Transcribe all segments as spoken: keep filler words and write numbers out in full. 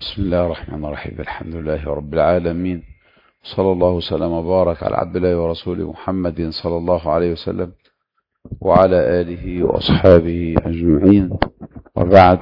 بسم الله الرحمن الرحيم. الحمد لله رب العالمين، صلى الله وسلم وبارك على عبد الله ورسوله محمد صلى الله عليه وسلم وعلى آله وأصحابه أجمعين، وبعد.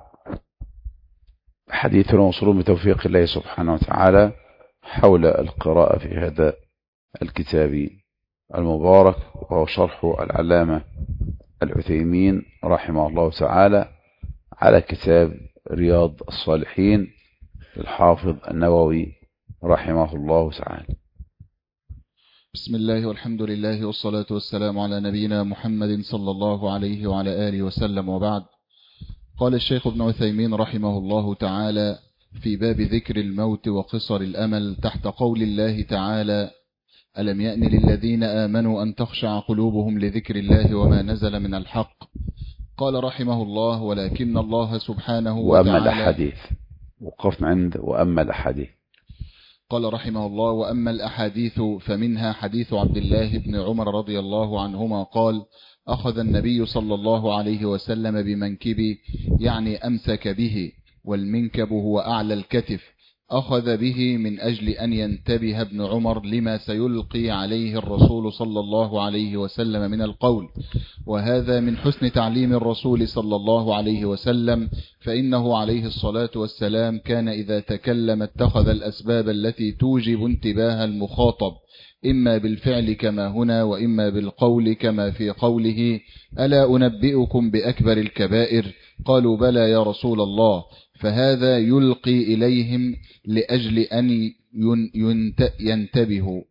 حديثنا وصول بتوفيق الله سبحانه وتعالى حول القراءة في هذا الكتاب المبارك، وهو شرح العلامة العثيمين رحمه الله تعالى على كتاب رياض الصالحين للحافظ النووي رحمه الله تعالى. بسم الله والحمد لله والصلاة والسلام على نبينا محمد صلى الله عليه وعلى آله وسلم، وبعد. قال الشيخ ابن عثيمين رحمه الله تعالى في باب ذكر الموت وقصر الأمل تحت قول الله تعالى: ألم يأن للذين آمنوا أن تخشع قلوبهم لذكر الله وما نزل من الحق. قال رحمه الله: ولكن الله سبحانه وتعالى. وأما الأحاديث، وقفنا عند وأما الأحاديث. قال رحمه الله: وأما الأحاديث فمنها حديث عبد الله بن عمر رضي الله عنهما قال: أخذ النبي صلى الله عليه وسلم بمنكبي، يعني أمسك به، والمنكب هو أعلى الكتف، أخذ به من أجل أن ينتبه ابن عمر لما سيلقي عليه الرسول صلى الله عليه وسلم من القول، وهذا من حسن تعليم الرسول صلى الله عليه وسلم، فإنه عليه الصلاة والسلام كان إذا تكلم اتخذ الأسباب التي توجب انتباه المخاطب، إما بالفعل كما هنا، وإما بالقول كما في قوله: ألا أنبئكم بأكبر الكبائر؟ قالوا: بلى يا رسول الله. فهذا يلقي إليهم لأجل أن ينتبهوا.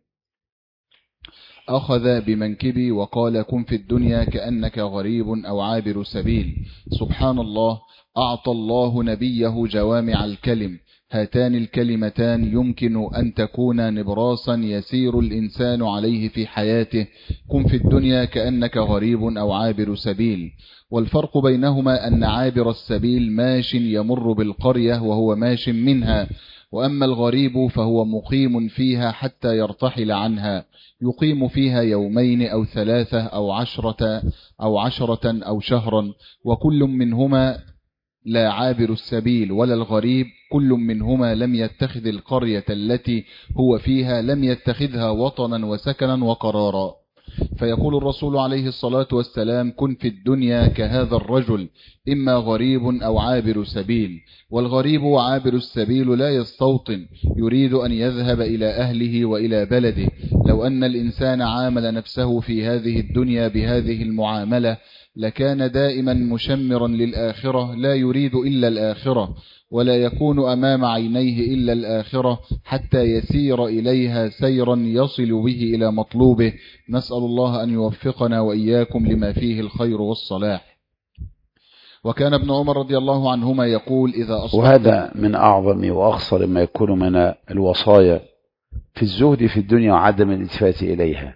أخذ بمنكبي وقال: كن في الدنيا كأنك غريب أو عابر سبيل. سبحان الله، أعطى الله نبيه جوامع الكلم. هاتان الكلمتان يمكن أن تكون نبراسا يسير الإنسان عليه في حياته: كن في الدنيا كأنك غريب أو عابر سبيل. والفرق بينهما أن عابر السبيل ماش يمر بالقرية وهو ماش منها، وأما الغريب فهو مقيم فيها حتى يرتحل عنها، يقيم فيها يومين أو ثلاثة أو عشرة أو عشرة أو شهرا، وكل منهما لا عابر السبيل ولا الغريب، كل منهما لم يتخذ القرية التي هو فيها، لم يتخذها وطنا وسكنا وقرارا. فيقول الرسول عليه الصلاة والسلام: كن في الدنيا كهذا الرجل، إما غريب أو عابر سبيل. والغريب وعابر السبيل لا يستوطن، يريد أن يذهب إلى أهله وإلى بلده. لو أن الإنسان عامل نفسه في هذه الدنيا بهذه المعاملة لكان دائما مشمرا للآخرة، لا يريد إلا الآخرة، ولا يكون أمام عينيه إلا الآخرة، حتى يسير إليها سيرا يصل به إلى مطلوبه. نسأل الله أن يوفقنا وإياكم لما فيه الخير والصلاح. وكان ابن عمر رضي الله عنهما يقول: إذا أصبحت. وهذا من أعظم وأخصر ما يكون من الوصايا في الزهد في الدنيا وعدم الالتفات إليها.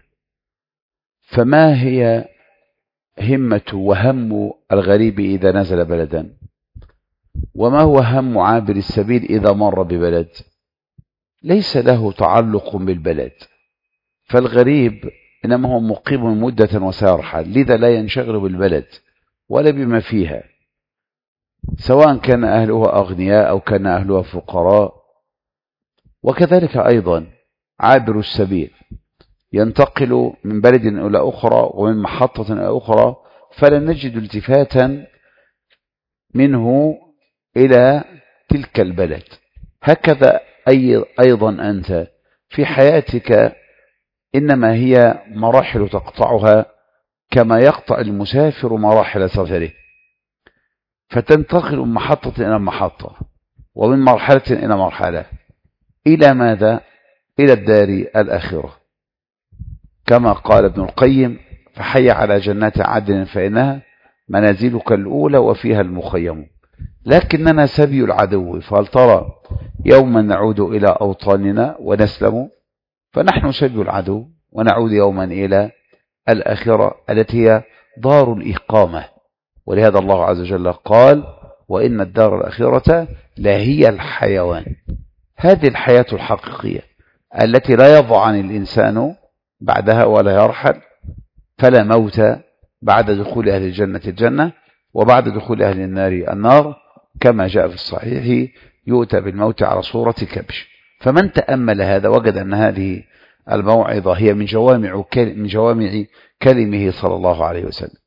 فما هي همة وهم الغريب إذا نزل بلدا؟ وما هو هم عابر السبيل إذا مر ببلد؟ ليس له تعلق بالبلد، فالغريب إنما هو مقيم مدة وسيرحل، لذا لا ينشغل بالبلد ولا بما فيها، سواء كان أهلها أغنياء أو كان أهلها فقراء. وكذلك أيضا عابر السبيل ينتقل من بلد إلى أخرى ومن محطة إلى أخرى، فلا نجد التفاتا منه إلى تلك البلد. هكذا أي أيضا أنت في حياتك إنما هي مراحل تقطعها كما يقطع المسافر مراحل سفره، فتنتقل من محطة إلى محطة ومن مرحلة إلى مرحلة، إلى ماذا؟ إلى الدار الآخرة، كما قال ابن القيم: فحي على جنات عدن فإنها منازلك الأولى وفيها المخيم. لكننا سبي العدو، فهل ترى يوما نعود إلى أوطاننا ونسلم؟ فنحن سبي العدو ونعود يوما إلى الآخرة التي هي دار الإقامة. ولهذا الله عز وجل قال: وإن الدار الآخرة لهي الحيوان. هذه الحياة الحقيقية التي لا يضعن الإنسان بعدها ولا يرحل، فلا موت بعد دخول أهل الجنة الجنة وبعد دخول أهل النار النار، كما جاء في الصحيح يؤتى بالموت على صورة كبش. فمن تأمل هذا وجد أن هذه الموعظة هي من جوامع من جوامع كلمه صلى الله عليه وسلم.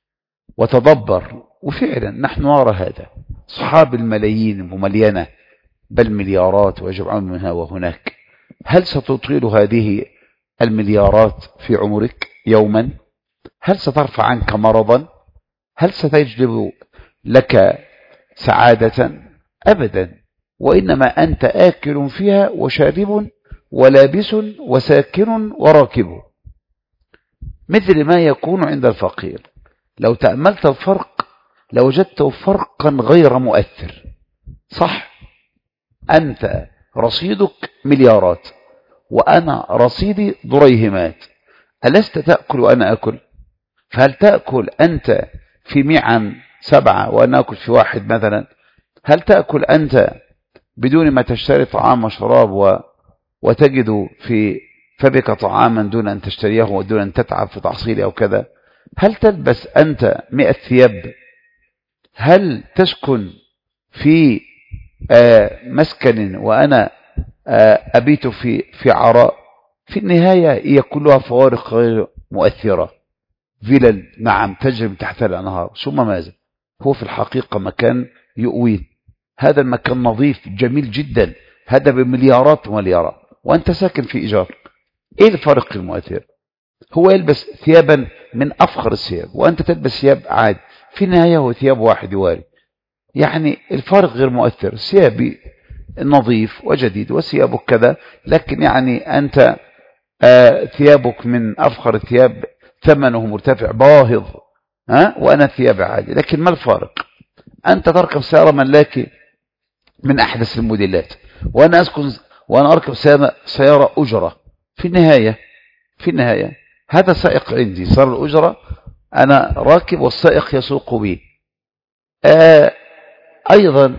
وتدبر، وفعلا نحن نرى هذا، أصحاب الملايين المملينة بل مليارات ويجمعون منها وهناك، هل ستطيل هذه المليارات في عمرك يوما؟ هل سترفع عنك مرضا؟ هل ستجلب لك سعادة؟ أبدا، وإنما أنت آكل فيها وشارب ولابس وساكن وراكب، مثل ما يكون عند الفقير. لو تأملت الفرق لوجدته فرقا غير مؤثر. صح، أنت رصيدك مليارات وأنا رصيدي دريهمات، ألست تأكل وأنا أكل؟ فهل تأكل أنت في مئة سبعة وأنا أكل في واحد مثلا؟ هل تأكل أنت بدون ما تشتري طعام وشراب و... وتجد في فبك طعاما دون أن تشتريه ودون أن تتعب في تحصيله أو كذا؟ هل تلبس أنت مئة ثياب؟ هل تسكن في آه مسكن وأنا آه أبيت في في عراء؟ في النهاية هي كلها فوارق غير مؤثرة. فيلل نعم تجري تحت الأنهار، ثم ماذا؟ هو في الحقيقة مكان يؤويه. هذا المكان نظيف جميل جدا، هذا بمليارات ومليارات، وأنت ساكن في إيجار. إيه الفرق المؤثر؟ هو يلبس ثيابا من أفخر الثياب وأنت تلبس ثياب عادي، في النهاية هو ثياب واحد يواري. يعني الفارق غير مؤثر، ثيابي نظيف وجديد وثيابك كذا، لكن يعني أنت آه ثيابك من أفخر الثياب ثمنه مرتفع باهظ، ها؟ وأنا ثياب عادي. لكن ما الفارق؟ أنت تركب سيارة ملاكي من أحدث الموديلات وأنا أسكن وأنا أركب سيارة أجرة. في النهاية في النهاية هذا سائق عندي، صار الأجرة أنا راكب والسائق يسوق بي. آه أيضا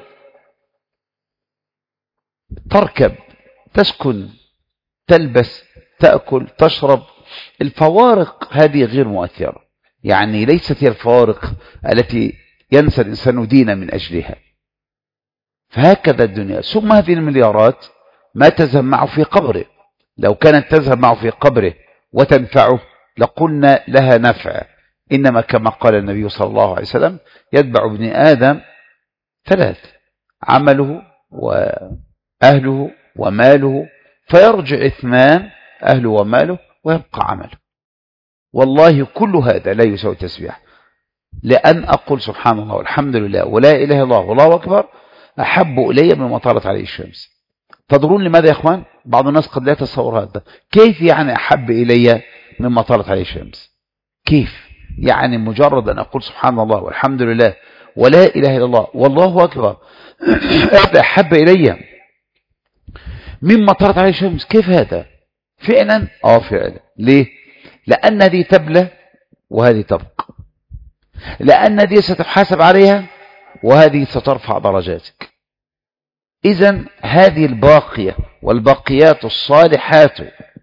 تركب، تسكن، تلبس، تأكل، تشرب، الفوارق هذه غير مؤثرة. يعني ليست هي الفوارق التي ينسى الإنسان دين من أجلها. فهكذا الدنيا. ثم هذه المليارات ما تذهب معه في قبره. لو كانت تذهب معه في قبره وتنفعه لقلنا لها نفع، إنما كما قال النبي صلى الله عليه وسلم يتبع ابن آدم ثلاث: عمله وأهله وماله، فيرجع اثنان: أهله وماله ويبقى عمله. والله كل هذا لا يساوي تسبيح. لأن أقول سبحان الله والحمد لله ولا إله إلا الله والله أكبر أحب إلي مما طالت عليه الشمس. تدرون لماذا يا أخوان؟ بعض الناس قد لا يتصور هذا. كيف يعني أحب إلي مما طالت عليه الشمس؟ كيف يعني مجرد أن أقول سبحان الله والحمد لله ولا إله إلا الله والله أكبر هذا أحب إلي مما طالت عليه الشمس؟ كيف هذا؟ فعلا آه فعلا. ليه؟ لأن هذه تبلى وهذه تبقى، لأن هذه ستحاسب عليها وهذه سترفع درجاتك. إذن هذه الباقية والباقيات الصالحات،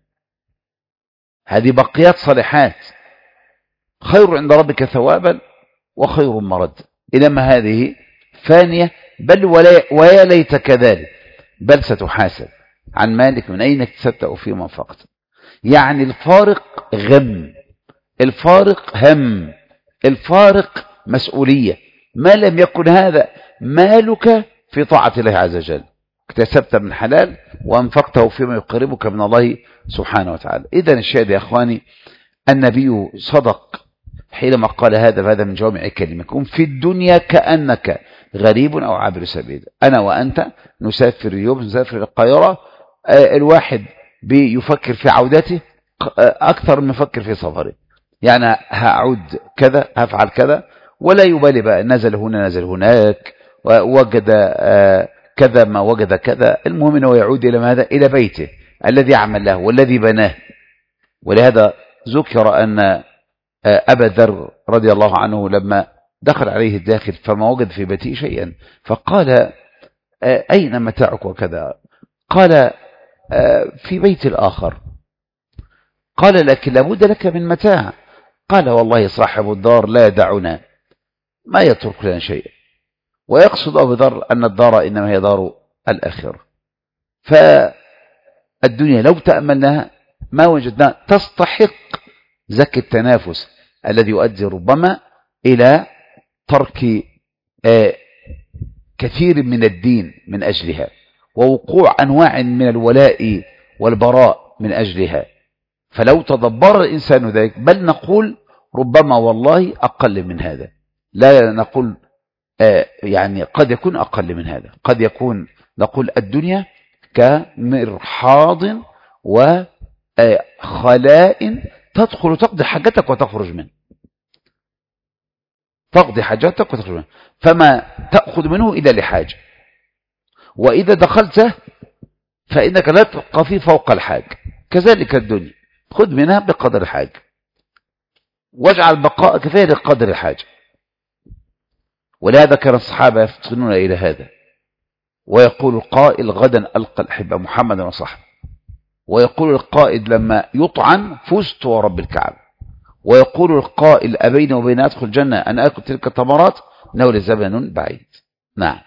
هذه باقيات صالحات خير عند ربك ثوابا وخير مرد. إنما هذه فانية، بل ويا ليت كذلك، بل ستحاسب عن مالك من أين اكتسبت أو فيما أنفقت. يعني الفارق غم، الفارق هم، الفارق مسؤولية. ما لم يكن هذا مالك في طاعة الله عز وجل، اكتسبت من حلال وأنفقته فيما يقربك من الله سبحانه وتعالى. إذن الشاهد يا أخواني، النبي صدق حينما قال هذا، فهذا من جوامع كلمة: كن في الدنيا كأنك غريب أو عابر سبيل. أنا وأنت نسافر اليوم، نسافر القاهرة، الواحد بيفكر في عودته أكثر من يفكر في سفره. يعني هعود كذا، هفعل كذا، ولا يبالي بقى نزل هنا نزل هناك، ووجد كذا ما وجد كذا. المهم أنه يعود إلى ماذا؟ إلى بيته الذي عمل له والذي بناه. ولهذا ذكر أن أبا ذر رضي الله عنه لما دخل عليه الداخل فما وجد في بيته شيئا، فقال: أين متاعك وكذا؟ قال: في بيت الآخر. قال: لكن لابد لك من متاع. قال: والله صاحب الدار لا يدعنا، ما يترك لنا شيئا. ويقصد أبو ذر أن الدار إنما هي دار الآخرة. فالدنيا لو تأملناها ما وجدناها تستحق زكي التنافس الذي يؤدي ربما إلى ترك آه كثير من الدين من أجلها، ووقوع أنواع من الولاء والبراء من أجلها. فلو تدبر الإنسان ذلك، بل نقول ربما والله أقل من هذا، لا نقول آه يعني قد يكون أقل من هذا، قد يكون نقول الدنيا كمرحاض وخلاء تدخل تقضي حاجتك وتخرج منه، تقضي حاجتك وتخرج منه، فما تأخذ منه إلا لحاجة، وإذا دخلته فإنك لا تبقى فيه فوق الحاج. كذلك الدنيا خذ منها بقدر الحاج، واجعل بقاءك فيها لقدر الحاجة. ولهذا كان الصحابة يفتنون إلى هذا، ويقول القائل غدا ألقى الأحبة محمدا وصحبه، ويقول القائد لما يطعن فزت ورب الكعبة، ويقول القائل أبين وبين أدخل الجنة أن أكل تلك التمرات نول زمن بعيد. نعم.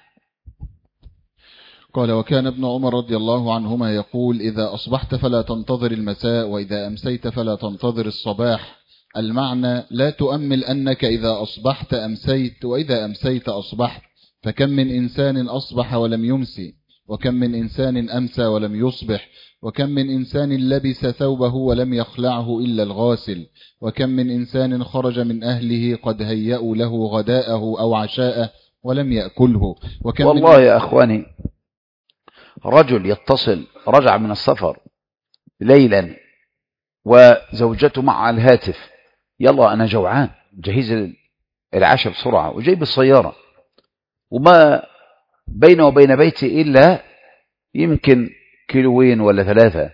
قال: وكان ابن عمر رضي الله عنهما يقول: إذا أصبحت فلا تنتظر المساء، وإذا أمسيت فلا تنتظر الصباح. المعنى: لا تؤمل أنك إذا أصبحت أمسيت، وإذا أمسيت أصبحت، فكم من إنسان أصبح ولم يمسي، وكم من إنسان أمسى ولم يصبح، وكم من إنسان لبس ثوبه ولم يخلعه إلا الغاسل، وكم من إنسان خرج من أهله قد هيأوا له غداءه أو عشاءه ولم يأكله. وكم والله من يا أخواني، رجل يتصل رجع من السفر ليلا وزوجته مع الهاتف: يلا أنا جوعان، جهز العشاء بسرعة، وجايب السيارة، وما بين وبين بيتي إلا يمكن كيلوين ولا ثلاثة،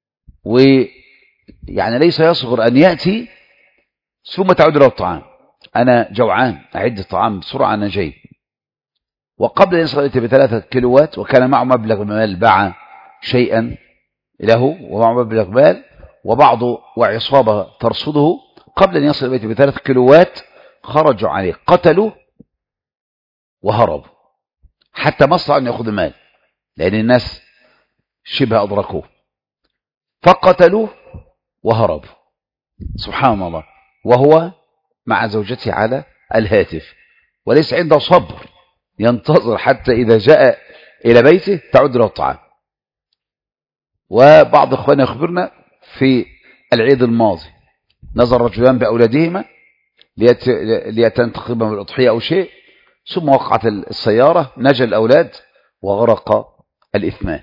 ويعني ليس يصغر أن يأتي ثم تعود له الطعام. أنا جوعان، أعد الطعام بسرعة، أنا جاي. وقبل أن يصل بثلاثة كيلوات، وكان معه مبلغ مال، باع شيئا له ومعه مبلغ مال وبعض وعصابة ترصده، قبل أن يصل البيت بثلاث كيلوات خرجوا عليه، قتلوا وهربوا، حتى ما استطاعوا أن يأخذوا المال لأن الناس شبه أدركوه، فقتلوه وهربوا. سبحان الله، وهو مع زوجته على الهاتف، وليس عنده صبر ينتظر حتى إذا جاء إلى بيته تعود له الطعام. وبعض إخواننا يخبرنا في العيد الماضي نظر رجلان بأولادهما ليتن تقريبا بالأضحية أو شيء، ثم وقعت السيارة، نجا الأولاد وغرق الإثمان.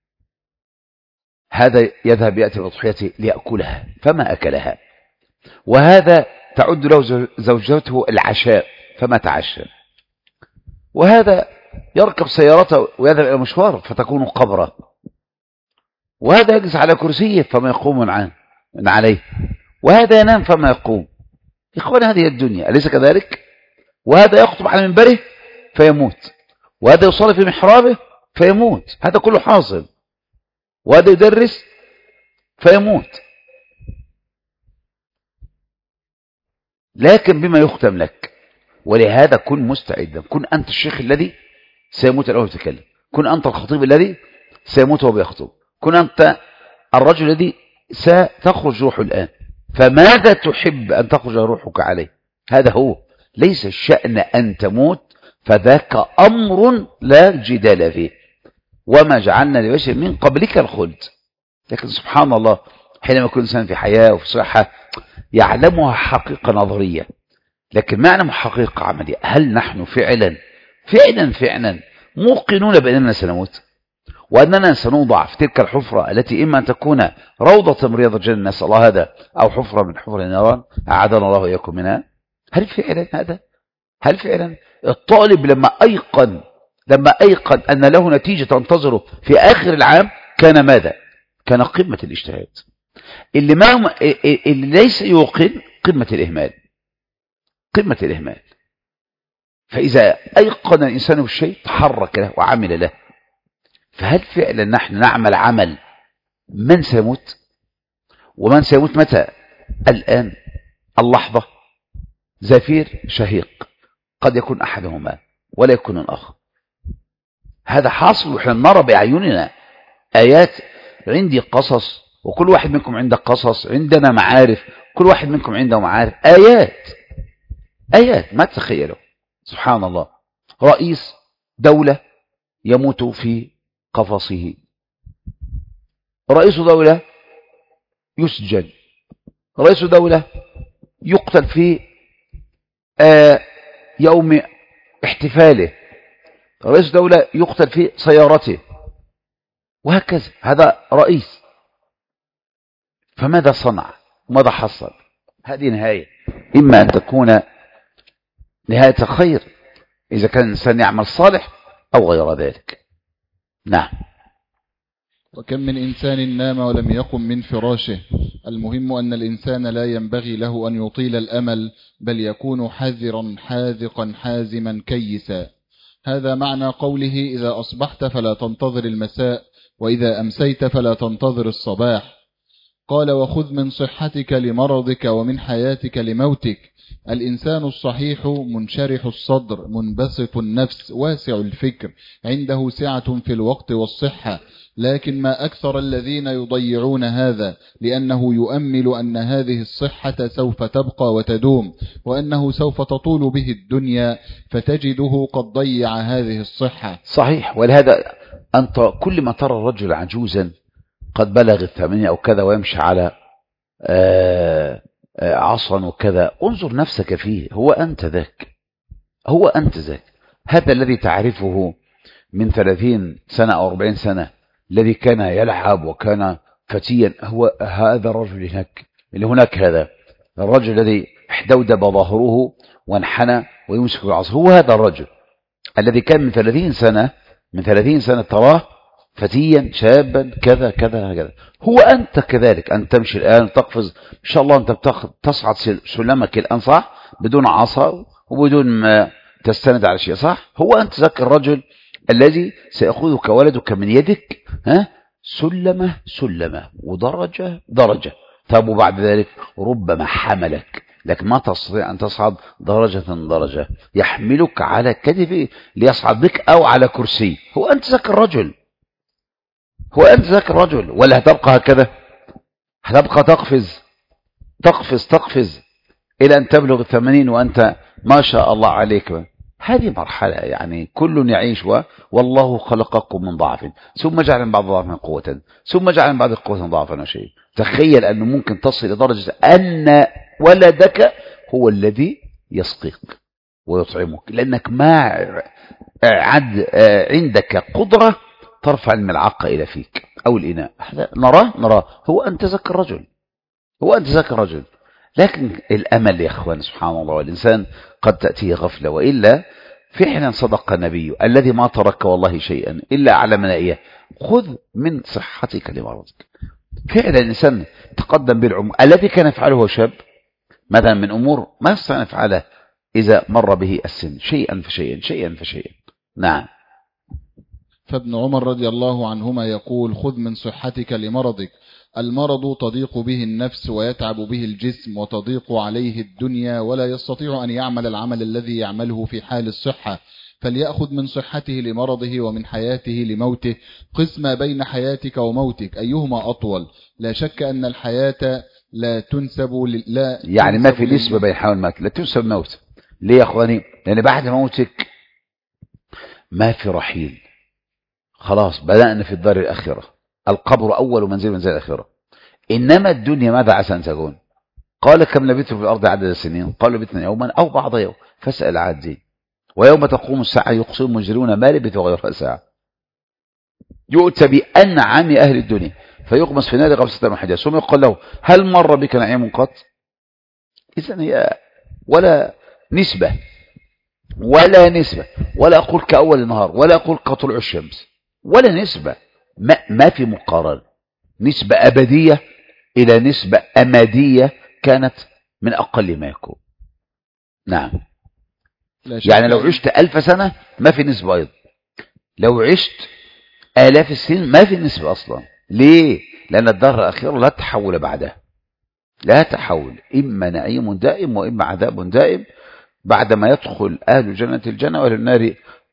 هذا يذهب يأتي الأضحية ليأكلها فما أكلها، وهذا تعد له زوجته العشاء فما تعشى، وهذا يركب سيارته ويذهب إلى مشوار فتكون قبره، وهذا يجلس على كرسيه فما يقوم من عليه، وهذا ينام فما يقوم. إخوان، هذه الدنيا أليس كذلك؟ وهذا يخطب على منبره فيموت، وهذا يصلي في محرابه فيموت، هذا كله حاصل، وهذا يدرس فيموت. لكن بما يختم لك، ولهذا كن مستعدا، كن أنت الشيخ الذي سيموت الأول يتكلم، كن أنت الخطيب الذي سيموت وهو بيخطب، كن أنت الرجل الذي ستخرج روحه الآن، فماذا تحب أن تخرج روحك عليه؟ هذا هو، ليس الشأن أن تموت، فذاك أمر لا جدال فيه، وما جعلنا لبشر من قبلك الخلد. لكن سبحان الله، حينما يكون الإنسان في حياة وفي صحة يعلمها حقيقة نظرية، لكن ما نعلم حقيقة عملية. هل نحن فعلا فعلا فعلا موقنون بأننا سنموت، وأننا سنوضع في تلك الحفرة التي إما أن تكون روضة من رياض الجنة، نسأل الله هذا، أو حفرة من حفر النيران أعاذنا الله وإياكم منها؟ هل فعلا هذا؟ هل فعلا الطالب لما أيقن لما أيقن أن له نتيجة تنتظره في آخر العام كان ماذا؟ كان قمة الاجتهاد. اللي, ما اللي ليس يوقن قمة الإهمال، قمة الإهمال. فإذا أيقن الإنسان بالشيء تحرك له وعمل له. فهل فعلا نحن نعمل عمل من سيموت؟ ومن سيموت متى؟ الآن، اللحظة، زفير شهيق، قد يكون أحدهما ولا يكون الآخر. هذا حاصل وإحنا نرى بأعيننا آيات. عندي قصص وكل واحد منكم عنده قصص، عندنا معارف كل واحد منكم عنده معارف، آيات آيات ما تتخيلوا. سبحان الله، رئيس دولة يموت في قفصه، رئيس دولة يسجن، رئيس دولة يقتل في آه يوم احتفاله، رئيس دولة يقتل في سيارته، وهكذا. هذا رئيس. فماذا صنع؟ ماذا حصل؟ هذه نهاية، إما أن تكون نهاية خير إذا كان الإنسان يعمل صالح أو غير ذلك. نعم. وكم من إنسان نام ولم يقم من فراشه. المهم أن الإنسان لا ينبغي له أن يطيل الأمل، بل يكون حذرا حاذقا حازما كيسا. هذا معنى قوله: إذا أصبحت فلا تنتظر المساء، وإذا أمسيت فلا تنتظر الصباح. قال: وخذ من صحتك لمرضك ومن حياتك لموتك. الإنسان الصحيح منشرح الصدر، منبسط النفس، واسع الفكر، عنده سعة في الوقت والصحة. لكن ما أكثر الذين يضيعون هذا، لأنه يؤمل أن هذه الصحة سوف تبقى وتدوم، وأنه سوف تطول به الدنيا، فتجده قد ضيع هذه الصحة. صحيح. ولهذا أنت كل ما ترى الرجل عجوزا قد بلغ الثمانية أو كذا ويمشي على آآ آآ عصا وكذا، انظر نفسك فيه. هو أنت ذاك، هو أنت ذاك. هذا الذي تعرفه من ثلاثين سنة أو أربعين سنة، الذي كان يلعب وكان فتيا، هو هذا الرجل هناك اللي هناك، هذا الرجل الذي احدودب ظهره وانحنى ويمسك العصا، هو هذا الرجل الذي كان من ثلاثين سنة من ثلاثين سنة تراه فتيا شابا كذا كذا كذا. هو أنت كذلك. أن تمشي الآن تقفز إن شاء الله، أنت تصعد سلمك الآن صح، بدون عصا وبدون ما تستند على شيء صح. هو أنت ذاك الرجل الذي سيأخذك ولدك من يدك، ها، سلمة سلمة ودرجة درجة. طب وبعد ذلك ربما حملك، لكن ما تستطيع أن تصعد درجة درجة، يحملك على كتفه ليصعد بك أو على كرسي. هو أنت ذاك الرجل، هو أنت ذاك الرجل. ولا هتبقى هكذا؟ هتبقى تقفز تقفز تقفز إلى أن تبلغ الثمانين وأنت ما شاء الله عليك. هذه مرحلة، يعني كل يعيش. والله خلقكم من ضعف ثم جعل من بعد ضعف قوة ثم جعل من بعد قوة ضعفا وشيء. تخيل أنه ممكن تصل لدرجة أن ولدك هو الذي يسقيك ويطعمك، لأنك ما عد عندك قدرة ترفع الملعقة إلى فيك أو الإناء. هذا نراه نراه هو أنت ذاك الرجل، هو أنت ذاك الرجل. لكن الأمل يا أخوان، سبحان الله، والإنسان قد تأتيه غفلة. وإلا فعلا صدق النبي الذي ما ترك والله شيئا إلا علمنا إياه: خذ من صحتك لمرضك. فعلا الإنسان تقدم بالعمر الذي كان يفعله شاب مثلا من أمور ما يستطيع أن يفعله إذا مر به السن، شيئا فشيئا شيئا فشيئا. نعم. فابن عمر رضي الله عنهما يقول: خذ من صحتك لمرضك. المرض تضيق به النفس ويتعب به الجسم وتضيق عليه الدنيا، ولا يستطيع أن يعمل العمل الذي يعمله في حال الصحة. فليأخذ من صحته لمرضه ومن حياته لموته. قس ما بين حياتك وموتك، أيهما أطول؟ لا شك أن الحياة لا تنسب لا يعني ما في نسبة بين حياة والموت، لا تنسب موت. ليه يا أخواني؟ لأن بعد موتك ما في رحيل، خلاص بدأنا في الدار الآخرة. القبر أول منزل منزل الآخرة. إنما الدنيا ماذا عسى أن تكون؟ قال: كم لبثت في الأرض عدد السنين؟ قالوا: لبثنا يوما أو بعض يوم فاسأل عادين. ويوم تقوم الساعة يقسم المجرمون ما لبثوا غير ساعة. يؤتى بأنعم أهل الدنيا فيغمس في نار غمسة واحدة ثم يقول له: هل مر بك نعيم قط؟ إذن هي ولا نسبة ولا نسبة، ولا أقول كأول النهار ولا أقول كطلوع الشمس، ولا نسبة. ما, ما في مقارنة. نسبة أبدية إلى نسبة أمدية كانت من أقل ما يكون. نعم. يعني لو عشت ألف سنة ما في نسبة أيضا، لو عشت آلاف السنين ما في نسبة أصلا. ليه؟ لأن الدار الأخيرة لا تحول بعدها، لا تحول، إما نعيم دائم وإما عذاب دائم. بعدما يدخل أهل الجنة الجنة وأهل النار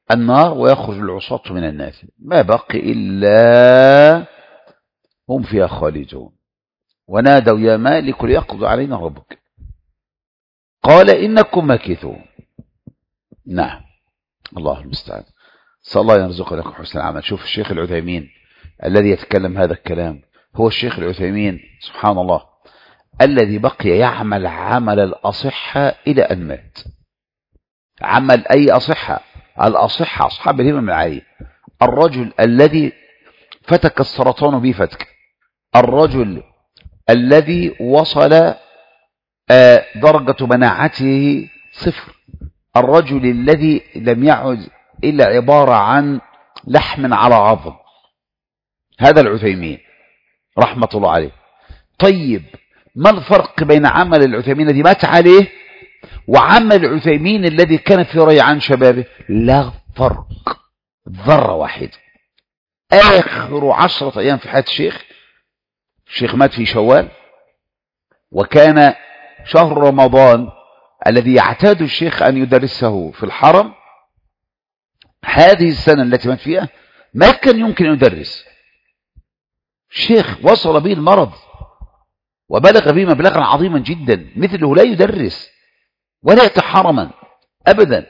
النار ويخرج العصاة من الناس، ما بقي إلا هم فيها خالدون. ونادوا يا مالك ليقضي علينا ربك قال إنكم ماكثون. نعم، الله المستعان. صلى الله يرزق لكم حسن العمل. شوف الشيخ العثيمين الذي يتكلم هذا الكلام هو الشيخ العثيمين سبحان الله الذي بقي يعمل عمل الأصحة إلى أن مات. عمل أي أصحة؟ الأصحة أصحاب الهمم العالية. الرجل الذي فتك السرطان به فتك، الرجل الذي وصل درجة مناعته صفر، الرجل الذي لم يعد إلا عبارة عن لحم على عظم، هذا العثيمين رحمة الله عليه. طيب ما الفرق بين عمل العثيمين الذي مات عليه وعمل العثيمين الذي كان في ريعان شبابه؟ لا فرق، ذرة واحدة. آخر عشرة أيام في حياة الشيخ، الشيخ مات في شوال، وكان شهر رمضان الذي يعتاد الشيخ أن يدرسه في الحرم. هذه السنة التي مات فيها ما كان يمكن أن يدرس. الشيخ وصل به المرض وبلغ به مبلغا عظيما جدا، مثله لا يدرس ولا يتحرما أبدا.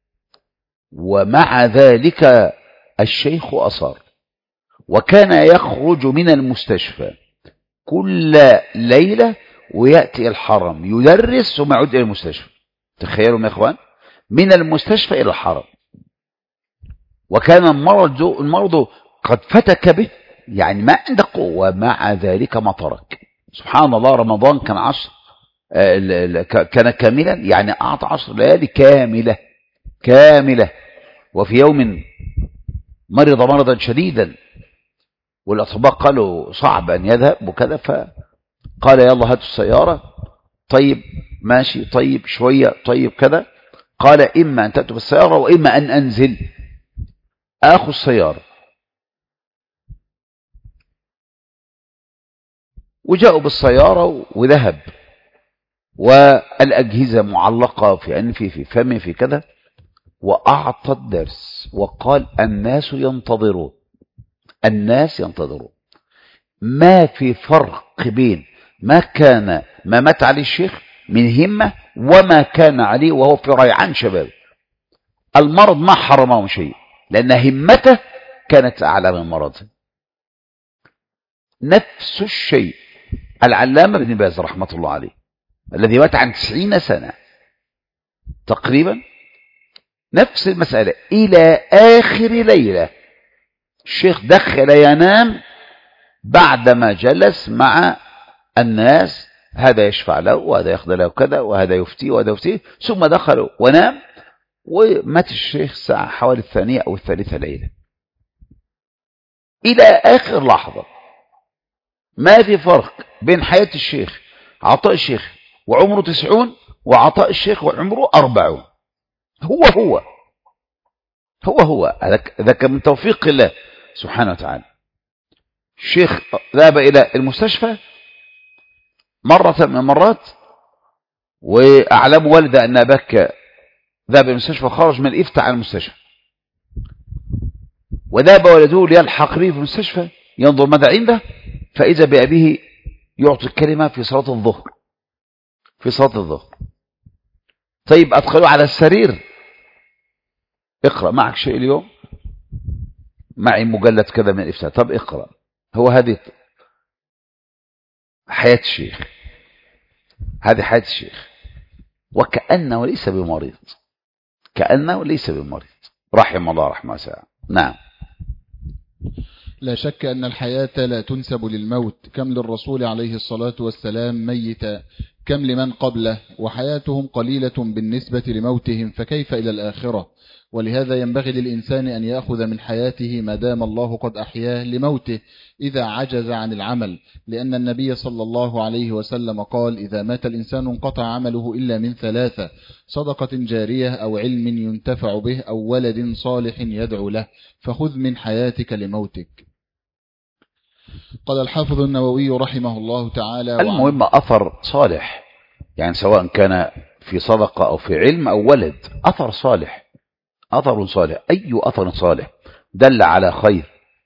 ومع ذلك الشيخ أصر، وكان يخرج من المستشفى كل ليلة ويأتي الحرم يدرس ثم يعود إلى المستشفى. تخيلوا يا إخوان، من المستشفى إلى الحرم. وكان المرض المرض قد فتك به، يعني ما عنده قوة، ومع ذلك ما ترك. سبحان الله، رمضان كان عشر كان كاملا، يعني أعطى عشر ليالي كاملة كاملة. وفي يوم مرض مرضا شديدا والأطباء قالوا صعب أن يذهب وكذا، فقال يلا هاتوا السيارة. طيب ماشي، طيب شوية، طيب كذا. قال إما أن تأتوا بالسيارة وإما أن أنزل آخذ السيارة. وجاءوا بالسيارة وذهب، والأجهزة معلقة في أنفي في فمي في كذا، وأعطى الدرس وقال الناس ينتظرون، الناس ينتظرون. ما في فرق بين ما كان ما مات عليه الشيخ من همة وما كان عليه وهو في ريعان شباب. المرض ما حرمه شيء، لأن همته كانت أعلى من مرضه. نفس الشيء العلامة ابن باز رحمة الله عليه الذي مات عن تسعين سنة تقريبا، نفس المسألة. إلى آخر ليلة الشيخ دخل ينام بعدما جلس مع الناس، هذا يشفع له وهذا ياخذ له كذا وهذا يفتي وهذا يفتي، ثم دخل ونام. ومات الشيخ الساعة حوالي الثانية أو الثالثة ليلة، إلى آخر لحظة. ما في فرق بين حياة الشيخ عطاء الشيخ وعمره تسعون وعطاء الشيخ وعمره أربعون. هو هو هو هو ذاك من توفيق الله سبحانه وتعالى. الشيخ ذهب إلى المستشفى مرة من المرات، وأعلم والده أن أباك ذهب إلى المستشفى وخرج من الإفتاء على المستشفى، وذهب ولده ليلحق به في المستشفى ينظر ماذا عنده، فإذا بأبيه يعطي الكلمة في صلاة الظهر في صلاة الظهر. طيب أدخله على السرير، اقرأ معك شيء اليوم، معي مجلد كذا من الإفتاء، طب اقرأ. هو هذه حياة الشيخ، هذه حياة الشيخ، وكأنه ليس بمريض، كأنه ليس بمريض رحم الله رحمه واسعة. نعم. لا شك أن الحياة لا تنسب للموت، كم للرسول عليه الصلاة والسلام ميتا، كم لمن قبله، وحياتهم قليلة بالنسبة لموتهم، فكيف إلى الآخرة؟ ولهذا ينبغي للإنسان أن يأخذ من حياته ما دام الله قد أحياه لموته إذا عجز عن العمل، لأن النبي صلى الله عليه وسلم قال إذا مات الإنسان انقطع عمله إلا من ثلاثة: صدقة جارية أو علم ينتفع به أو ولد صالح يدعو له، فخذ من حياتك لموتك. قال الحافظ النووي رحمه الله تعالى: المهم أثر صالح، يعني سواء كان في صدقة أو في علم أو ولد، أثر صالح أثر صالح، أي أثر صالح دل على خير،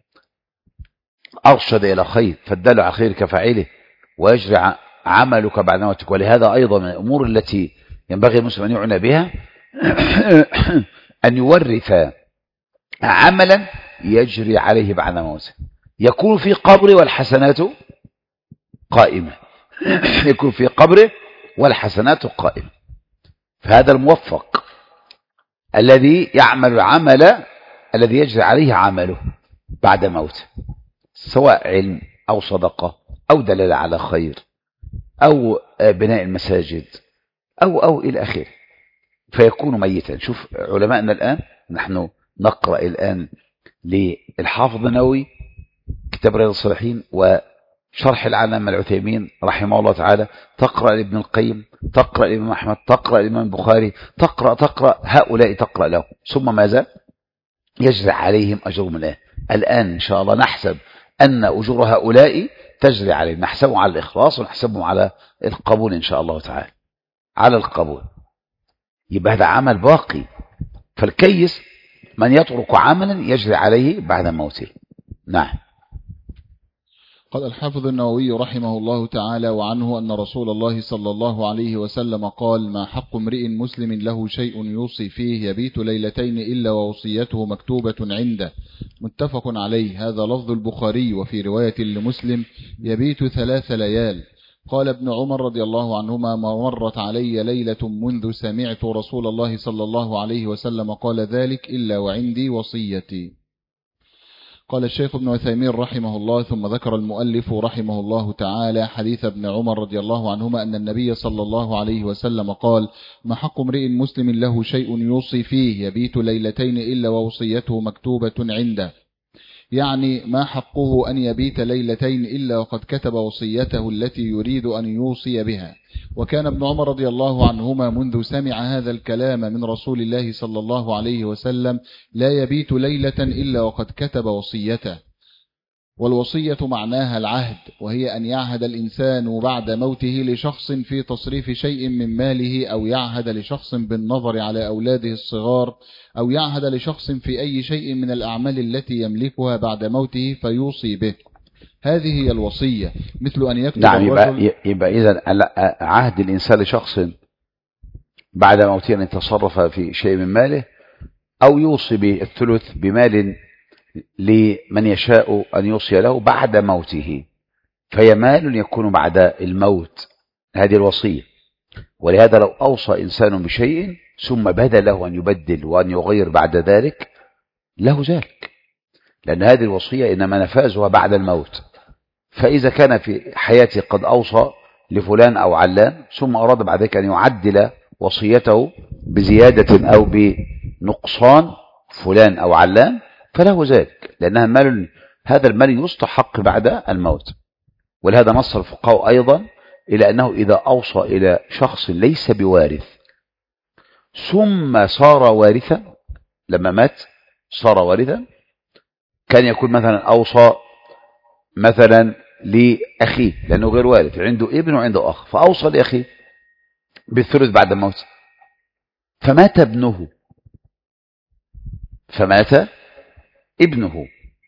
أرشد إلى خير، فالدل على خير كفاعله، ويجري عملك بعد موتك. ولهذا أيضا من الأمور التي ينبغي المسلم أن يعنى بها أن يورث عملا يجري عليه بعد موته، يكون في قبره والحسنات قائمة يكون في قبره والحسنات قائمة. فهذا الموفق الذي يعمل العمل الذي يجري عليه عمله بعد موته، سواء علم أو صدقة أو دلالة على خير أو بناء المساجد أو أو إلى آخره، فيكون ميتا. شوف علماءنا الآن، نحن نقرأ الآن للحافظ النووي كتاب رياض الصالحين وشرح العلامة العثيمين رحمه الله تعالى، تقرأ لابن القيم، تقرأ لابن أحمد، تقرأ لابن البخاري، تقرأ تقرأ هؤلاء تقرأ له، ثم ماذا؟ يجري عليهم أجرهم الآن. الآن إن شاء الله نحسب أن أجور هؤلاء تجري عليهم، نحسبهم على الإخلاص ونحسبهم على القبول إن شاء الله تعالى، على القبول. يبقى هذا عمل باقي. فالكيس من يترك عملا يجري عليه بعد موته. نعم. قال الحافظ النووي رحمه الله تعالى وعنه أن رسول الله صلى الله عليه وسلم قال: ما حق امرئ مسلم له شيء يوصي فيه يبيت ليلتين إلا ووصيته مكتوبة عنده، متفق عليه. هذا لفظ البخاري، وفي رواية لمسلم: يبيت ثلاث ليال. قال ابن عمر رضي الله عنهما: ما مرت علي ليلة منذ سمعت رسول الله صلى الله عليه وسلم قال ذلك إلا وعندي وصيتي. قال الشيخ ابن عثيمين رحمه الله: ثم ذكر المؤلف رحمه الله تعالى حديث ابن عمر رضي الله عنهما أن النبي صلى الله عليه وسلم قال: ما حق امرئ مسلم له شيء يوصي فيه يبيت ليلتين إلا ووصيته مكتوبة عنده، يعني ما حقه أن يبيت ليلتين إلا وقد كتب وصيته التي يريد أن يوصي بها. وكان ابن عمر رضي الله عنهما منذ سمع هذا الكلام من رسول الله صلى الله عليه وسلم لا يبيت ليلة إلا وقد كتب وصيته. والوصية معناها العهد، وهي أن يعهد الإنسان بعد موته لشخص في تصريف شيء من ماله، أو يعهد لشخص بالنظر على أولاده الصغار، أو يعهد لشخص في أي شيء من الأعمال التي يملكها بعد موته فيوصي به. هذه هي الوصية، مثل أن يكتب نعم. يبقى, يبقى إذن عهد الإنسان لشخص بعد موته أن يتصرف في شيء من ماله، أو يوصي بالثلث بمال لمن يشاء أن يوصي له بعد موته، فهي مال يكون بعد الموت. هذه الوصية. ولهذا لو أوصى إنسان بشيء ثم بدا له أن يبدل وأن يغير بعد ذلك له ذلك، لأن هذه الوصية إنما نفاذها بعد الموت. فإذا كان في حياته قد أوصى لفلان أو علان ثم أراد بعد ذلك أن يعدل وصيته بزيادة أو بنقصان فلان أو علان فله ذلك، لأنها المال، هذا المال يستحق بعد الموت. ولهذا نص الفقهاء أيضا إلى أنه إذا أوصى إلى شخص ليس بوارث ثم صار وارثا، لما مات صار وارثا، كان يكون مثلا أوصى مثلا لأخيه لأنه غير وارث، عنده ابن وعنده أخ، فأوصى لأخيه بالثلث بعد الموت، فمات ابنه فمات ابنه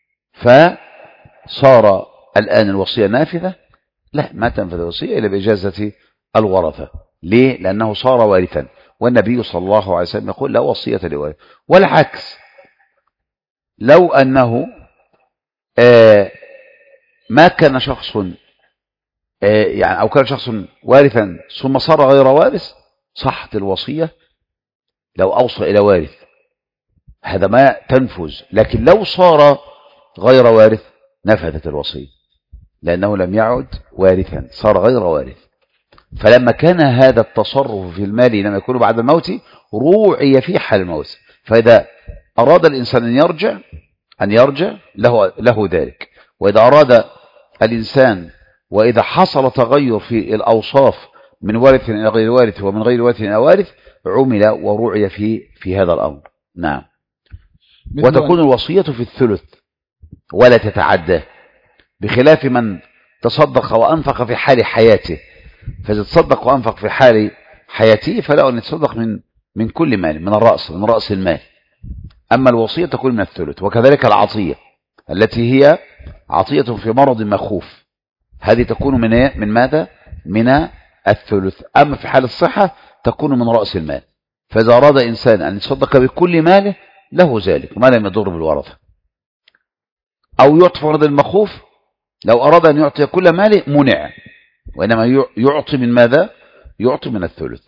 فصار الآن الوصية نافذة؟ لا، ما تنفذ الوصية إلا بإجازة الورثة. ليه؟ لأنه صار وارثا، والنبي صلى الله عليه وسلم يقول لا وصية لوارث. والعكس، لو أنه آه ما كان شخص آه يعني أو كان شخص وارثا ثم صار غير وارث صحت الوصية لو أوصى إلى وارث، هذا ما تنفذ. لكن لو صار غير وارث نفذت الوصية، لأنه لم يعد وارثا، صار غير وارث. فلما كان هذا التصرف في المال لم يكون بعد الموت روعي في حال الموت، فإذا أراد الإنسان أن يرجع أن يرجع له, له ذلك. وإذا أراد الإنسان وإذا حصل تغير في الأوصاف من وارث إلى غير وارث ومن غير وارث إلى وارث عمل وروعي في في هذا الأمر. نعم. وتكون الوصية في الثلث ولا تتعدى، بخلاف من تصدق وأنفق في حال حياته. فإذا تصدق وأنفق في حال حياته فلا أن يتصدق من من كل مال، من الرأس من رأس المال. أما الوصية تكون من الثلث. وكذلك العطية التي هي عطية في مرض مخوف، هذه تكون من إيه؟ من ماذا؟ من الثلث. أما في حال الصحة تكون من رأس المال. فإذا أراد إنسان أن يتصدق بكل ماله له ذلك ما لم يضر بالورثة. أو يعطي في مرض المخوف، لو أراد أن يعطي كل ماله منع، وإنما يعطي من ماذا؟ يعطي من الثلث.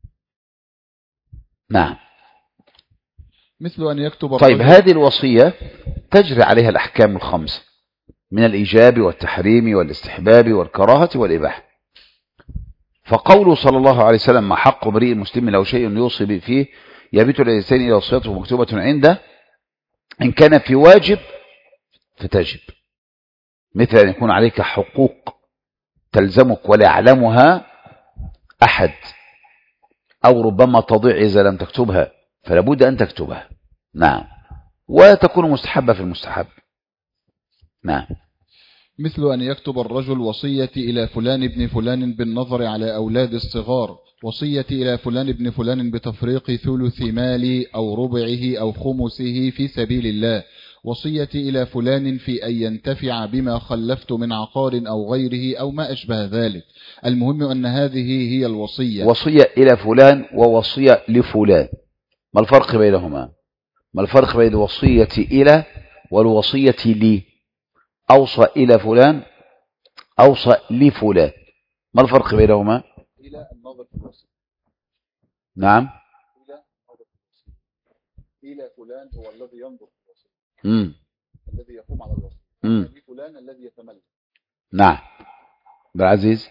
نعم. مثل أن يكتب طيب هذه الوصية تجري عليها الأحكام الخمسة من الإيجاب والتحريم والاستحباب والكراهة والإباحة. فقوله صلى الله عليه وسلم: ما حق امرئ مسلم لو شيء يوصي به فيه يبيت الإنسان إلى وصيته مكتوبة عنده، إن كان في واجب فتجب، مثل أن يكون عليك حقوق تلزمك ولا يعلمها أحد، أو ربما تضيع إذا لم تكتبها، فلا بد أن تكتبها. نعم. وتكون مستحبة في المستحب. نعم. مثل أن يكتب الرجل وصيتي إلى فلان ابن فلان بالنظر على أولاد الصغار، وصيتي إلى فلان ابن فلان بتفريق ثلث مالي أو ربعه أو خمسه في سبيل الله، وصيتي إلى فلان في أن ينتفع بما خلفت من عقار أو غيره أو ما أشبه ذلك. المهم أن هذه هي الوصية. وصية إلى فلان ووصية لفلان، ما الفرق بينهما؟ ما الفرق بين الوصية إلى والوصية لي؟ أوصى إلى فلان، أوصى لفلان، ما الفرق بينهما؟ إلى النظر في الوصية. نعم. إلى النظر في الوصية. إلى فلان هو الذي ينظر في الوصية، امم الذي يقوم على الوصية. امم لفلان الذي يتملك. نعم. بالعزيز.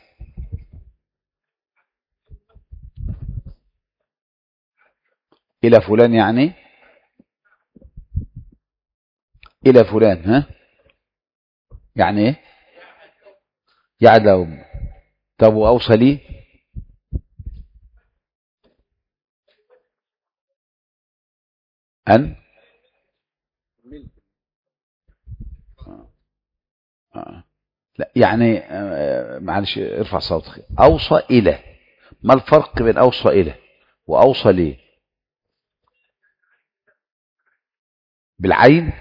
إلى فلان يعني إلى فلان، ها يعني إيه؟ يعدهم. طب وأوصى لي؟ أن آه. آه. لا يعني آه معلش ارفع صوتك. أوصى إلى، ما الفرق بين أوصى إلى وأوصى لي؟ بالعين.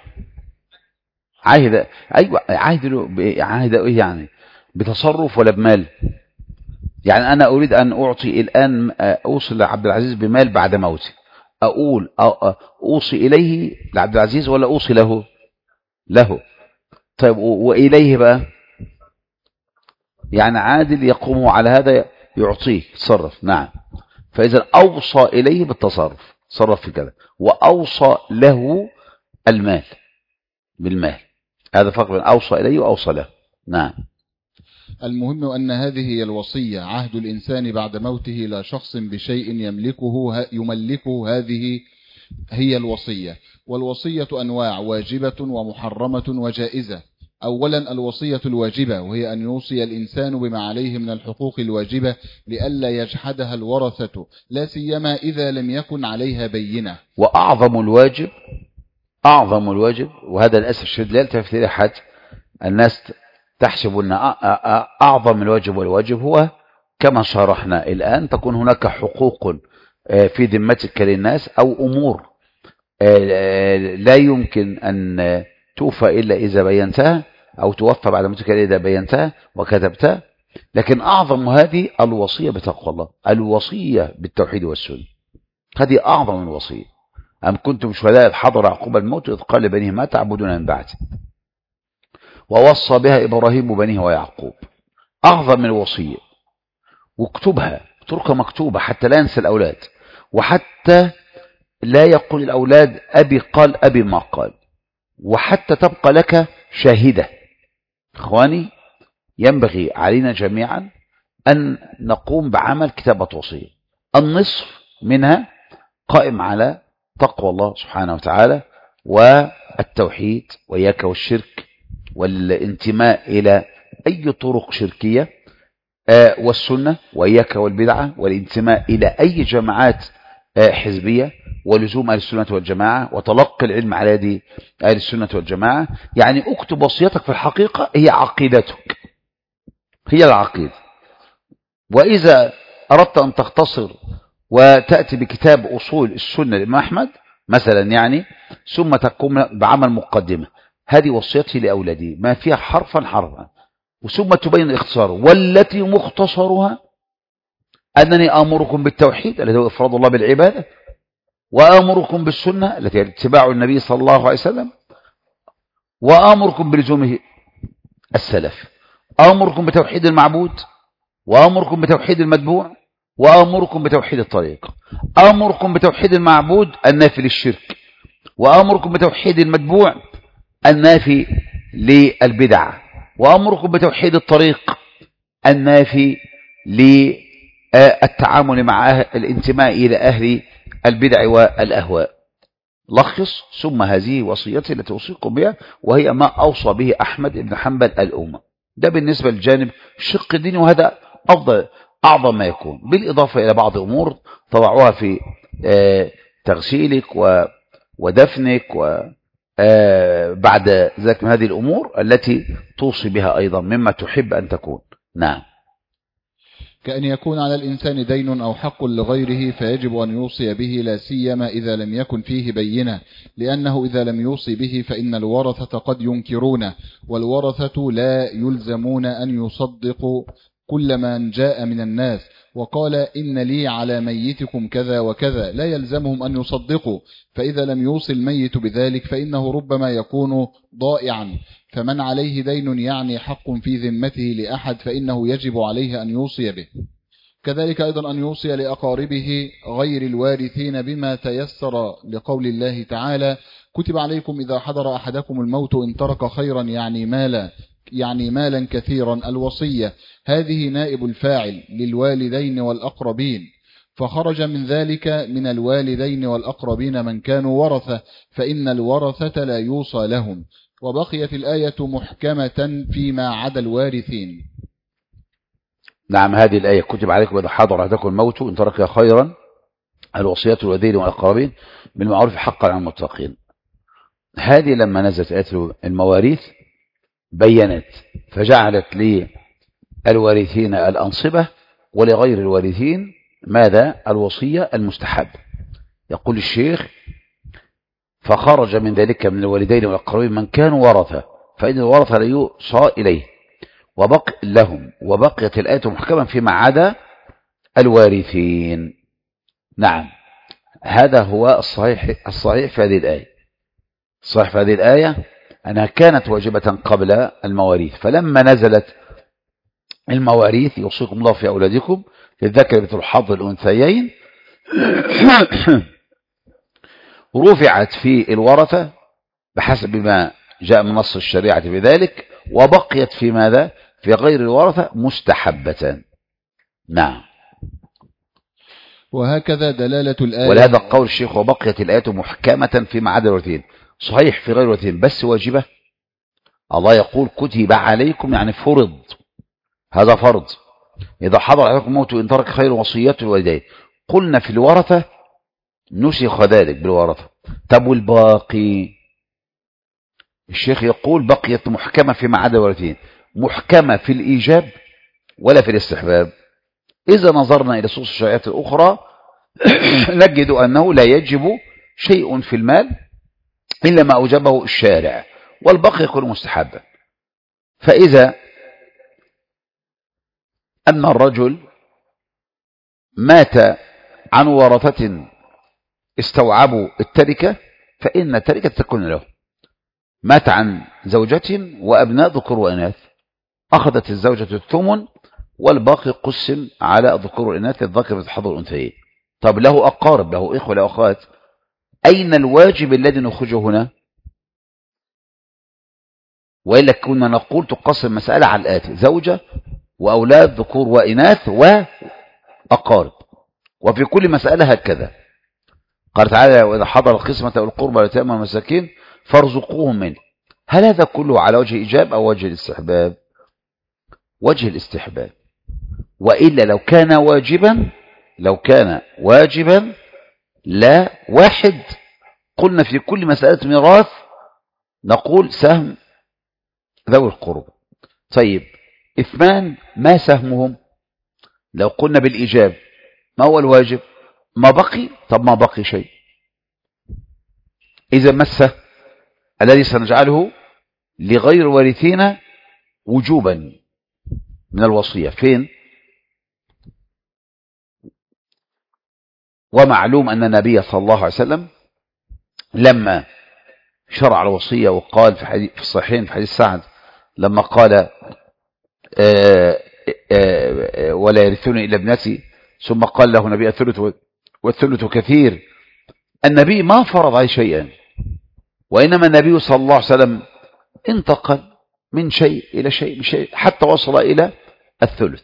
عاهد، أيوة عاهد له. عاهد إيه يعني؟ بتصرف ولا بمال؟ يعني أنا أريد أن أعطي الآن، أوصي لعبد العزيز بمال بعد موتي، أقول أوصي إليه لعبد العزيز ولا أوصي له؟ له. طيب وإليه بقى يعني عادل يقوم على هذا يعطيه تصرف. نعم. فإذا أوصى إليه بالتصرف، تصرف في كذا، وأوصى له المال بالمال. هذا فرق بين أوصى إليه وأوصى له. نعم. المهم أن هذه هي الوصية، عهد الإنسان بعد موته لا شخص بشيء يملكه يملكه هذه هي الوصية. والوصية أنواع: واجبة ومحرمة وجائزة. أولا الوصية الواجبة، وهي أن يوصي الإنسان بما عليه من الحقوق الواجبة لئلا يجحدها الورثة، لا سيما إذا لم يكن عليها بينة. وأعظم الواجب، أعظم الواجب، وهذا للأسف الشديد لا يلتفت إليه أحد، الناس تحسب أن أعظم الواجب والواجب هو كما شرحنا الآن، تكون هناك حقوق في ذمتك للناس أو أمور لا يمكن أن توفى إلا إذا بينتها، أو توفى بعد موتك إلا إذا بينتها وكتبتها. لكن أعظم هذه الوصية بتقوى الله، الوصية بالتوحيد والسنة، هذه أعظم الوصية. أم كنتم شهداء إذ حضر يعقوب الموت إذ قال لبنيه ما تعبدون من بعدي ووصى بها إبراهيم بنيه ويعقوب. أعظم الوصية، واكتبها، اتركها مكتوبة حتى لا ينسى الأولاد، وحتى لا يقول الأولاد أبي قال أبي ما قال، وحتى تبقى لك شاهدة. إخواني، ينبغي علينا جميعا أن نقوم بعمل كتابة وصية، النصف منها قائم على تقوى الله سبحانه وتعالى والتوحيد وإياك والشرك والانتماء إلى أي طرق شركية، والسنة وإياك والبدعة والانتماء إلى أي جماعات حزبية، ولزوم أهل السنة والجماعة وتلقي العلم على يد أهل السنة والجماعة. يعني اكتب وصيتك في الحقيقة هي عقيدتك، هي العقيدة. وإذا أردت أن تختصر وتأتي بكتاب أصول السنة للإمام أحمد مثلا يعني، ثم تقوم بعمل مقدمة، هذه وصيتي لأولادي ما فيها حرفا حرفا، ثم تبين اختصاره، والتي مختصرها أنني آمركم بالتوحيد الذي هو إفراد الله بالعبادة، وآمركم بالسنة التي هي اتباع النبي صلى الله عليه وسلم، وآمركم بلزومه السلف، آمركم بتوحيد المعبود، وآمركم بتوحيد المتبوع، وآمركم بتوحيد الطريق، آمركم بتوحيد المعبود النافي للشرك، وآمركم بتوحيد المتبوع النافي للبدع، وأمركم بتوحيد الطريق النافي للتعامل مع الانتماء إلى أهل البدع والأهواء. لخص ثم هذه وصيتي التي أوصيكم بها، وهي ما أوصى به أحمد بن حنبل الأمة. ده بالنسبة للجانب الشق الديني، وهذا أفضل أعظم ما يكون، بالإضافة إلى بعض أمور طبعوها في تغسيلك ودفنك و آه بعد ذلك من هذه الأمور التي توصي بها أيضا مما تحب أن تكون. نعم. كأن يكون على الإنسان دين أو حق لغيره فيجب أن يوصي به، لا سيما إذا لم يكن فيه بينة، لأنه إذا لم يوصي به فإن الورثة قد ينكرونه، والورثة لا يلزمون أن يصدقوا كل من جاء من الناس، وقال إن لي على ميتكم كذا وكذا، لا يلزمهم أن يصدقوا، فإذا لم يوصي الميت بذلك فإنه ربما يكون ضائعا، فمن عليه دين يعني حق في ذمته لأحد فإنه يجب عليه أن يوصي به. كذلك أيضا أن يوصي لأقاربه غير الوارثين بما تيسر، لقول الله تعالى كتب عليكم إذا حضر أحدكم الموت إن ترك خيرا يعني مالا يعني مالا كثيرا الوصية، هذه نائب الفاعل للوالدين والأقربين، فخرج من ذلك من الوالدين والأقربين من كانوا ورثة، فإن الورثة لا يوصى لهم، وبقيت الآية محكمة فيما عدا الوارثين. نعم، هذه الآية كتب عليكم إذا حضر أحدكم الموت إن ترك خيرا الوصية للوالدين والأقربين بالمعروف حقا على المتقين. هذه لما نزلت آية المواريث بينت، فجعلت للوارثين الأنصبة ولغير الوارثين ماذا؟ الوصية المستحب. يقول الشيخ فخرج من ذلك من الوالدين والأقربين من كانوا ورثة، فإن الورثة لا يوصى إليه وبقي لهم، وبقيت الآية محكما فيما عدا الوارثين. نعم، هذا هو الصحيح الصحيح في هذه الآية. الصحيح في هذه الآية أنها كانت واجبة قبل المواريث، فلما نزلت المواريث يوصيكم الله في أولادكم للذكر مثل حظ الأنثيين رفعت في الورثة بحسب ما جاء من نص الشريعة بذلك، وبقيت في ماذا؟ في غير الورثة مستحبة. نعم. وهكذا دلالة الآية. ولهذا قول الشيخ وبقيت الآية محكمة فيما عدا الوارثين، صحيح في غير الوارثين بس واجبة. الله يقول كتب عليكم يعني فرض، هذا فرض. إذا حضر عليكم موت إن ترك خير وصية الوالدين، قلنا في الورثة نسخ ذلك بالورثة. طب والباقي؟ الشيخ يقول بقيت محكمة فيما عدا الوارثين، محكمة في الإيجاب ولا في الاستحباب. إذا نظرنا إلى نصوص الشريعة الأخرى نجد أنه لا يجب شيء في المال إلا ما أوجبه الشارع، والباقي يكون مستحبا. فإذا أن الرجل مات عن ورثة استوعبوا التركة فإن التركة تكون له. مات عن زوجة وأبناء ذكور وإناث، أخذت الزوجة الثمن والباقي قسم على الذكور والإناث للذكر مثل حظ الأنثيين. طب له أقارب، له إخوة، له أخوات، أين الواجب الذي نخرجه هنا؟ وإلا كنا نقول تقسم المسألة على الآتي: زوجة وأولاد ذكور وإناث وأقارب، وفي كل مسألة هكذا. قال تعالى وإذا حضر القسمة والقربى واليتامى والمساكين فارزقوهم منه. هل هذا كله على وجه إيجاب أو وجه الاستحباب؟ وجه الاستحباب. وإلا لو كان واجبا لو كان واجبا لا واحد قلنا في كل مسألة ميراث نقول سهم ذوي القرب. طيب اثنان ما سهمهم؟ لو قلنا بالإيجاب ما هو الواجب؟ ما بقي. طب ما بقي شيء، إذا مسه الذي سنجعله لغير وارثين وجوبا من الوصية فين؟ ومعلوم أن النبي صلى الله عليه وسلم لما شرع الوصية وقال في, حديث في الصحيحين في حديث سعد لما قال آآ آآ ولا يرثوني إلا ابنتي، ثم قال له نبي الثلث والثلث كثير. النبي ما فرض عليه شيئا، وإنما النبي صلى الله عليه وسلم انتقل من شيء إلى شيء بشيء حتى وصل إلى الثلث.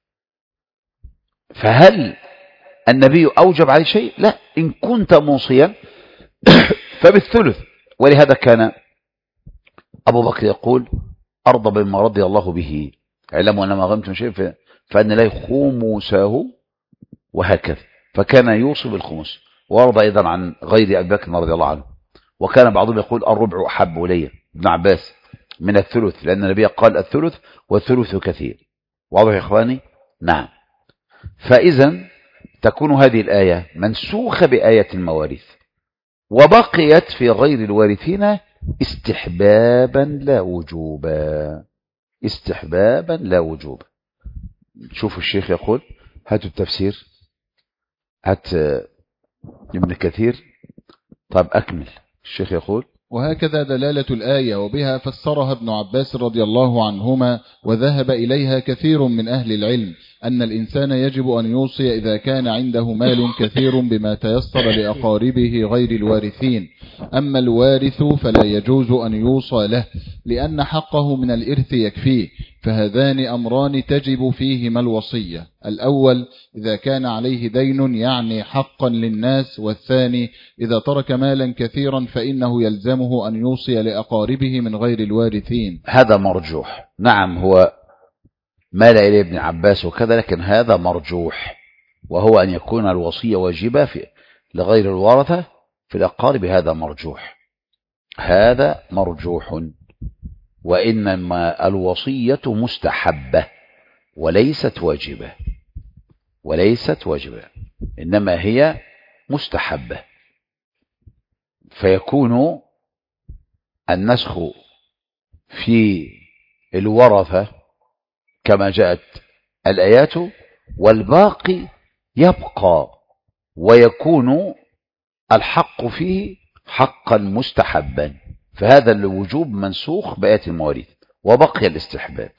فهل النبي أوجب عليه شيء؟ لا، إن كنت موصيا فبالثلث. ولهذا كان أبو بكر يقول أرضى بما رضي الله به، اعلموا أن ما غنمتم شيء فأن لا خمسه، وهكذا. فكان يوصي بالخمس، وارضى أيضا عن غير أبي بكر رضي الله عنه. وكان بعضهم يقول الربع أحب إلي، ابن عباس، من الثلث، لأن النبي قال الثلث والثلث كثير. واضح يا إخواني؟ نعم. فإذا تكون هذه الآية منسوخة بآية المواريث، وبقيت في غير الوارثين استحبابا لا وجوبا، استحبابا لا وجوبا. شوفوا الشيخ يقول، هاتوا التفسير، هات ابن كثير. طيب أكمل. الشيخ يقول وهكذا دلالة الآية، وبها فسرها ابن عباس رضي الله عنهما وذهب إليها كثير من أهل العلم، أن الإنسان يجب أن يوصي إذا كان عنده مال كثير بما تيسر لأقاربه غير الوارثين. أما الوارث فلا يجوز أن يوصى له، لأن حقه من الإرث يكفيه. فهذان أمران تجب فيهما الوصية: الأول إذا كان عليه دين يعني حقا للناس، والثاني إذا ترك مالا كثيرا فإنه يلزمه أن يوصي لأقاربه من غير الوارثين. هذا مرجوح. نعم، هو مال إلى ابن عباس وكذا، لكن هذا مرجوح، وهو أن يكون الوصية واجبة في لغير الورثة في الأقارب. هذا مرجوح، هذا مرجوح. وإنما الوصية مستحبة وليست واجبة، وليست واجبة، إنما هي مستحبة. فيكون النسخ في الورثة كما جاءت الآيات، والباقي يبقى، ويكون الحق فيه حقا مستحبا. فهذا الوجوب منسوخ بآية المواريث، وبقي الاستحباب،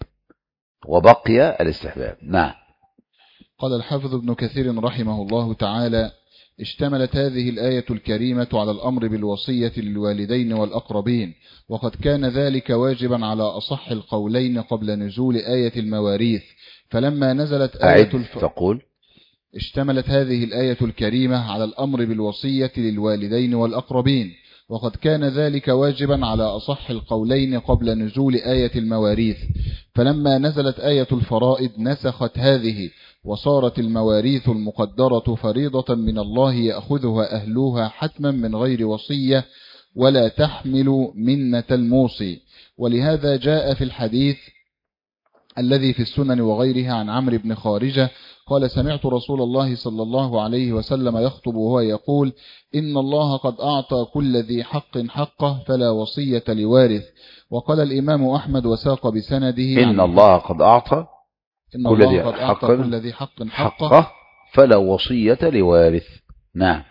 وبقي الاستحباب. نعم. قال الحافظ ابن كثير رحمه الله تعالى: اشتملت هذه الآية الكريمة على الأمر بالوصية للوالدين والأقربين، وقد كان ذلك واجبا على أصح القولين قبل نزول آية المواريث. فلما نزلت آية الف... تقول اشتملت هذه الآية الكريمة على الأمر بالوصية للوالدين والأقربين، وقد كان ذلك واجبا على أصح القولين قبل نزول آية المواريث. فلما نزلت آية الفرائض نسخت هذه، وصارت المواريث المقدرة فريضة من الله يأخذها أهلها حتما من غير وصية، ولا تحمل منة الموصي. ولهذا جاء في الحديث الذي في السنن وغيرها عن عمرو بن خارجة قال: سمعت رسول الله صلى الله عليه وسلم يخطب وهو يقول: إن الله قد أعطى كل ذي حق حقه فلا وصية لوارث. وقال الإمام أحمد وساق بسنده: إن الله قد أعطى إن الله قد أعطى كل ذي حق حقه, حقه فلا وصية لوارث. نعم.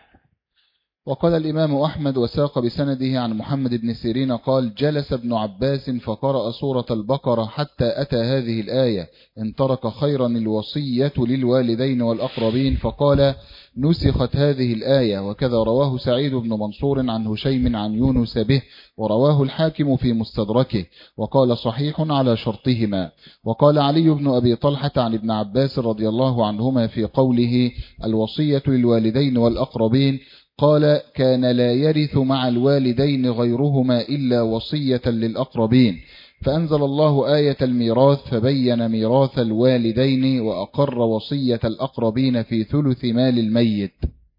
وقال الإمام أحمد وساق بسنده عن محمد بن سيرين قال: جلس ابن عباس فقرأ سورة البقرة حتى أتى هذه الآية: إن ترك خيرا الوصية للوالدين والأقربين، فقال: نسخت هذه الآية. وكذا رواه سعيد بن منصور عن هشيم عن يونس به، ورواه الحاكم في مستدركه، وقال: صحيح على شرطهما. وقال علي بن أبي طلحة عن ابن عباس رضي الله عنهما في قوله: الوصية للوالدين والأقربين، قال: كان لا يرث مع الوالدين غيرهما إلا وصية للأقربين. فأنزل الله آية الميراث فبين ميراث الوالدين، وأقر وصية الأقربين في ثلث مال الميت.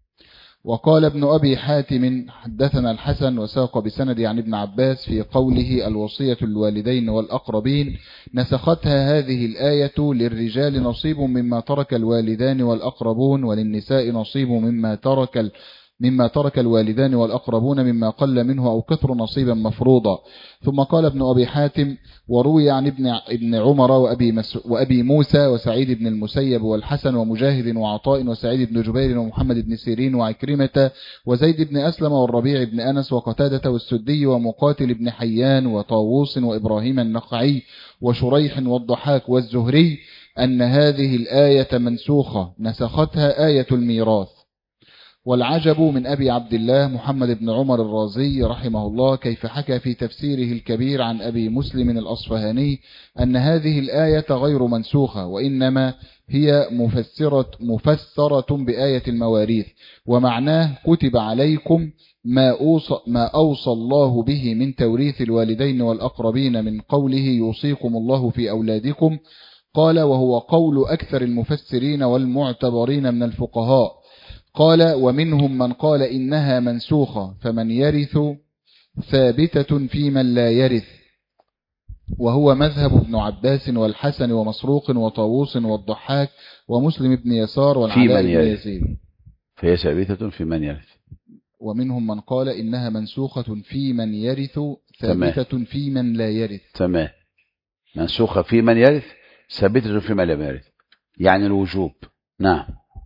وقال ابن أبي حاتم: حدثنا الحسن وساق بسند عن ابن عباس في قوله: الوصية للوالدين والأقربين، نسختها هذه الآية: للرجال نصيب مما ترك الوالدان والأقربون، وللنساء نصيب مما ترك مما ترك الوالدان والأقربون مما قل منه أو كثر نصيبا مفروضا. ثم قال ابن أبي حاتم: وروي عن ابن ابن عمر وأبي, وأبي موسى وسعيد بن المسيب والحسن ومجاهد وعطاء وسعيد بن جبير ومحمد بن سيرين وعكرمة وزيد بن أسلم والربيع بن أنس وقتادة والسدي ومقاتل بن حيان وطاووس وإبراهيم النخعي وشريح والضحاك والزهري أن هذه الآية منسوخة نسختها آية الميراث. والعجب من أبي عبد الله محمد بن عمر الرازي رحمه الله كيف حكى في تفسيره الكبير عن أبي مسلم الأصفهاني أن هذه الآية غير منسوخة، وإنما هي مفسرة, مفسرة بآية المواريث، ومعناه: كتب عليكم ما أوصى, ما أوصى الله به من توريث الوالدين والأقربين من قوله يوصيكم الله في أولادكم. قال: وهو قول أكثر المفسرين والمعتبرين من الفقهاء. قال: ومنهم من قال إنها منسوخة، فمن يرث ثابتة في من لا يرث، وهو مذهب ابن عباس والحسن ومسروق وطاووس والضحاك ومسلم بن يسار والعلاء بن يزيد. فهي ثابتة في من يرث. ومنهم من قال إنها منسوخة في من يرث ثابتة تمام. في من لا يرث. تمام. منسوخة في من يرث ثابتة في من لا يرث، يعني الوجوب. نعم.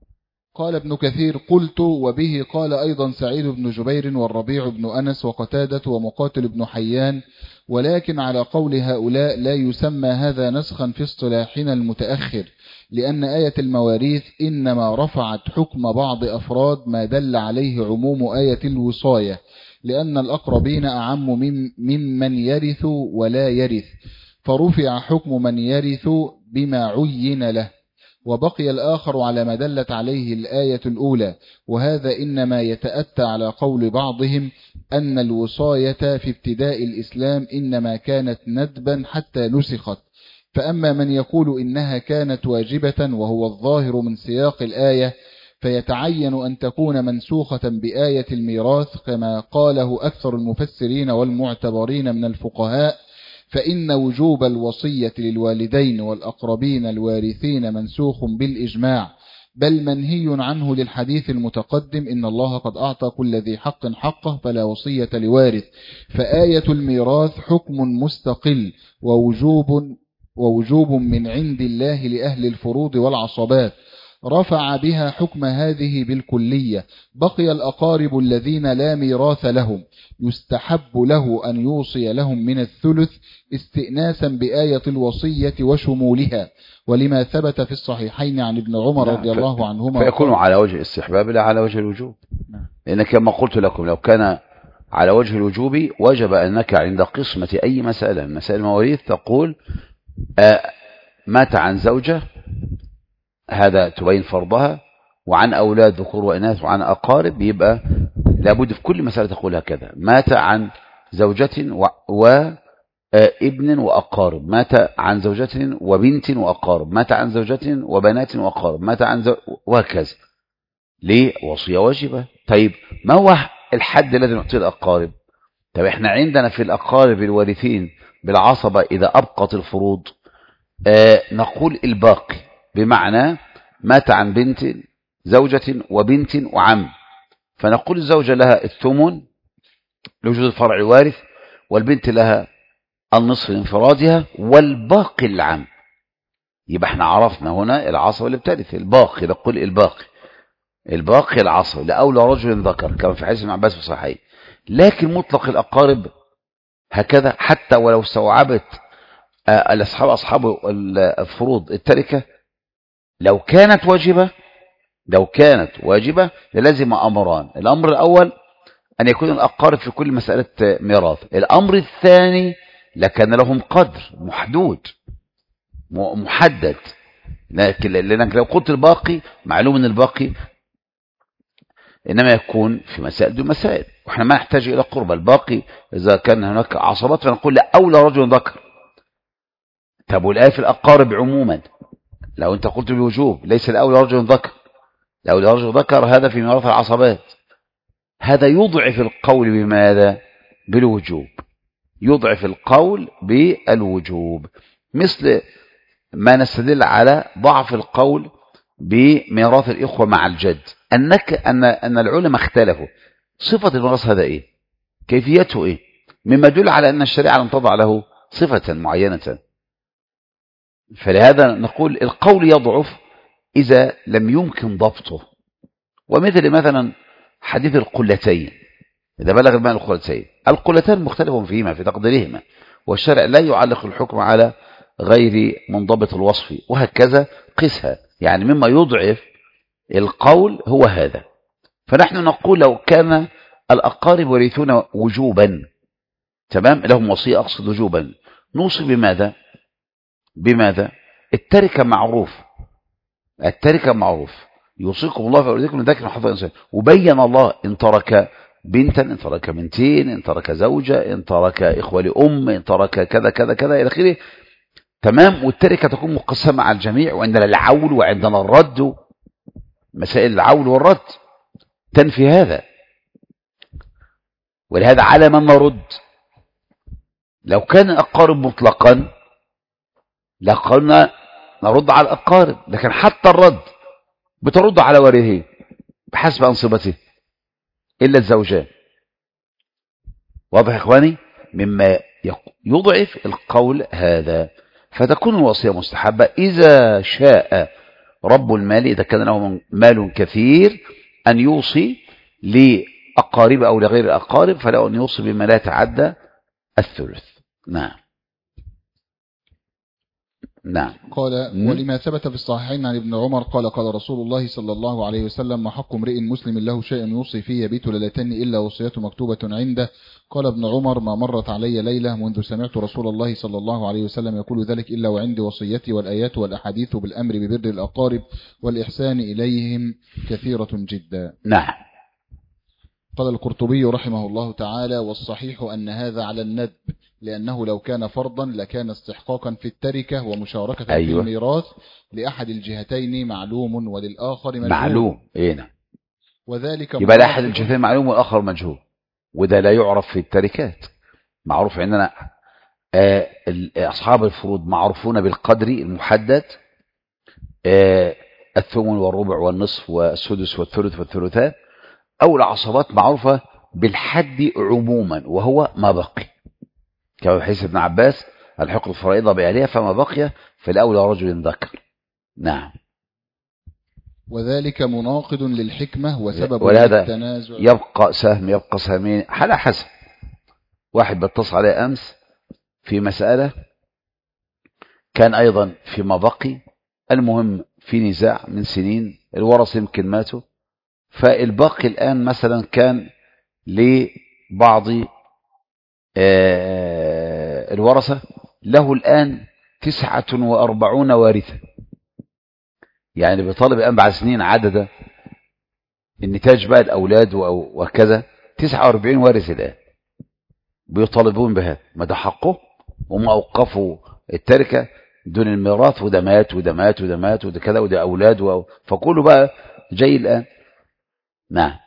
قال ابن كثير: قلت وبه قال أيضا سعيد بن جبير والربيع بن أنس وقتادة ومقاتل بن حيان، ولكن على قول هؤلاء لا يسمى هذا نسخا في اصطلاحنا المتأخر، لأن آية المواريث إنما رفعت حكم بعض أفراد ما دل عليه عموم آية الوصاية، لأن الأقربين أعم ممن يرث ولا يرث، فرفع حكم من يرث بما عين له، وبقي الآخر على ما دلت عليه الآية الأولى. وهذا إنما يتأتى على قول بعضهم أن الوصاية في ابتداء الإسلام إنما كانت ندبا حتى نسخت، فأما من يقول إنها كانت واجبة وهو الظاهر من سياق الآية فيتعين أن تكون منسوخة بآية الميراث كما قاله أكثر المفسرين والمعتبرين من الفقهاء، فإن وجوب الوصية للوالدين والأقربين الوارثين منسوخ بالإجماع، بل منهي عنه للحديث المتقدم: إن الله قد أعطى كل ذي حق حقه فلا وصية لوارث. فآية الميراث حكم مستقل ووجوب, ووجوب من عند الله لأهل الفروض والعصبات، رفع بها حكم هذه بالكلية. بقي الأقارب الذين لا ميراث لهم يستحب له أن يوصي لهم من الثلث استئناسا بآية الوصية وشمولها، ولما ثبت في الصحيحين عن ابن عمر رضي الله عنهما فيكون على وجه الاستحباب لا على وجه الوجوب. لأن كما قلت لكم لو كان على وجه الوجوب وجب أنك عند قسمة أي مسألة من مسائل المواريث تقول آه مات عن زوجة، هذا تبين فرضها، وعن أولاد ذكور وإناث وعن أقارب، يبقى لابد في كل مسألة تقول هكذا: مات عن زوجة وابن وأقارب، مات عن زوجة وبنت وأقارب، مات عن زوجة وبنات وأقارب، مات عن زو... وهكذا. ليه؟ وصية واجبة. طيب ما هو الحد الذي نعطيه الأقارب؟ طيب احنا عندنا في الأقارب الوارثين بالعصبة إذا أبقت الفروض آه نقول الباقي، بمعنى مات عن بنت زوجة وبنت وعم، فنقول الزوجة لها الثمن لوجود الفرع الوارث، والبنت لها النصف لانفرادها، والباقي العم. يبقى احنا عرفنا هنا العصبة اللي بترث الباقي، نقول الباقي الباقي العصبة لأولى رجل ذكر كما في حديث ابن عباس في الصحيح. لكن مطلق الأقارب هكذا حتى ولو استوعبت الأصحاب أصحاب الفروض التركة، لو كانت واجبة لو كانت واجبة للازم أمران: الأمر الأول أن يكون الأقارب في كل مسألة ميراث، الأمر الثاني لكان لهم قدر محدود محدد، لكن لأنك لو قلت الباقي معلوم أن الباقي إنما يكون في مسائل دون مسائل، وإحنا ما نحتاج إلى قرب الباقي. إذا كان هناك عصبات فنقول لأولى رجل ذكر. طب والآية في الأقارب عموما لو أنت قلت بالوجوب ليس لأولى رجل ذكر، لأولى رجل ذكر هذا في ميراث العصبات، هذا يضعف القول بماذا؟ بالوجوب، يضعف القول بالوجوب، مثل ما نستدل على ضعف القول بميراث الإخوة مع الجد، أنك أن أن العلماء اختلفوا صفة الميراث هذا إيه؟ كيفيته إيه؟ مما يدل على أن الشريعة لم تضع له صفة معينة. فلهذا نقول القول يضعف إذا لم يمكن ضبطه. ومثل مثلا حديث القلتين، إذا بلغ الماء القلتين، القلتان مختلف فيهما في تقديرهما، والشرع لا يعلق الحكم على غير منضبط الوصف، وهكذا قسها. يعني مما يضعف القول هو هذا. فنحن نقول لو كان الأقارب ورثون وجوبا، تمام، لهم وصية، أقصد وجوبا، نوصي بماذا؟ بماذا؟ التركة معروف، التركة معروف، يوصيكم الله في أولادكم لذكر حظ الإنسان، وبين الله إن ترك بنتا، إن ترك بنتين، إن ترك زوجة، إن ترك إخوة لأم، إن ترك كذا كذا كذا إلى آخره، تمام. والتركة تكون مقسمة على الجميع، وعندنا العول وعندنا الرد، مسائل العول والرد تنفي هذا. ولهذا على من نرد؟ لو كان الأقارب مطلقا لقلنا نرد على الأقارب، لكن حتى الرد بترد على ورثه بحسب أنصبته إلا الزوجان. واضح يا إخواني؟ مما يضعف القول هذا. فتكون الوصية مستحبة إذا شاء رب المال، إذا كان له مال كثير، أن يوصي لأقارب أو لغير الأقارب، فله أن يوصي بما لا يتعدى الثلث. نعم نعم. قال: ولما ثبت في الصحيحين عن ابن عمر قال: قال رسول الله صلى الله عليه وسلم: ما حق امرئ مسلم له شيء يوصي فيه يبيت ليلتين إلا وصيته مكتوبة عنده. قال ابن عمر: ما مرت علي ليلة منذ سمعت رسول الله صلى الله عليه وسلم يقول ذلك إلا وعندي وصيتي والآيات والأحاديث بالأمر ببر الأقارب والإحسان إليهم كثيرة جدا. نعم. قال القرطبي رحمه الله تعالى: والصحيح أن هذا على الندب، لأنه لو كان فرضا لكان استحقاقا في التركة ومشاركة أيوة. في الميراث لأحد الجهتين معلوم وللآخر مجهول. معلوم إيه؟ وذلك يبقى لأحد الجهتين معلوم والآخر مجهول، وده لا يعرف في التركات. معروف عندنا آه أصحاب الفروض معروفون بالقدر المحدد، آه الثمن والربع والنصف والسدس والثلث والثلثان، أو العصبات معروفة بالحد عموما وهو ما بقي، كما في حديث ابن عباس: الحق الفرائض بأهلها فما بقي فالأولى رجل ذكر. نعم. وذلك مناقض للحكمة وسبب للتنازع. يبقى سهم، يبقى سهمين على حسب. واحد بتصل عليه أمس في مسألة كان أيضا فيما بقي، المهم في نزاع من سنين، الورث يمكن ماتوا، فالباقي الآن مثلا كان لبعض آه الورثة له الآن تسعة وأربعون وارثة، يعني بيطالب الآن بعد سنين عدد النتاج بقى الأولاد وكذا، تسعة وأربعين وارث الآن بيطالبون بهذا. ما ده حقه، وما أوقفوا التركة دون الميراث، وده مات وده مات وده مات وده كذا وده أولاد و... فكله بقى جاي الآن. نعم.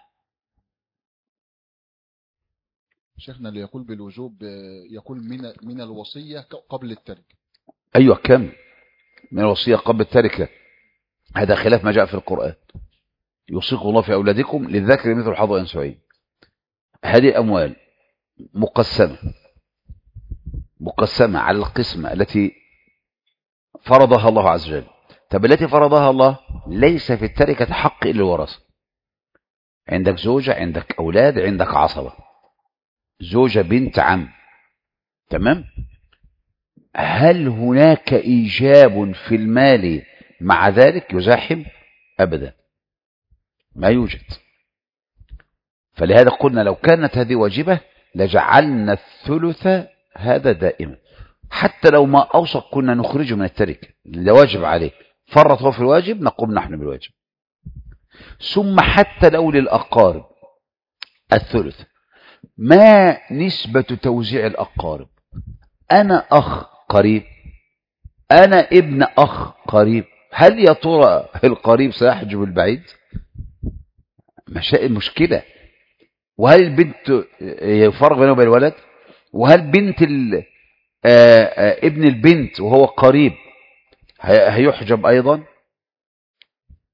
شيخنا اللي يقول بالوجوب يقول من من الوصية قبل التركة. أيوة، كم من الوصية قبل التركة؟ هذا خلاف ما جاء في القرآن: يوصيكم الله في أولادكم للذكر مثل حظ الأنثيين. هذه الأموال مقسمة مقسمة على القسمة التي فرضها الله عز وجل. طب التي فرضها الله ليس في التركة حق إلا الورثة. عندك زوجة، عندك أولاد، عندك عصبة، زوجة بنت عم، تمام. هل هناك إيجاب في المال مع ذلك يزاحم؟ أبدا، ما يوجد. فلهذا قلنا لو كانت هذه واجبة لجعلنا الثلث هذا دائما، حتى لو ما أوصق كنا نخرجه من التركة، ده واجب عليه، فرط هو في الواجب نقوم نحن بالواجب. ثم حتى لو للأقارب الثلث، ما نسبة توزيع الأقارب؟ أنا أخ قريب، أنا ابن أخ قريب، هل يا ترى القريب سيحجب البعيد؟ مشاكل مشكلة. وهل البنت يفرق بينه وبين الولد؟ وهل بنت ال... آآ آآ ابن البنت وهو قريب هيحجب أيضا؟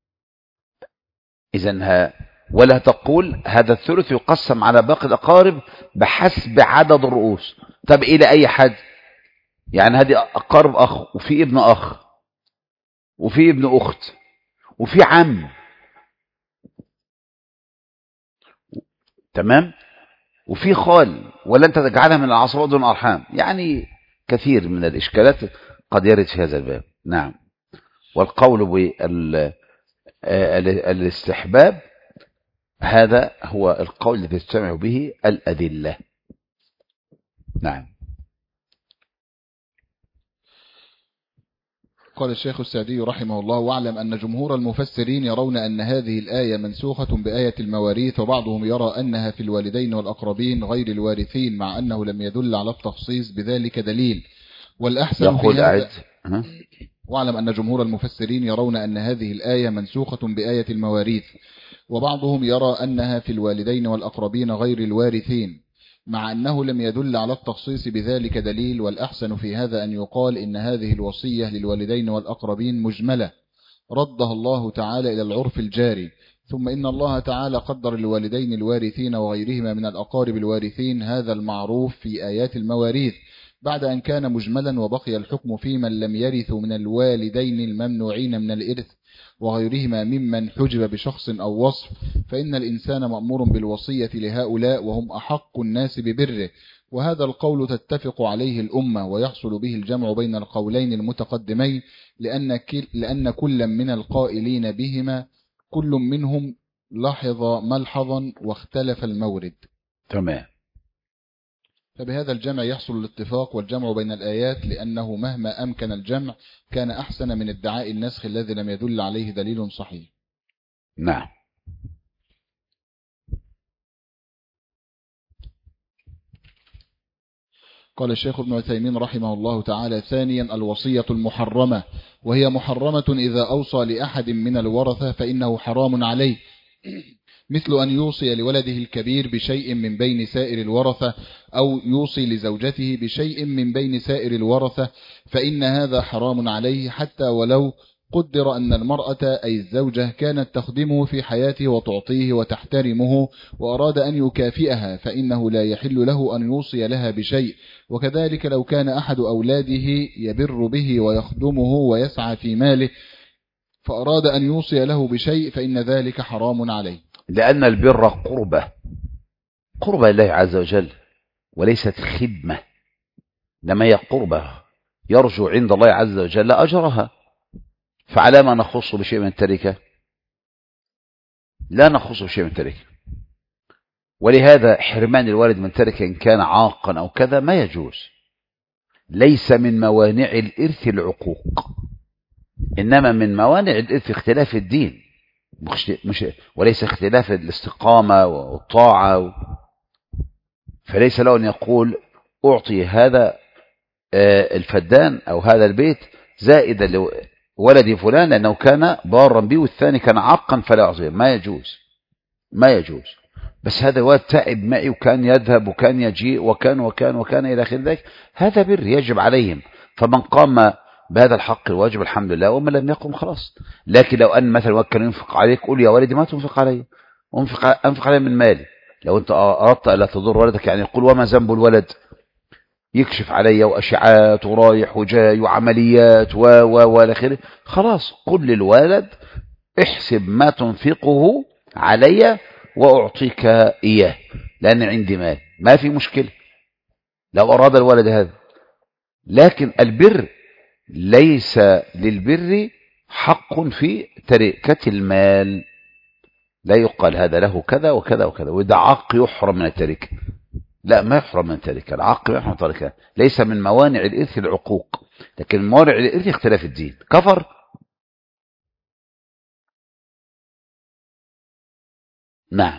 إذن ولا تقول هذا الثلث يقسم على باقي الأقارب بحسب عدد الرؤوس. طب إلى أي حد؟ يعني هذه أقارب أخ، وفي ابن أخ، وفي ابن أخت، وفي عم، تمام، وفي خال، ولا أنت تجعلها من العصبات دون أرحام. يعني كثير من الإشكالات قد يرد في هذا الباب. نعم. والقول بالاستحباب هذا هو القول الذي تجتمع به الأدلة. نعم. قال الشيخ السعدي رحمه الله: واعلم أن جمهور المفسرين يرون أن هذه الآية منسوخة بآية المواريث، وبعضهم يرى أنها في الوالدين والأقربين غير الوارثين، مع أنه لم يدل على التخصيص بذلك دليل. والأحسن في هذا واعلم أن جمهور المفسرين يرون أن هذه الآية منسوخة بآية المواريث، وبعضهم يرى أنها في الوالدين والأقربين غير الوارثين، مع أنه لم يدل على التخصيص بذلك دليل. والأحسن في هذا أن يقال إن هذه الوصية للوالدين والأقربين مجملة ردها الله تعالى إلى العرف الجاري، ثم إن الله تعالى قدر الوالدين الوارثين وغيرهما من الأقارب الوارثين هذا المعروف في آيات المواريث بعد أن كان مجملا، وبقي الحكم في من لم يرثوا من الوالدين الممنوعين من الإرث وغيرهما ممن حجب بشخص أو وصف، فإن الإنسان مأمور بالوصية لهؤلاء وهم أحق الناس ببره. وهذا القول تتفق عليه الأمة، ويحصل به الجمع بين القولين المتقدمين، لأن, لأن كل من القائلين بهما كل منهم لاحظ ملحظا واختلف المورد. تمام. فبهذا الجمع يحصل الاتفاق والجمع بين الآيات، لأنه مهما أمكن الجمع كان أحسن من ادعاء النسخ الذي لم يدل عليه دليل صحيح. نعم. قال الشيخ ابن عثيمين رحمه الله تعالى: ثانيا الوصية المحرمة، وهي محرمة إذا أوصى لأحد من الورثة فإنه حرام عليه، مثل أن يوصي لولده الكبير بشيء من بين سائر الورثة، أو يوصي لزوجته بشيء من بين سائر الورثة، فإن هذا حرام عليه، حتى ولو قدر أن المرأة أي الزوجة كانت تخدمه في حياته وتعطيه وتحترمه، وأراد أن يكافئها، فإنه لا يحل له أن يوصي لها بشيء. وكذلك لو كان أحد أولاده يبر به ويخدمه ويسعى في ماله، فأراد أن يوصي له بشيء، فإن ذلك حرام عليه، لأن البر قربة قربة لله عز وجل، وليست خدمة، لما هي قربة يرجو عند الله عز وجل أجرها. فعلى ما نخص بشيء من التركة؟ لا نخص بشيء من التركة. ولهذا حرمان الوالد من تركة إن كان عاقا أو كذا ما يجوز، ليس من موانع الإرث العقوق، إنما من موانع الإرث اختلاف الدين، مش وليس اختلاف الاستقامة والطاعة. فليس له أن يقول أعطي هذا الفدان أو هذا البيت زائدا لولدي فلان لأنه كان بارا بي والثاني كان عاقا فلا أعطيه. ما يجوز، ما يجوز. بس هذا واد تعب معي وكان يذهب وكان يجيء وكان وكان وكان إلى آخر ذلك، هذا بر يجب عليهم. فمن قام بهذا الحق الواجب الحمد لله، ومن لم يقم خلاص. لكن لو أن مثلا كان ينفق عليك، قول يا والدي ما تنفق علي، أنفق, أنفق علي من مالي. لو أنت أردت ألا تضر ولدك، يعني يقول وما ذنب الولد، يكشف علي وأشعات ورايح وجاي وعمليات و و والى آخره، خلاص قل للولد احسب ما تنفقه علي وأعطيك إياه لأن عندي مال، ما في مشكلة لو أراد الولد هذا. لكن البر ليس للبر حق في تركة المال، لا يقال هذا له كذا وكذا وكذا وده عق يحرم من التركة. لا، ما يحرم من التركة، العق يحرم من التركة، ليس من موانع الإرث العقوق، لكن موانع الإرث اختلاف الدين. كفر. نعم.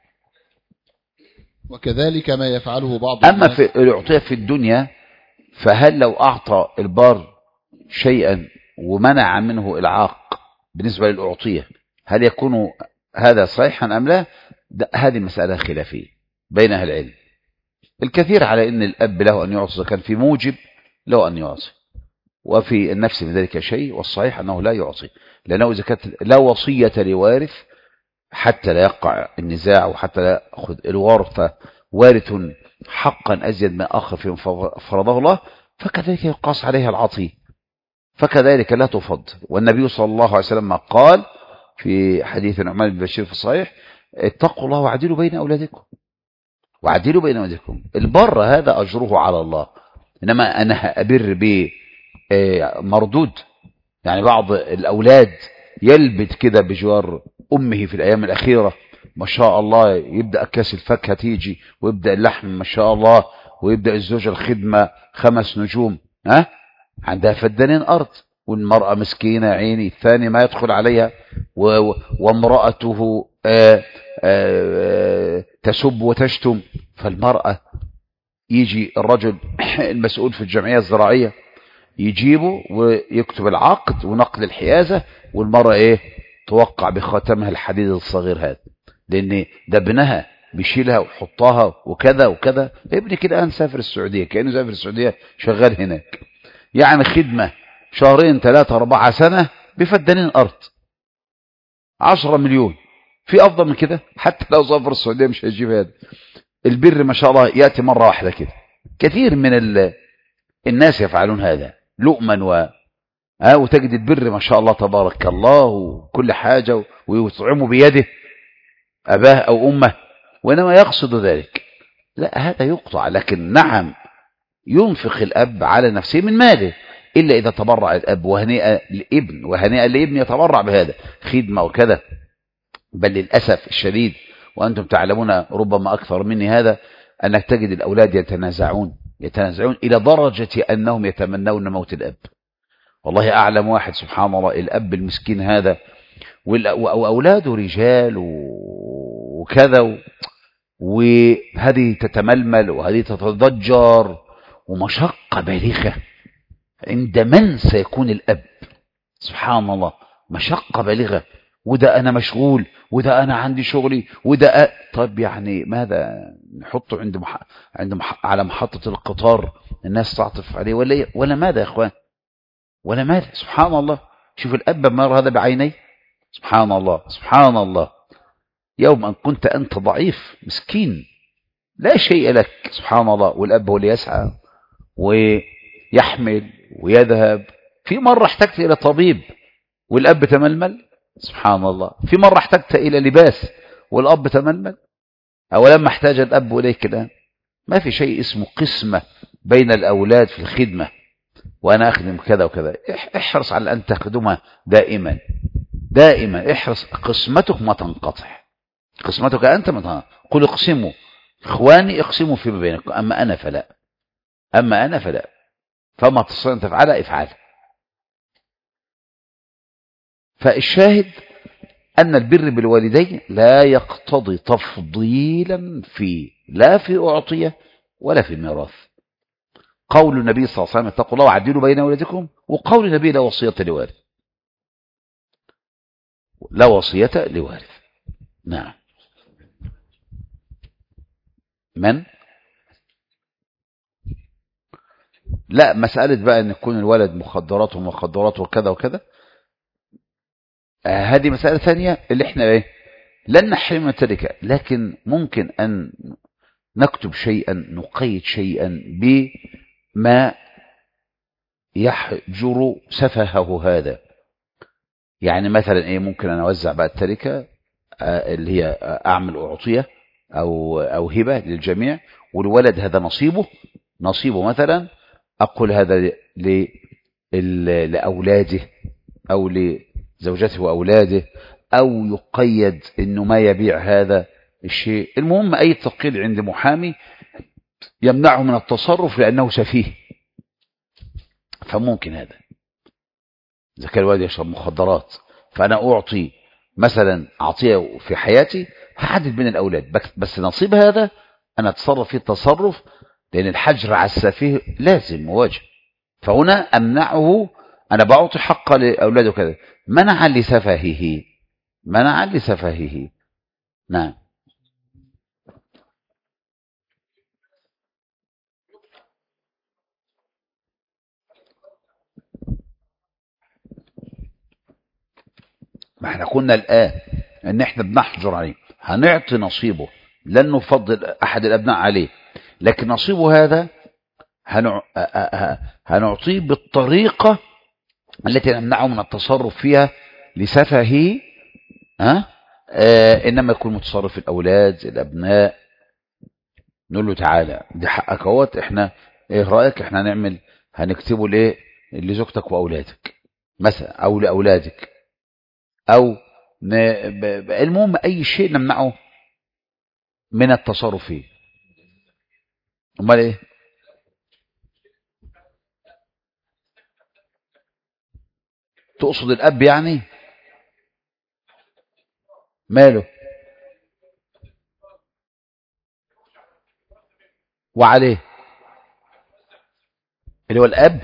وكذلك ما يفعله بعض أما في الأعطية في الدنيا، فهل لو أعطى البار شيئا ومنع منه العاق بالنسبة للأعطية، هل يكون هذا صحيحا أم لا؟ هذه مسألة خلافية بين أهل العلم. الكثير على أن الأب له أن يعطي، كان في موجب له أن يعطي، وفي النفس من ذلك شيء، والصحيح أنه لا يعطي، لأنه إذا كانت لا وصية لوارث حتى لا يقع النزاع وحتى لا يأخذ الورثة وارث حقا أزيد من آخر فيما فرضه الله، فكذلك يقاس عليها العطية، فكذلك لا تفضل. والنبي صلى الله عليه وسلم قال في حديث النعمان بن بشير في الصحيح: اتقوا الله وعدلوا بين أولادكم، وعدلوا بين أولادكم. البر هذا أجره على الله، إنما أنا أبر بمردود. يعني بعض الأولاد يلبت كده بجوار أمه في الأيام الأخيرة، ما شاء الله، يبدأ أكياس الفاكهة تيجي، ويبدأ اللحم ما شاء الله، ويبدأ الزوجة الخدمة خمس نجوم، ها عندها فدانين أرض، والمرأة مسكينة عيني، الثاني ما يدخل عليها، وامرأته آآ آآ تسب وتشتم. فالمرأة يجي الرجل المسؤول في الجمعية الزراعية يجيبه ويكتب العقد ونقل الحيازة، والمرأة ايه توقع بخاتمها الحديد الصغير هذا، لان ده ابنها بيشيلها ويحطها وكذا وكذا. ابني كده الان سافر السعودية، كأنه سافر السعودية شغال هناك، يعني خدمة شهرين ثلاثة أربعة سنة بفدانين أرض عشرة مليون. في أفضل من كده؟ حتى لو سافر السعودية مش هيجيب هذا البر. ما شاء الله يأتي مرة واحدة كده. كثير من الناس يفعلون هذا لؤما و ها وتجد البر ما شاء الله تبارك الله وكل حاجة، ويطعمه بيده أباه أو أمه، وإنما يقصد ذلك لا، هذا يقطع. لكن نعم ينفق الأب على نفسه من ماله، إلا إذا تبرع الأب وهنيئة لابن، وهنيئة لابن يتبرع بهذا خدمة وكذا. بل للأسف الشديد، وأنتم تعلمون ربما أكثر مني هذا، أنك تجد الأولاد يتنازعون يتنازعون إلى درجة أنهم يتمنون موت الأب. والله أعلم واحد سبحان الله، الأب المسكين هذا وأولاده رجال وكذا، وهذه تتململ وهذه تتضجر، ومشقة بالغة عند من سيكون الأب. سبحان الله، مشقة بالغة. وده أنا مشغول، وده أنا عندي شغلي، وده أ... طب يعني ماذا نحطه عند مح... عند مح... على محطة القطار الناس تعطف عليه ولا إيه؟ ولا ماذا يا إخوان؟ ولا ماذا؟ سبحان الله. شوف الأب ما يرى هذا بعيني. سبحان الله سبحان الله. يوم أن كنت أنت ضعيف مسكين لا شيء لك، سبحان الله، والأب هو اللي يسعى ويحمل ويذهب. في مرة احتجت إلى طبيب والأب تململ، سبحان الله. في مرة احتجت إلى لباس والأب تململ. أولما احتاج الأب إليك الآن. ما في شيء اسمه قسمة بين الأولاد في الخدمة، وأنا أخدم كذا وكذا. احرص على أن تخدمها دائما دائما. احرص قسمتك ما تنقطع، قسمتك أنت ما تنقطع. قل اقسموا إخواني اقسموا فيما بينكم، أما أنا فلا أما أنا فلا فما تستطيع أن تفعل افعل. فالشاهد أن البر بالوالدين لا يقتضي تفضيلا في لا في أعطية ولا في ميراث. قول النبي صلى الله عليه وسلم: اتقوا الله وعدلوا بين أولادكم، وقول النبي: لا وصية لوارث، لا وصية لوارث. نعم. من؟ لا، مسألة بقى أن يكون الولد مخدرات ومخدرات وكذا وكذا، آه هذه مسألة ثانية اللي احنا ايه لن نحرم تلك، لكن ممكن أن نكتب شيئا، نقيد شيئا بما يحجر سفهه هذا. يعني مثلا ايه، ممكن أن أوزع بقى التركة آه اللي هي أعمل أعطية أو, أو هبة للجميع، والولد هذا نصيبه نصيبه مثلا أقول هذا لأولاده أو لزوجته وأولاده، أو يقيد أنه ما يبيع هذا الشيء. المهم أي تقييد عند محامي يمنعه من التصرف لأنه سفيه. فممكن هذا إذا كان الولد يشرب مخدرات، فأنا أعطي مثلا أعطيه في حياتي، هحدد بين الأولاد، بس نصيب هذا أنا أتصرف فيه التصرف، لأن الحجر على السفيه لازم وواجب. فهنا أمنعه، أنا بعطي حق لأولاده كذا، منعا لسفهه منعا لسفهه. نعم. ما احنا قلنا الآن ان احنا بنحجر عليه، هنعطي نصيبه، لن نفضل احد الابناء عليه، لكن نصيبه هذا هنع... هنعطيه بالطريقة التي نمنعه من التصرف فيها لسفهه. ها آه انما يكون متصرف الاولاد الابناء، نقول له تعالى دي حقك اهوت، احنا ايه رايك احنا هنعمل هنكتبه ليه لزوجتك واولادك مثلا او لاولادك، او ن... ب... ب... المهم اي شيء نمنعه من التصرف فيه. امال ايه؟ تقصد الاب يعني؟ ماله وعليه اللي هو الاب؟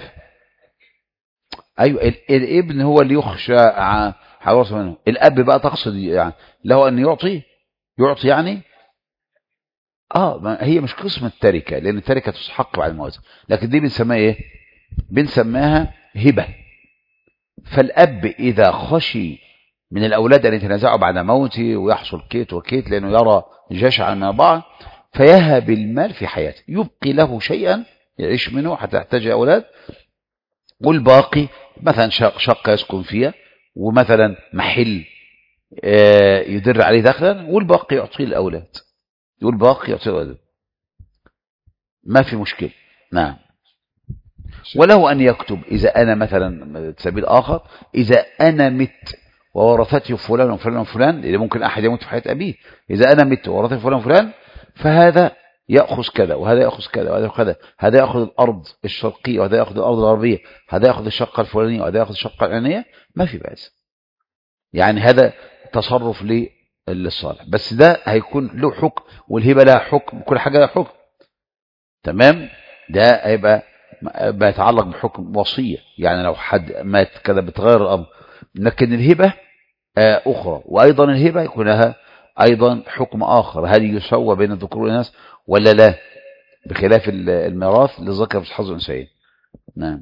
ايوه ال... الابن هو اللي يخشى حواس منه، الاب بقى تقصد يعني له ان يعطي يعطي يعني اه ما هي مش قسم التركه، لان التركه تستحق بعد الموت، لكن دي بنسميها ايه؟ بنسميها هبه. فالاب اذا خشي من الاولاد ان يتنازعوا بعد موته ويحصل كيت وكيت لانه يرى جشعا من بعض، فيهب المال في حياته، يبقي له شيئا يعيش منه حتى يحتاج اولاد، والباقي مثلا شقه يسكن فيها، ومثلا محل يدر عليه دخلا، والباقي يعطيه الاولاد، والباقي يعطيه الاولاد، ما في مشكله. نعم. وله أن يكتب إذا أنا مثلا سبيل آخر، إذا أنا مت وورثتي فلان وفلان وفلان، لأن ممكن أحد يموت في حياة أبيه، إذا أنا مت وورثتي فلان وفلان فهذا يأخذ كذا وهذا يأخذ كذا وهذا يأخذ كذا، هذا يأخذ الأرض الشرقية وهذا يأخذ الأرض الغربية، هذا يأخذ الشقة الفلانية وهذا يأخذ الشقة العلانية، ما في بأس. يعني هذا تصرف للصالح، بس ده هيكون له حكم، والهبة لها حكم، كل حاجة لها حكم. تمام. ده هيبقى بيتعلق بحكم وصية، يعني لو حد مات كده بتغير الأمر، لكن الهبة أخرى، وأيضا الهبة يكون لها أيضا حكم آخر، هل يسوى بين الذكور والإناث ولا لا، بخلاف الميراث للذكر مثل حظ الأنثيين. نعم.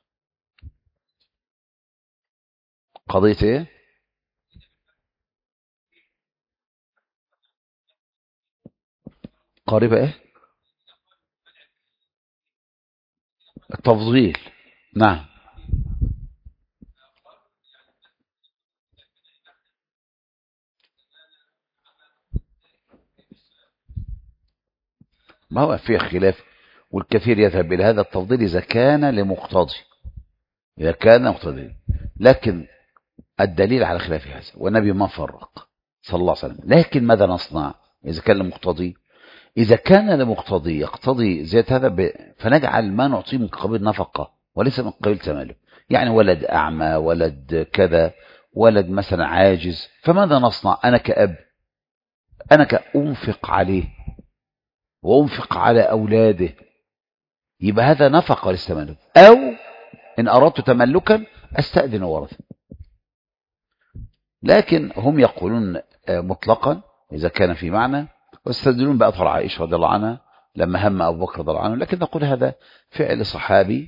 قضية إيه؟ قريبة إيه؟ التفضيل. نعم. ما هو فيه خلاف، والكثير يذهب إلى هذا التفضيل إذا كان لمقتضي، إذا كان مقتضي، لكن الدليل على خلاف هذا، والنبي ما فرق صلى الله عليه وسلم. لكن ماذا نصنع إذا كان لمقتضي؟ إذا كان لمقتضي يقتضي زيادة هذا ب... فنجعل ما نعطيه من قبيل نفقة وليس من قبيل تمالك، يعني ولد أعمى، ولد كذا، ولد مثلا عاجز، فماذا نصنع؟ أنا كأب أنا كأنفق عليه وأنفق على أولاده، يبقى هذا نفقة وليس تملك، أو إن أردت تملكا أستأذن ورثة. لكن هم يقولون مطلقا إذا كان في معنى، واستدلون بأثر عائشة رضي الله عنها لما هم أبو بكر رضي الله عنه، لكن نقول هذا فعل صحابي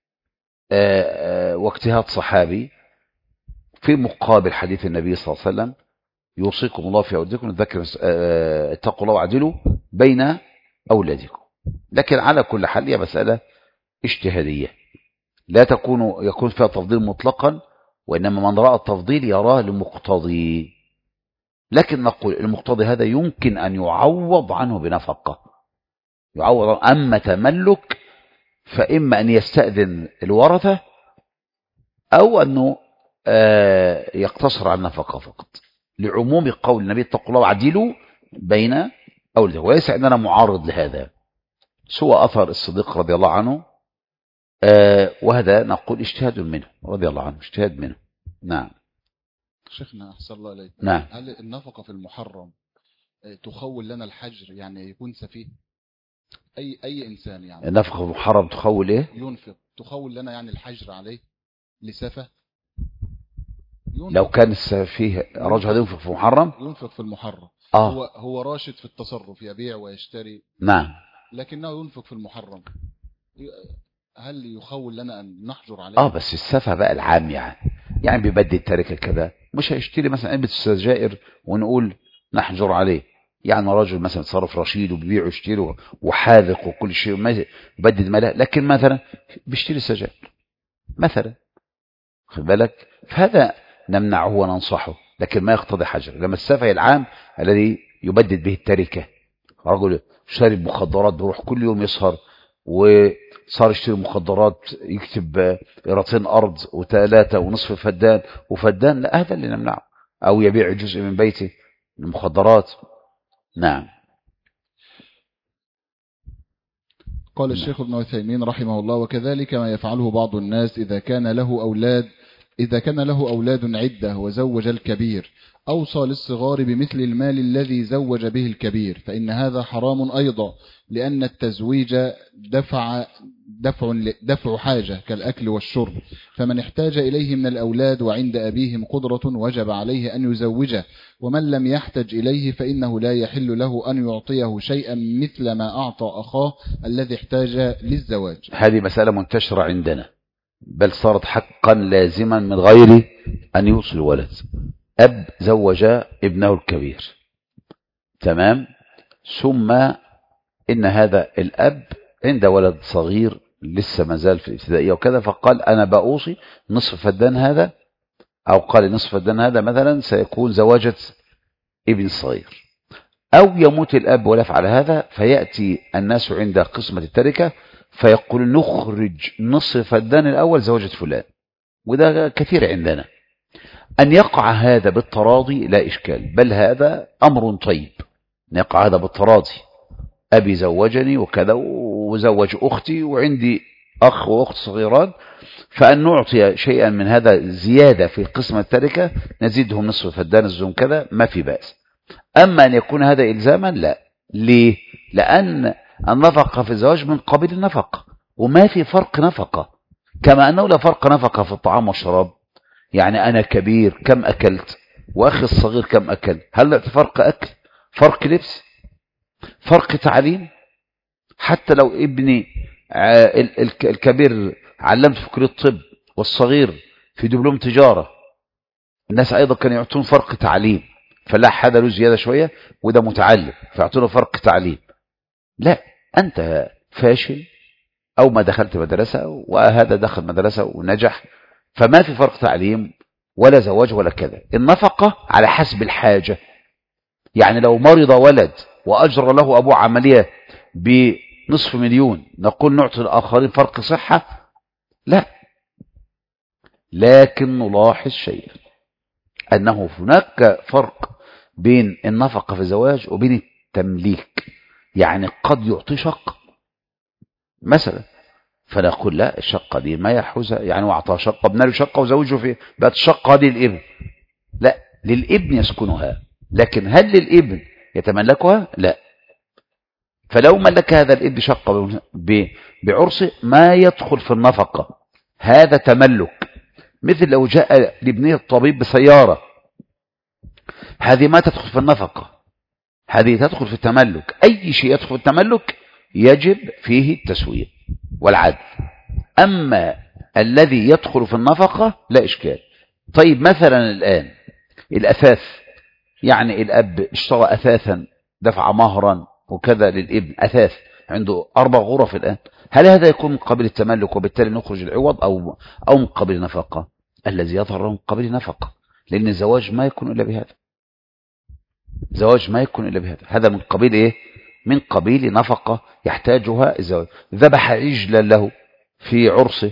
واجتهاد صحابي في مقابل حديث النبي صلى الله عليه وسلم: يوصيكم الله في أولادكم، ذكر اتقوا الله وعدلوا بين أولادكم. لكن على كل حال هي مسألة اجتهادية، لا تكون يكون فيها تفضيل مطلقا، وإنما من رأى التفضيل يراه لمقتضي. لكن نقول المقتضي هذا يمكن أن يعوض عنه بنفقة، يعوض. أما تملك فإما أن يستأذن الورثة، أو أنه يقتصر على النفقة فقط، لعموم قول النبي اتقوا الله وعدلوا بين أولادكم. وليس عندنا معارض لهذا سوى أثر الصديق رضي الله عنه، وهذا نقول اجتهاد منه رضي الله عنه، اجتهاد منه. نعم. شيخنا أحسن الله عليك. نعم. هل النفقة في المحرم تخول لنا الحجر، يعني يكون سفيه؟ أي أي إنسان يعني النفقة في المحرم تخول إيه؟ ينفق، تخول لنا يعني الحجر عليه لسفه. لو كان فيه رجل ينفق في محرم، ينفق في المحرم. آه. هو هو راشد في التصرف، يبيع ويشتري، نعم، لكنه ينفق في المحرم، هل يخول لنا أن نحجر عليه؟ اه بس السفه بقى العام، يعني يعني بيبدل تركة كذا. مش هيشتري مثلا علبة السجائر ونقول نحجر عليه، يعني رجل مثلا تصرف رشيد وبيبيع ويشتري وحاذق وكل شيء ما يبدد ماله، لكن مثلا بيشتري سجائر مثلا، خد بالك، فهذا نمنعه وننصحه، لكن ما يقتضي حجر. لما السفه العام الذي يبدد به التركة، رجل شارب مخدرات بيروح كل يوم يسهر وصار يشتري مخدرات، يكتب قيراطين أرض وثلاثة ونصف فدان وفدان، لا، هذا اللي نمنعه. أو يبيع جزء من بيته المخدرات. نعم. قال الشيخ ابن عثيمين رحمه الله: وكذلك ما يفعله بعض الناس إذا كان له أولاد إذا كان له أولاد عدة وزوج الكبير، أوصى للصغار بمثل المال الذي زوج به الكبير، فإن هذا حرام أيضا، لأن التزويج دفع دفع دفع حاجة كالأكل والشرب، فمن احتاج إليه من الأولاد وعند أبيهم قدرة وجب عليه أن يزوجه، ومن لم يحتج إليه فإنه لا يحل له أن يعطيه شيئا مثل ما أعطى أخاه الذي احتاج للزواج. هذه مسألة منتشرة عندنا، بل صارت حقا لازما من غير أن يوصي الولد. أب زوج ابنه الكبير، تمام، ثم إن هذا الأب عند ولد صغير لسه ما زال في الابتدائية وكذا، فقال أنا بأوصي نصف فدان هذا، أو قال نصف فدان هذا مثلا سيكون زواجة ابن الصغير، أو يموت الأب ولا يفعل هذا، فيأتي الناس عند قسمة التركة فيقول نخرج نصف فدان الأول زواجة فلان، وده كثير عندنا. أن يقع هذا بالتراضي لا إشكال، بل هذا أمر طيب، أن يقع هذا بالتراضي. أبي زوجني وكذا وزوج أختي وعندي أخ وأخت صغيران، فأن نعطي شيئا من هذا زيادة في قسمة التركة، نزيدهم نصف فدان الزوم كذا، ما في بأس. أما أن يكون هذا إلزاما لا. ليه؟ لأن النفقة في الزواج من قبيل النفقة، وما في فرق نفقة، كما أنه لا فرق نفقة في الطعام والشراب. يعني أنا كبير كم أكلت وأخي الصغير كم أكل، هل فرق أكل؟ فرق لبس؟ فرق تعليم؟ حتى لو ابني الكبير علمت في كلية الطب والصغير في دبلوم تجارة، الناس أيضا كانوا يعطون فرق تعليم، فلا هذا له زيادة شوية وده متعلم فيعطونه فرق تعليم. لا، أنت فاشل أو ما دخلت مدرسة وهذا دخل مدرسة ونجح، فما في فرق تعليم ولا زواج ولا كذا. النفقة على حسب الحاجة، يعني لو مرض ولد وأجرى له أبوه عملية بنصف مليون، نقول نعطي الآخرين فرق صحة؟ لا، لكن نلاحظ شيئا، أنه هناك فرق بين النفقة في الزواج وبين التمليك. يعني قد يعطي شقة مثلا، فنقول لا، الشقة دي ما يحوزها، يعني وأعطى شقة ابن له شقة وزوجه فيها، بقت الشقة هذه للابن، لا، للابن يسكنها، لكن هل للابن يتملكها؟ لا. فلو ملك هذا الابن شقة بعرسه ما يدخل في النفقة، هذا تملك. مثل لو جاء لابنه الطبيب بسيارة، هذه ما تدخل في النفقة، هذه تدخل في التملك. أي شيء يدخل في التملك يجب فيه التسوية والعدل. أما الذي يدخل في النفقة لا إشكال. طيب مثلا الآن الأثاث، يعني الأب اشترى أثاثا دفع مهرا وكذا للابن، أثاث عنده أربع غرف الآن، هل هذا يكون من قبل التملك وبالتالي نخرج العوض أو أو من قبل النفقة؟ الذي يظهر من قبل النفقة، لأن الزواج ما يكون إلا بهذا، زواج ما يكون إلا بهذا، هذا من قبيل إيه؟ من قبيل نفقة يحتاجها الزواج. ذبح عجلا له في عرسه،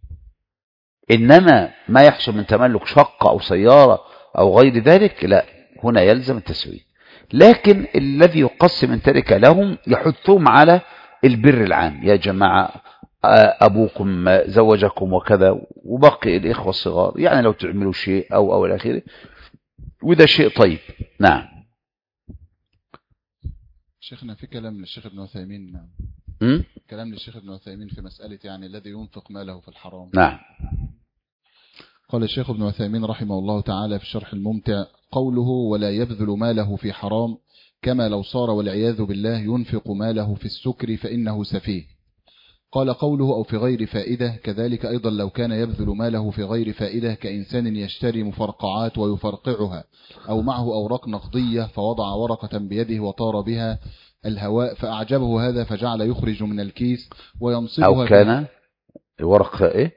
إنما ما يحصل من تملك شقة أو سيارة أو غير ذلك لا، هنا يلزم التسوية. لكن الذي يقسم من تركة لهم يحثهم على البر العام، يا جماعة أبوكم زوجكم وكذا وبقي الإخوة الصغار، يعني لو تعملوا شيء أو أو الأخير، وده شيء طيب. نعم. شيخنا في كلام للشيخ ابن عثيمين، م? كلام للشيخ ابن عثيمين في مسألة يعني الذي ينفق ماله في الحرام. نعم. قال الشيخ ابن عثيمين رحمه الله تعالى في الشرح الممتع قوله ولا يبذل ماله في حرام، كما لو صار والعياذ بالله ينفق ماله في السكر فإنه سفيه. قال قوله أو في غير فائدة كذلك أيضا لو كان يبذل ماله في غير فائدة كإنسان يشتري مفرقعات ويفرقعها أو معه أوراق نقدية فوضع ورقة بيده وطار بها الهواء فأعجبه هذا فجعل يخرج من الكيس وينصبها أو كان الورقة إيه؟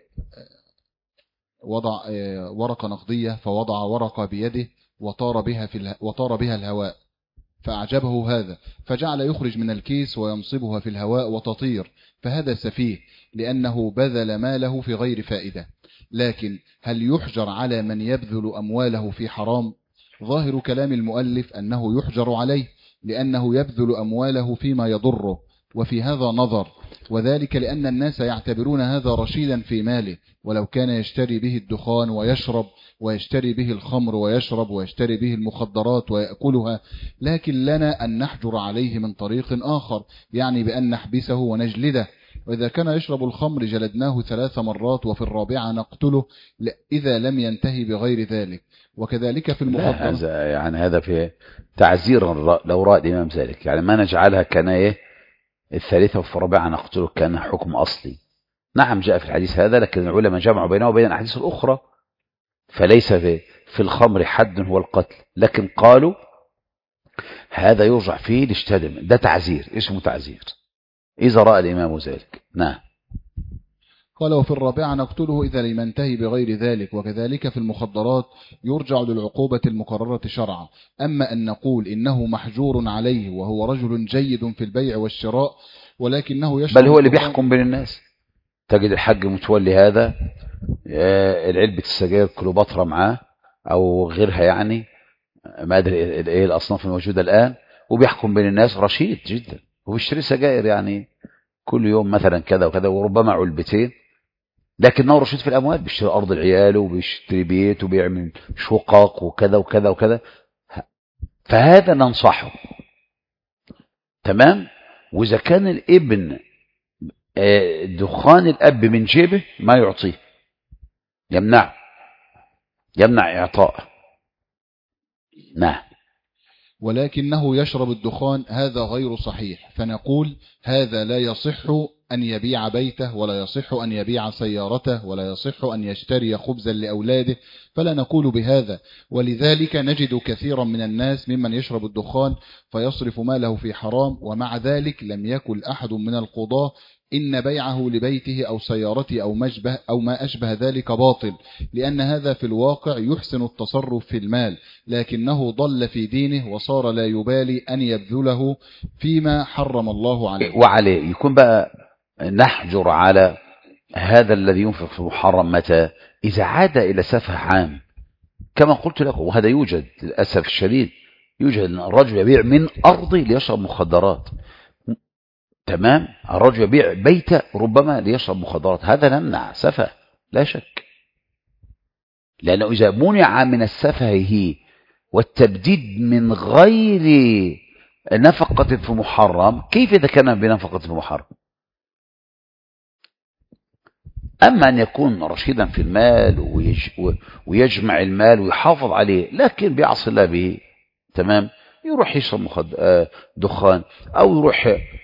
وضع ورقة نقدية فوضع ورقة بيده وطار بها في اله... وطار بها الهواء فأعجبه هذا فجعل يخرج من الكيس وينصبها في الهواء وتطير فهذا سفيه لأنه بذل ماله في غير فائدة. لكن هل يحجر على من يبذل أمواله في حرام؟ ظاهر كلام المؤلف أنه يحجر عليه لأنه يبذل أمواله فيما يضره، وفي هذا نظر، وذلك لأن الناس يعتبرون هذا رشيدا في ماله، ولو كان يشتري به الدخان ويشرب ويشتري به الخمر ويشرب ويشتري به المخدرات ويأكلها. لكن لنا أن نحجر عليه من طريق آخر، يعني بأن نحبسه ونجلده، وإذا كان يشرب الخمر جلدناه ثلاث مرات وفي الرابعة نقتله إذا لم ينتهي بغير ذلك. وكذلك في المخدرات. هذا يعني هذا في تعزير لو رأى الإمام ذلك، يعني ما نجعلها كان إيه الثالثة وفي الرابعة نقتله كان حكم أصلي. نعم جاء في الحديث هذا، لكن العلماء جمعوا بينه وبين الأحاديث الأخرى، فليس في, في الخمر حد هو القتل، لكن قالوا هذا يرجع فيه لاشتدم، ده تعزير، اسمه تعزير إذا رأى الإمام ذلك. نعم. قال وفي الرابعة نقتله إذا لم ينتهي بغير ذلك. وكذلك في المخدرات يرجع للعقوبة المقررة شرعا. أما أن نقول إنه محجور عليه وهو رجل جيد في البيع والشراء ولكنه يشرب، بل هو اللي بيحكم بين الناس. تجد الحاج متولي هذا العلبة السجاير كليوباترا معاه أو غيرها، يعني ما أدري إيه الأصناف الموجودة الآن، وبيحكم بين الناس رشيد جدا، وبيشتري سجاير يعني كل يوم مثلا كذا وكذا، وربما علبتين، لكنه رشيد في الأموال، بيشتري أرض العيال وبيشتري بيت وبيعمل شقق وكذا وكذا وكذا. فهذا ننصحه تمام. وإذا كان الابن دخان الأب من جيبه ما يعطيه، يمنع يمنع إعطاءه. نعم. ولكنه يشرب الدخان هذا غير صحيح، فنقول هذا لا يصح أن يبيع بيته، ولا يصح أن يبيع سيارته، ولا يصح أن يشتري خبزا لأولاده، فلا نقول بهذا. ولذلك نجد كثيرا من الناس ممن يشرب الدخان فيصرف ماله في حرام، ومع ذلك لم يكن أحد من القضاة إن بيعه لبيته أو سيارته أو, مشبه أو ما أشبه ذلك باطل، لأن هذا في الواقع يحسن التصرف في المال، لكنه ضل في دينه وصار لا يبالي أن يبذله فيما حرم الله عليه. وعليه يكون بقى نحجر على هذا الذي ينفق في محرم متى؟ إذا عاد إلى سفه عام كما قلت لكم، وهذا يوجد للأسف الشديد، يوجد الرجل يبيع من أرضه ليشرب مخدرات. تمام. الرجل يبيع بيته ربما ليشرب مخدرات، هذا نمنع سفه لا شك، لأنه إذا منع من السفه والتبديد من غير نفقة في محرم، كيف إذا كان بنفقة في محرم؟ أما أن يكون رشيدا في المال ويجمع المال ويحافظ عليه، لكن بيعصي الله به، تمام، يروح يشرب مخد... دخان، أو يروح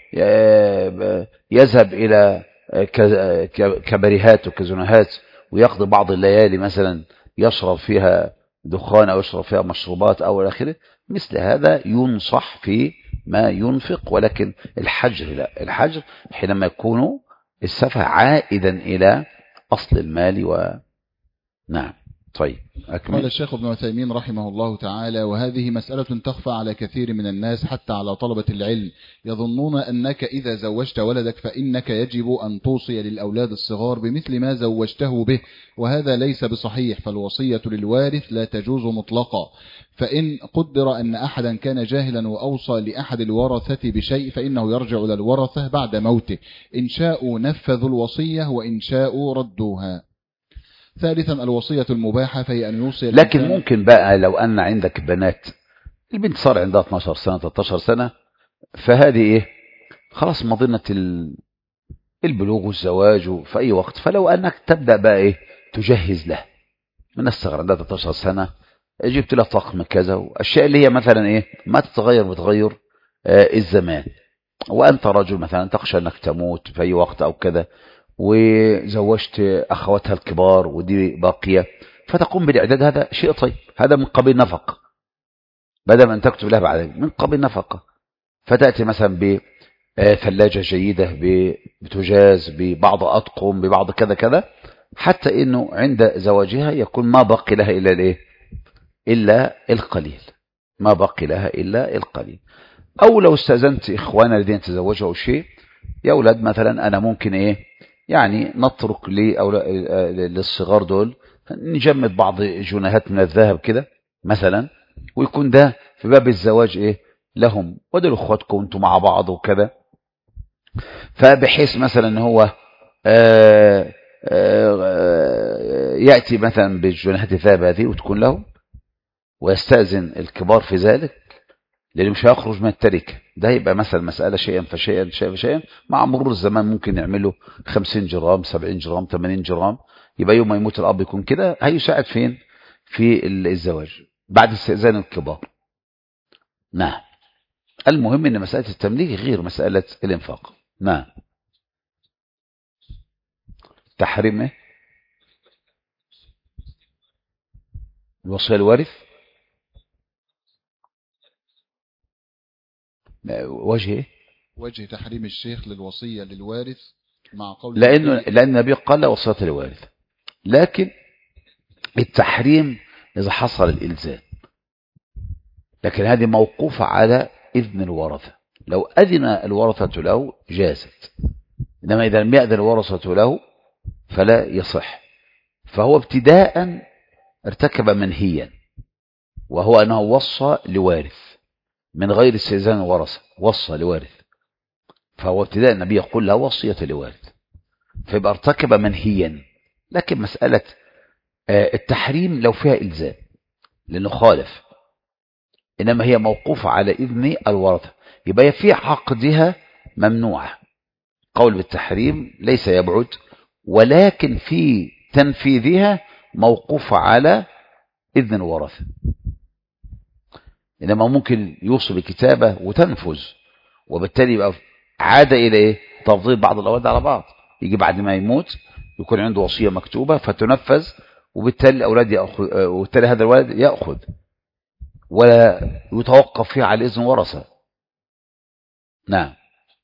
يذهب إلى كبريهات وكازينوهات ويقضي بعض الليالي مثلا يشرب فيها دخان أو يشرب فيها مشروبات أو إلى آخره. مثل هذا ينصح في ما ينفق، ولكن الحجر لا، الحجر حينما يكون السفه عائدا إلى أصل المال. و نعم. طيب أكمل. قال الشيخ ابن عثيمين رحمه الله تعالى: وهذه مسألة تخفى على كثير من الناس حتى على طلبة العلم، يظنون أنك إذا زوجت ولدك فإنك يجب أن توصي للأولاد الصغار بمثل ما زوجته به، وهذا ليس بصحيح، فالوصية للوارث لا تجوز مطلقا. فإن قدر أن أحدا كان جاهلا وأوصى لأحد الورثة بشيء فإنه يرجع إلى الورثة بعد موته، إن شاءوا نفذوا الوصية وإن شاءوا ردوها. ثالثا الوصية المباحة، فهي أن يوصي. لكن ممكن بقى لو أن عندك بنات، البنت صار عندها اثناشر سنة ثلاثة عشر سنة، فهذه إيه خلاص مظنة البلوغ والزواج في أي وقت، فلو أنك تبدأ بقى إيه تجهز له من الصغر، عندها ثلاثة عشر سنة جبت له طقم كذا، وأشياء اللي هي مثلا إيه ما تتغير بتغير آه الزمان، وأنت رجل مثلا تخشى أنك تموت في أي وقت أو كذا، وزوجت أخواتها الكبار ودي باقية، فتقوم بالإعداد، هذا شيء طيب، هذا من قبيل نفقة، بدل من تكتب لها بعد من قبيل نفقة. فتأتي مثلا بثلاجة جيدة، بتجاز، ببعض أطقم، ببعض كذا كذا، حتى إنه عند زواجها يكون ما بقي لها إلا الإيه؟ إلا القليل، ما بقي لها إلا القليل. أو لو استأذنت إخوانا الذين تزوجوا أو شيء، يا أولاد مثلا أنا ممكن إيه يعني نترك لي أو للصغار دول نجمد بعض جنيهات من الذهب كده مثلا، ويكون ده في باب الزواج إيه لهم، ودول أخواتكم أنتم مع بعض وكذا. فبحيث مثلا ان هو آآ آآ يأتي مثلا بالجنيهات الذهب هذه وتكون له، ويستأذن الكبار في ذلك، لأنه مش هيخرج من التركة. ده يبقى مثلا مسألة شيئا فشيئا شيئا فشيئا، مع مرور الزمان ممكن يعمله خمسين جرام، سبعين جرام، ثمانين جرام، يبقى يوم ما يموت الأب يكون كده. هيساعد فين؟ في الزواج بعد استئذان الكبار. نعم. المهم ان مسألة التمليك غير مسألة الانفاق. نعم. تحريم الوصية الوارث وجه وجه تحريم الشيخ للوصية للوارث مع قول لأنه لأن النبي قال لا وصية للوارث، لكن التحريم إذا حصل الإلزام، لكن هذه موقوفة على إذن الورثة. لو أذن الورثة له جازت، إنما إذا لم يأذن الورثة له فلا يصح. فهو ابتداء ارتكب منهيا، وهو أنه وصى لوارث من غير استئذان الورثة، وصى لوارث، فهو ابتداء النبي يقول لا وصية لوارث، فيبقى ارتكب منهيا. لكن مسألة التحريم لو فيها إلزام لأنه خالف، إنما هي موقوفة على إذن الورثة، يبقى في عقدها ممنوعة. قول بالتحريم ليس يبعد، ولكن في تنفيذها موقوفة على إذن الورثة. إنما ممكن يوصل بكتابة وتنفذ، وبالتالي يبقى عاد إلى إيه؟ تفضيل بعض الأولاد على بعض. يجي بعد ما يموت يكون عنده وصية مكتوبة فتنفذ، وبالتالي الأولاد يأخذ، وبالتالي هذا الولد يأخذ ولا يتوقف فيها على إذن ورثة. نعم.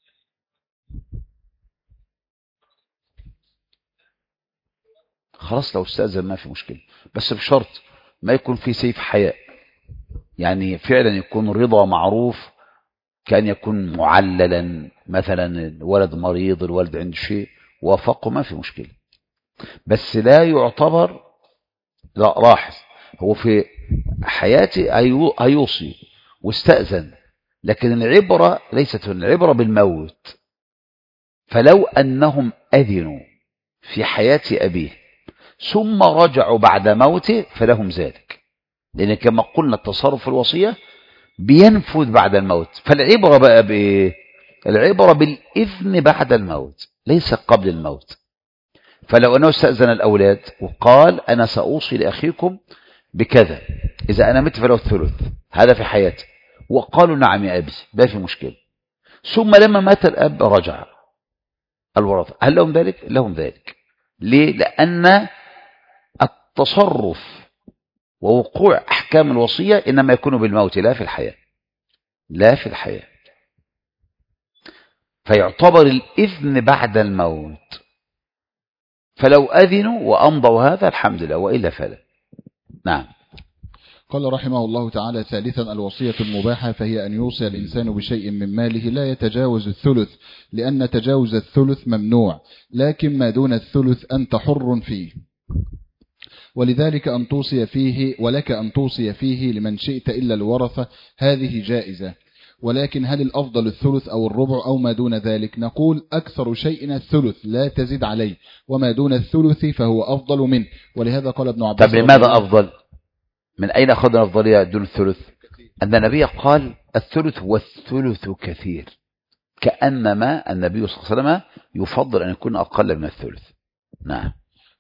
خلاص لو استأذن ما في مشكلة، بس بشرط ما يكون في سيف حياء، يعني فعلا يكون رضا معروف، كان يكون معللا، مثلا الولد مريض، الولد عنده شيء، وافقه ما في مشكلة، بس لا يعتبر. لا راحل هو في حياتي هيوصي واستأذن، لكن العبرة ليست العبرة بالموت. فلو أنهم أذنوا في حياة أبيه ثم رجعوا بعد موته فلهم ذلك، لأن كما قلنا التصرف في الوصية بينفذ بعد الموت. فالعبرة بقى بإيه؟ العبرة بالإذن بعد الموت ليس قبل الموت. فلو أنه استأذن الأولاد وقال أنا سأوصي لأخيكم بكذا، إذا أنا مت فله الثلث، هذا في حياتي، وقالوا نعم يا أبي، ده في مشكلة. ثم لما مات الأب رجع الورثة، هل لهم ذلك؟ لهم ذلك. ليه؟ لأن التصرف ووقوع أحكام الوصية إنما يكون بالموت لا في الحياة، لا في الحياة. فيعتبر الإذن بعد الموت، فلو أذنوا وأمضوا هذا الحمد لله، وإلا فلا. نعم. قال رحمه الله تعالى: ثالثا الوصية المباحة، فهي أن يوصي الإنسان بشيء من ماله لا يتجاوز الثلث، لأن تجاوز الثلث ممنوع، لكن ما دون الثلث أنت حر فيه، ولذلك أن توصي فيه، ولك أن توصي فيه لمن شئت إلا الورثة، هذه جائزة. ولكن هل الأفضل الثلث أو الربع أو ما دون ذلك؟ نقول أكثر شيء الثلث لا تزيد عليه، وما دون الثلث فهو أفضل منه. ولهذا قال ابن عباس: طب لماذا أفضل؟ من أين أخذنا الأفضلية دون الثلث؟ أن النبي قال الثلث والثلث كثير، كأنما النبي صلى الله عليه وسلم يفضل أن يكون أقل من الثلث. نعم.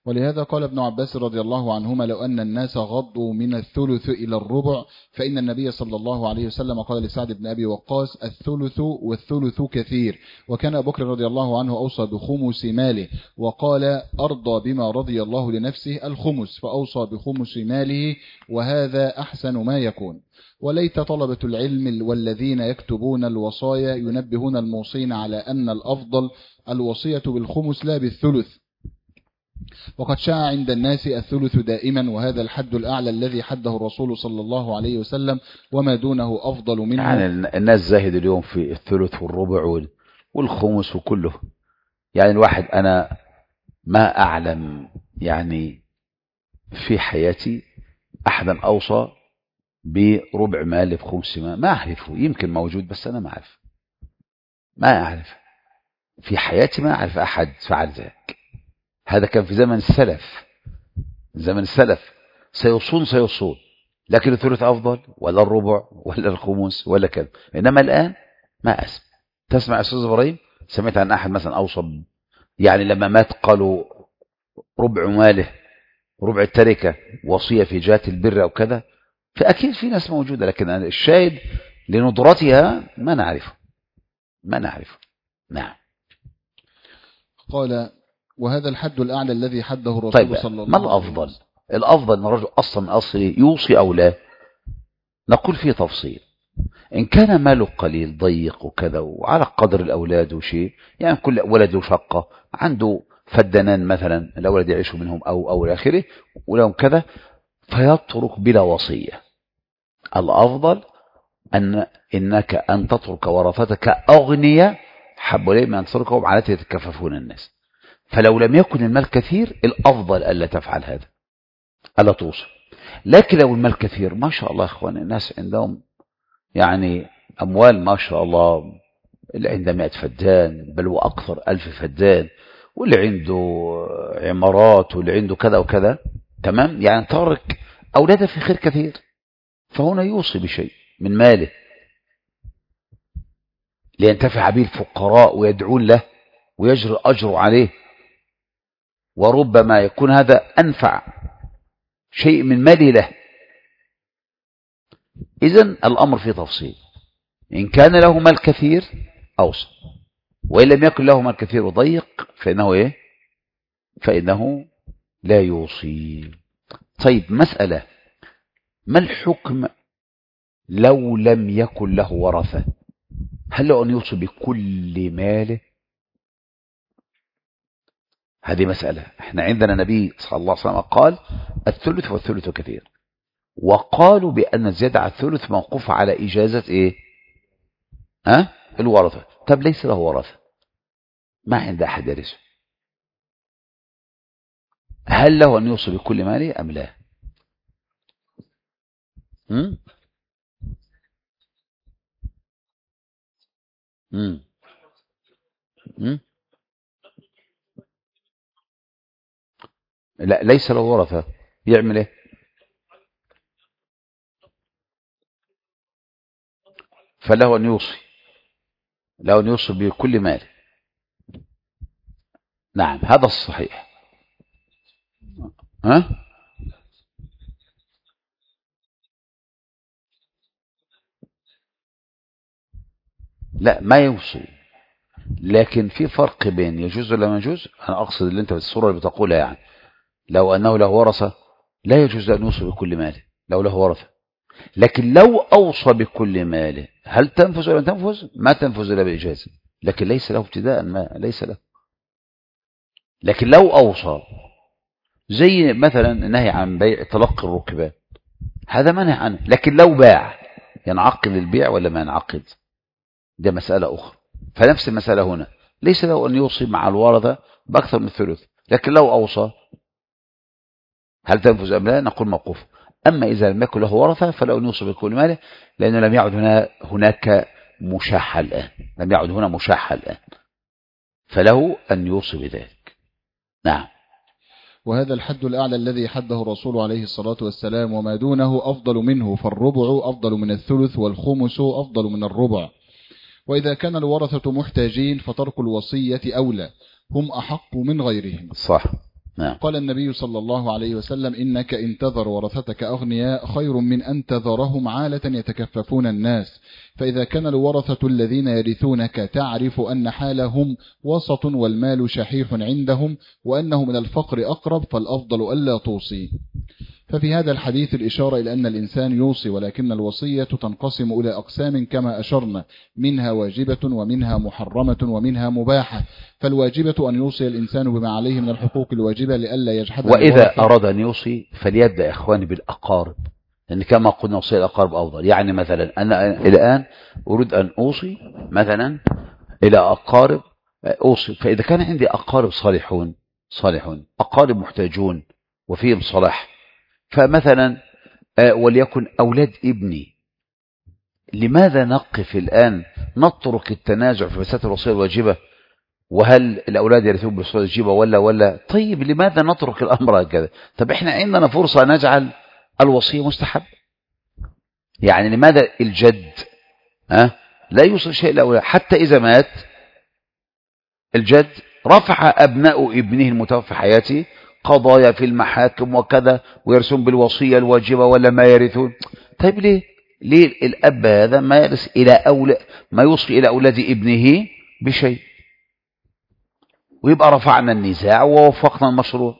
ولهذا قال ابن عباس رضي الله عنهما لو أن الناس غضوا من الثلث إلى الربع فإن النبي صلى الله عليه وسلم قال لسعد بن أبي وقاص الثلث والثلث كثير. وكان أبو بكر رضي الله عنه أوصى بخمس ماله وقال أرضى بما رضي الله لنفسه الخمس فأوصى بخمس ماله وهذا أحسن ما يكون. وليت طلبة العلم والذين يكتبون الوصايا ينبهون الموصين على أن الأفضل الوصية بالخمس لا بالثلث، وقد شاع عند الناس الثلث دائما، وهذا الحد الأعلى الذي حده الرسول صلى الله عليه وسلم وما دونه أفضل منه. يعني الناس زاهد اليوم في الثلث والربع والخمس وكله. يعني الواحد أنا ما أعلم يعني في حياتي أحدا أوصى بربع مال بخمس مال، ما أعرفه، يمكن موجود بس أنا ما أعرف، ما أعرف في حياتي، ما أعرف أحد فعل ذلك. هذا كان في زمن السلف، زمن السلف سيصون سيصون، لكن الثلث أفضل ولا الربع ولا الخمس ولا كذا. إنما الآن ما أسمع. تسمع يا أستاذ إبراهيم؟ سمعت عن أحد مثلا أوصى يعني لما مات قالوا ربع ماله ربع التركة وصية في جهة البر أو كذا؟ فأكيد في ناس موجودة، لكن الشاهد لندرتها ما نعرفه ما نعرفه نعم. قال وهذا الحد الأعلى الذي حده الرسول طيب صلى الله ما عليه وسلم. الأفضل؟ الأفضل أن الرجل أصلا من أصله يوصي أو لا؟ نقول فيه تفصيل. إن كان ماله قليل ضيق وكذا وعلى قدر الأولاد وشيء، يعني كل ولد له شقة، عنده فدنان مثلا الأولاد يعيشوا منهم أو أو آخره ولهم كذا، فيترك بلا وصية. الأفضل أن إنك أن تترك ورثتك أغنياء حب إليه من أن تتركهم على يتكففون الناس. فلو لم يكن المال كثير الأفضل ألا تفعل هذا، ألا توصل. لكن لو المال كثير ما شاء الله إخوان، الناس عندهم يعني أموال ما شاء الله، اللي عنده مئة فدان بل وأكثر ألف فدان، واللي عنده عمارات واللي عنده كذا وكذا، تمام، يعني ترك أولاده في خير كثير. فهنا يوصي بشيء من ماله لينتفع به الفقراء ويدعون له ويجري أجر عليه، وربما يكون هذا أنفع شيء من ماله له. إذن الأمر فيه تفصيل. إن كان له مال كثير أوصى، وإن لم يكن له مال كثير وضيق فإنه إيه؟ فإنه لا يوصي. طيب مسألة، ما الحكم لو لم يكن له ورثة؟ هل له أن يوصي بكل ماله؟ هذه مسألة. احنا عندنا نبي صلى الله عليه وسلم قال الثلث والثلث كثير، وقالوا بأن الزيادة على الثلث موقوف على إجازة إيه؟ أه؟ الورثة. طب ليس له ورثة، ما عند أحد يرثه، هل له أن يوصي بكل ماله أم لا؟ هم؟ هم؟ هم؟ لا ليس له ورثة، يعمل ايه؟ فله ان يوصي، له ان يوصي بكل مال. نعم هذا الصحيح. ها؟ لا ما يوصي، لكن في فرق بين يجوز ولا ما يجوز. انا اقصد اللي انت بالصورة اللي بتقولها، يعني لو انه له ورثة لا يجوز ان يوصي بكل ماله لو له ورثة، لكن لو أوصى بكل ماله هل تنفذ ولا تنفذ؟ ما تنفذ إلا بإجازة، لكن ليس له ابتداء، ما ليس له. لكن لو أوصى زي مثلا النهي عن بيع تلقي الركبان، هذا منهي عنه، لكن لو باع ينعقد البيع ولا ما ينعقد؟ ده مسألة أخرى. فنفس المسألة هنا، ليس له أن يوصي مع الورثة بأكثر من الثلث، لكن لو أوصى هل تنفذ أم لا؟ نقول موقوف. أما إذا لم يكن له ورثة فلو أن يوصي بكل ماله، لأنه لم يعد هنا هناك مشاحة الآن، لم يعد هنا مشاحة الآن، فله أن يوصي بذلك. نعم. وهذا الحد الأعلى الذي حده الرسول عليه الصلاة والسلام وما دونه أفضل منه، فالربع أفضل من الثلث والخمس أفضل من الربع. وإذا كان الورثة محتاجين فترك الوصية أولى، هم أحق من غيرهم. صح. نعم. قال النبي صلى الله عليه وسلم إنك إن تذر ورثتك أغنياء خير من أن تذرهم عالة يتكففون الناس، فإذا كان الورثة الذين يرثونك تعرف أن حالهم وسط والمال شحيح عندهم وأنه من الفقر أقرب، فالأفضل ألا توصي. ففي هذا الحديث الإشارة إلى أن الإنسان يوصي، ولكن الوصية تنقسم إلى أقسام كما أشرنا، منها واجبة ومنها محرمة ومنها مباحة. فالواجبة أن يوصي الإنسان بما عليه من الحقوق الواجبة لئلا يجحدها. وإذا أراد أن يوصي فليبدأ إخواني بالأقارب، لأن كما قلنا وصي الأقارب أفضل. يعني مثلا أنا الآن أريد أن أوصي مثلا إلى أقارب أوصي، فإذا كان عندي أقارب صالحون صالحون أقارب محتاجون وفيهم صلاح، فمثلا وليكن أولاد ابني، لماذا نقف الآن نترك التنازع في مسألة الوصية الواجبة؟ وهل الأولاد يرثون بالوصية الواجبة ولا ولا طيب لماذا نترك الأمر هكذا؟ طب إحنا عندنا فرصة نجعل الوصية مستحب. يعني لماذا الجد ها لا يوصي شيء لأولاد؟ حتى إذا مات الجد رفع أبناء ابنه المتوفى حياته قضايا في المحاكم وكذا ويرثون بالوصية الواجبة ولا ما يرثون. طيب ليه ليه الأب هذا ما يرث إلى أولاد ما يوصي إلى أولاد ابنه بشيء، ويبقى رفعنا النزاع ووفقنا المشروع.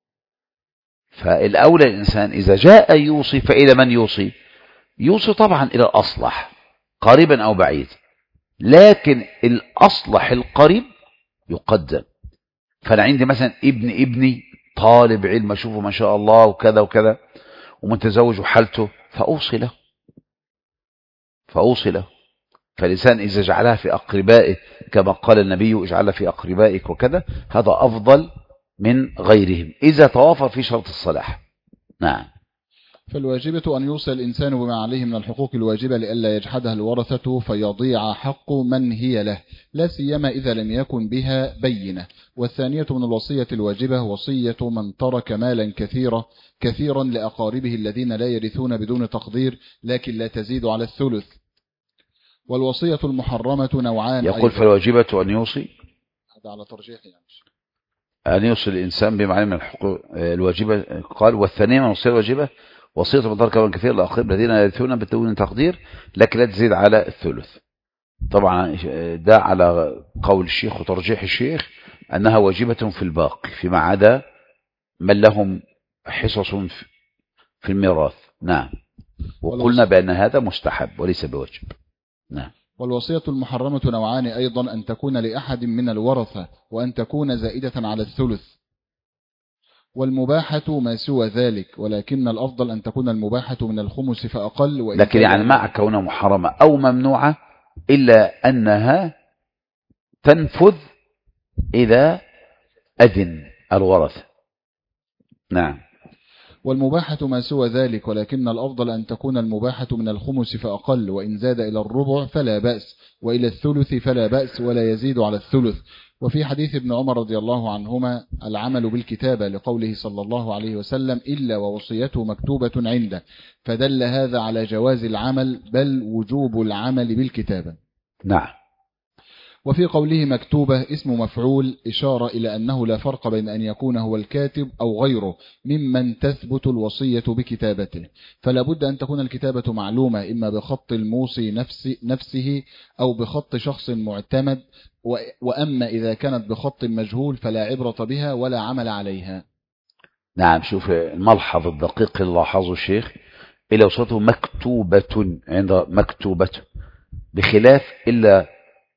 فالأولى الإنسان إذا جاء يوصي فإلى من يوصي؟ يوصي طبعا إلى الأصلح قريبا أو بعيد، لكن الأصلح القريب يقدم. فأنا عندي مثلا ابن ابني طالب علم أشوفه ما شاء الله وكذا وكذا ومتزوج وحالته، فأوصي له فأوصي له فالإنسان إذا جعلها في أقربائه كما قال النبي اجعلها في أقربائك وكذا، هذا أفضل من غيرهم إذا توافر في شرط الصلاح. نعم. فالواجبة أن يوصي الإنسان بما عليه من الحقوق الواجبة لئلا يجحدها الورثة فيضيع حق من هي له، لا سيما إذا لم يكن بها بينة. والثانية من الوصية الواجبة وصية من ترك مالا كثيرا كثيرا لأقاربه الذين لا يرثون بدون تقدير لكن لا تزيد على الثلث. والوصية المحرمة نوعان. يقول فالواجبة أن يوصي، هذا على ترجيح يعني أن يوصي الإنسان بما عليه من الحقوق الواجبة. قال والثانية من الوصية الواجبة وصية من ترك مالا كثيرا لأقاربه الذين لا يرثون بدون تقدير لكن لا تزيد على الثلث. طبعا ده على قول الشيخ وترجيح الشيخ أنها واجبة في الباقي فيما عدا من لهم حصص في الميراث. نعم. وقلنا بأن هذا مستحب وليس بواجب. نعم. والوصية المحرمة نوعان أيضا، أن تكون لأحد من الورثة وأن تكون زائدة على الثلث. والمباحة ما سوى ذلك، ولكن الأفضل أن تكون المباحة من الخمس فأقل. وإن لكن يعني مع كونها محرمة أو ممنوعة إلا أنها تنفذ إذا أذن الورثة. نعم. والمباحة ما سوى ذلك، ولكن الأفضل أن تكون المباحة من الخمس فأقل، وإن زاد إلى الربع فلا بأس، وإلى الثلث فلا بأس ولا يزيد على الثلث. وفي حديث ابن عمر رضي الله عنهما العمل بالكتابة لقوله صلى الله عليه وسلم إلا ووصيته مكتوبة عنده، فدل هذا على جواز العمل بل وجوب العمل بالكتابة. نعم. وفي قوله مكتوبة اسم مفعول إشارة إلى أنه لا فرق بين أن يكون هو الكاتب أو غيره ممن تثبت الوصية بكتابته، فلا بد أن تكون الكتابة معلومة إما بخط الموصي نفسه, نفسه أو بخط شخص معتمد، وأما إذا كانت بخط مجهول فلا عبرة بها ولا عمل عليها. نعم. شوف الملحظ الدقيق اللي لاحظه الشيخ إلا وصلته مكتوبة عند مكتوبة بخلاف إلا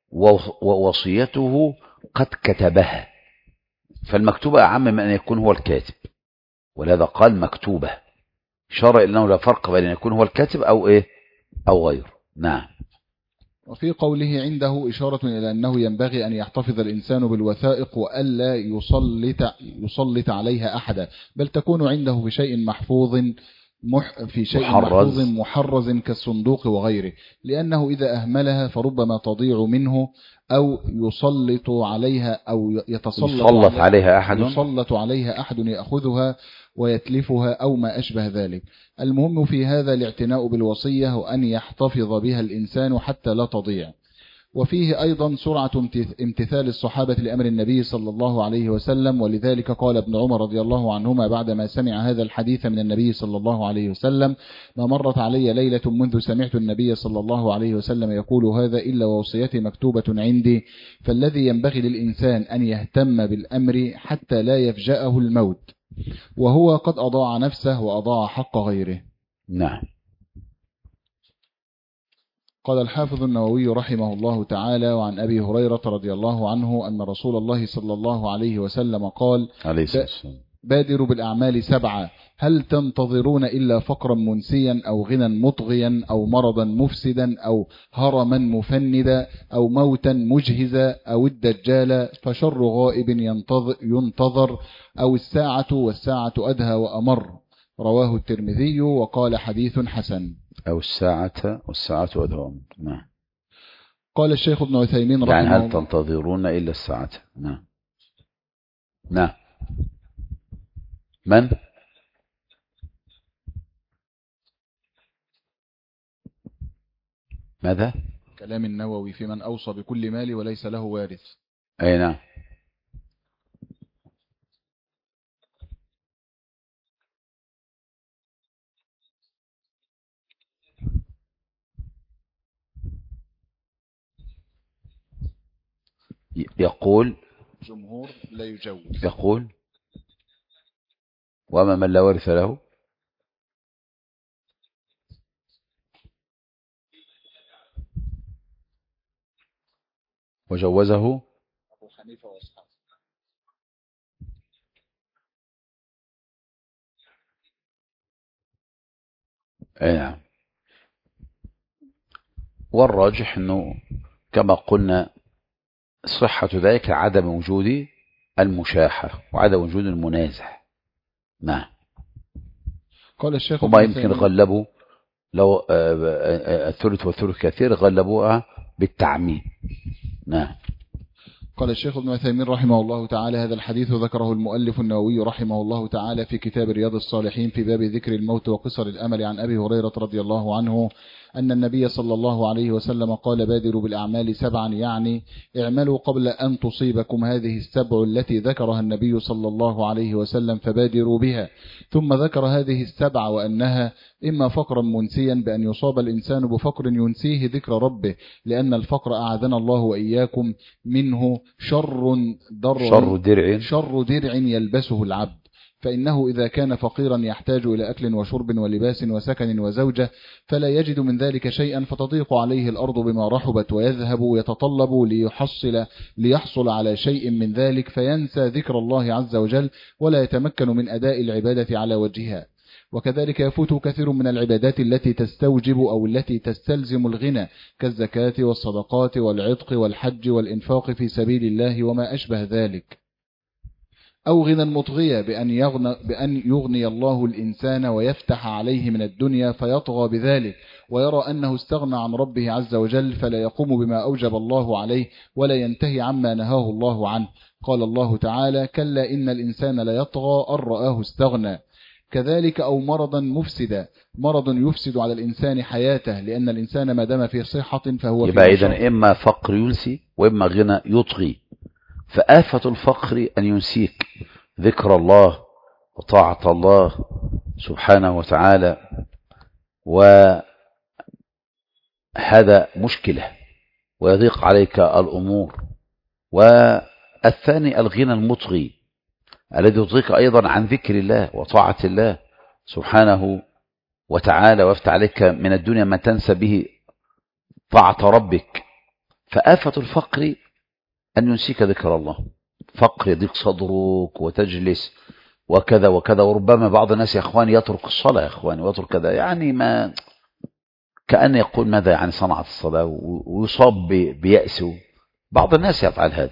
ووصيته قد كتبها، فالمكتوبة أعم من أن يكون هو الكاتب، ولهذا قال مكتوبة إشارة إنه لا فرق بين أن يكون هو الكاتب أو إيه أو غيره. نعم. وفي قوله عنده إشارة إلى أنه ينبغي أن يحتفظ الإنسان بالوثائق وألا يسلط يسلط عليها أحدا، بل تكون عنده في شيء محفوظ مح في شيء محرز. محفوظ محرز كالصندوق وغيره، لأنه إذا أهملها فربما تضيع منه أو يسلط عليها أو يتسلط يسلط عليها أحد يسلط عليها أحد يأخذها ويتلفها أو ما أشبه ذلك. المهم في هذا الاعتناء بالوصية وأن يحتفظ بها الإنسان حتى لا تضيع. وفيه أيضا سرعة امتثال الصحابة لأمر النبي صلى الله عليه وسلم، ولذلك قال ابن عمر رضي الله عنهما بعدما سمع هذا الحديث من النبي صلى الله عليه وسلم: ما مرت علي ليلة منذ سمعت النبي صلى الله عليه وسلم يقول هذا إلا ووصيتي مكتوبة عندي. فالذي ينبغي للإنسان أن يهتم بالأمر حتى لا يفجأه الموت، وهو قد أضاع نفسه وأضاع حق غيره. نعم. قال الحافظ النووي رحمه الله تعالى: وعن أبي هريرة رضي الله عنه أن رسول الله صلى الله عليه وسلم قال: بادروا بالأعمال سبعة، هل تنتظرون إلا فقرا منسيا أو غنى مطغيا أو مرضا مفسدا أو هرما مفندا أو موتا مجهزا أو الدجال فشر غائب ينتظر, ينتظر أو الساعة والساعة أدهى وأمر. رواه الترمذي وقال حديث حسن. أو الساعة والساعة أدهى. نعم. قال الشيخ ابن عثيمين رحمه يعني الله: هل تنتظرون إلا الساعة؟ نعم. نعم. من؟ ماذا؟ كلام النووي في من أوصى بكل مال وليس له وارث. أي نعم. يقول جمهور لا يجوز. يقول: وما من لا وارث له وجوزه أبو حنيفة وأصحابه. أي نعم. والراجح أنه كما قلنا صحة ذلك عدم وجود المشاحة وعدم وجود المنازع. نعم. قال الشيخ وما يمكن غلبوا لو الثلث والثلث كثير غلبوها بالتعميم. نعم. قال الشيخ ابن عثيمين رحمه الله تعالى: هذا الحديث ذكره المؤلف النووي رحمه الله تعالى في كتاب رياض الصالحين في باب ذكر الموت وقصر الأمل عن أبي هريرة رضي الله عنه أن النبي صلى الله عليه وسلم قال: بادروا بالأعمال سبعا، يعني اعملوا قبل أن تصيبكم هذه السبع التي ذكرها النبي صلى الله عليه وسلم فبادروا بها. ثم ذكر هذه السبع وأنها إما فقرا منسيا بأن يصاب الإنسان بفقر ينسيه ذكر ربه، لأن الفقر أعاذنا الله وإياكم منه شر در شر درع شر درع يلبسه العبد، فإنه إذا كان فقيرا يحتاج إلى أكل وشرب ولباس وسكن وزوجة فلا يجد من ذلك شيئا فتضيق عليه الأرض بما رحبت ويذهب يتطلب ليحصل, ليحصل على شيء من ذلك فينسى ذكر الله عز وجل ولا يتمكن من أداء العبادة على وجهها. وكذلك يفوت كثير من العبادات التي تستوجب أو التي تستلزم الغنى كالزكاة والصدقات والعتق والحج والإنفاق في سبيل الله وما أشبه ذلك، أو غنى مطغية بأن يغنى, بأن يغني الله الإنسان ويفتح عليه من الدنيا فيطغى بذلك ويرى أنه استغنى عن ربه عز وجل فلا يقوم بما أوجب الله عليه ولا ينتهي عما نهاه الله عنه. قال الله تعالى: كلا إن الإنسان ليطغى أن رآه استغنى. كذلك أو مرضا مفسدا، مرض يفسد على الإنسان حياته، لأن الإنسان ما دام في صحة فهو يبقى إذن إما فقر ينسي وإما غنى يطغي. فآفة الفقر أن ينسيك ذكر الله وطاعة الله سبحانه وتعالى، وهذا مشكلة ويضيق عليك الأمور. والثاني الغنى المطغي الذي يضيق أيضا عن ذكر الله وطاعة الله سبحانه وتعالى ويفتح عليك من الدنيا ما تنسى به طاعة ربك. فآفة الفقر أن ينسيك ذكر الله، فقر يضيق صدرك وتجلس وكذا وكذا. وربما بعض الناس يا أخواني يترك الصلاة يا أخواني ويترك كذا، يعني ما كأن يقول ماذا يعني صنعت الصلاة ويصاب بيأس. بعض الناس يفعل هذا.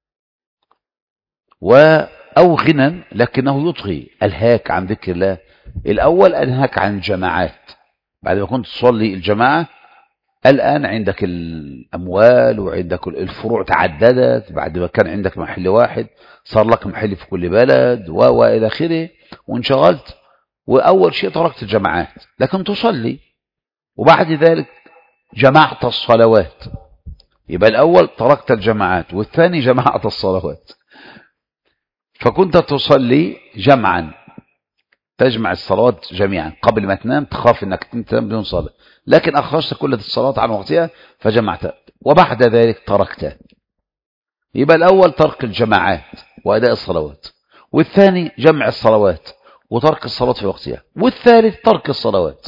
أو غنى لكنه يطغي، ألهاك عن ذكر الله. الأول ألهاك عن الجماعات بعد ما كنت تصلي الجماعة، الآن عندك الأموال وعندك الفروع تعددت، بعد ما كان عندك محل واحد صار لك محل في كل بلد وإلى آخره، وانشغلت. وأول شيء تركت الجماعات لكن تصلي، وبعد ذلك جمعت الصلوات يبقى الأول تركت الجماعات، والثاني جماعة الصلوات. فكنت تصلي جمعا، تجمع الصلوات جميعا، قبل ما تنام تخاف انك تنام بدون صلاة، لكن اخرجت كل الصلوات عن وقتها فجمعتها، وبعد ذلك تركتها. يبقى الاول ترك الجماعات واداء الصلوات، والثاني جمع الصلوات وترك الصلاة في وقتها، والثالث ترك الصلوات.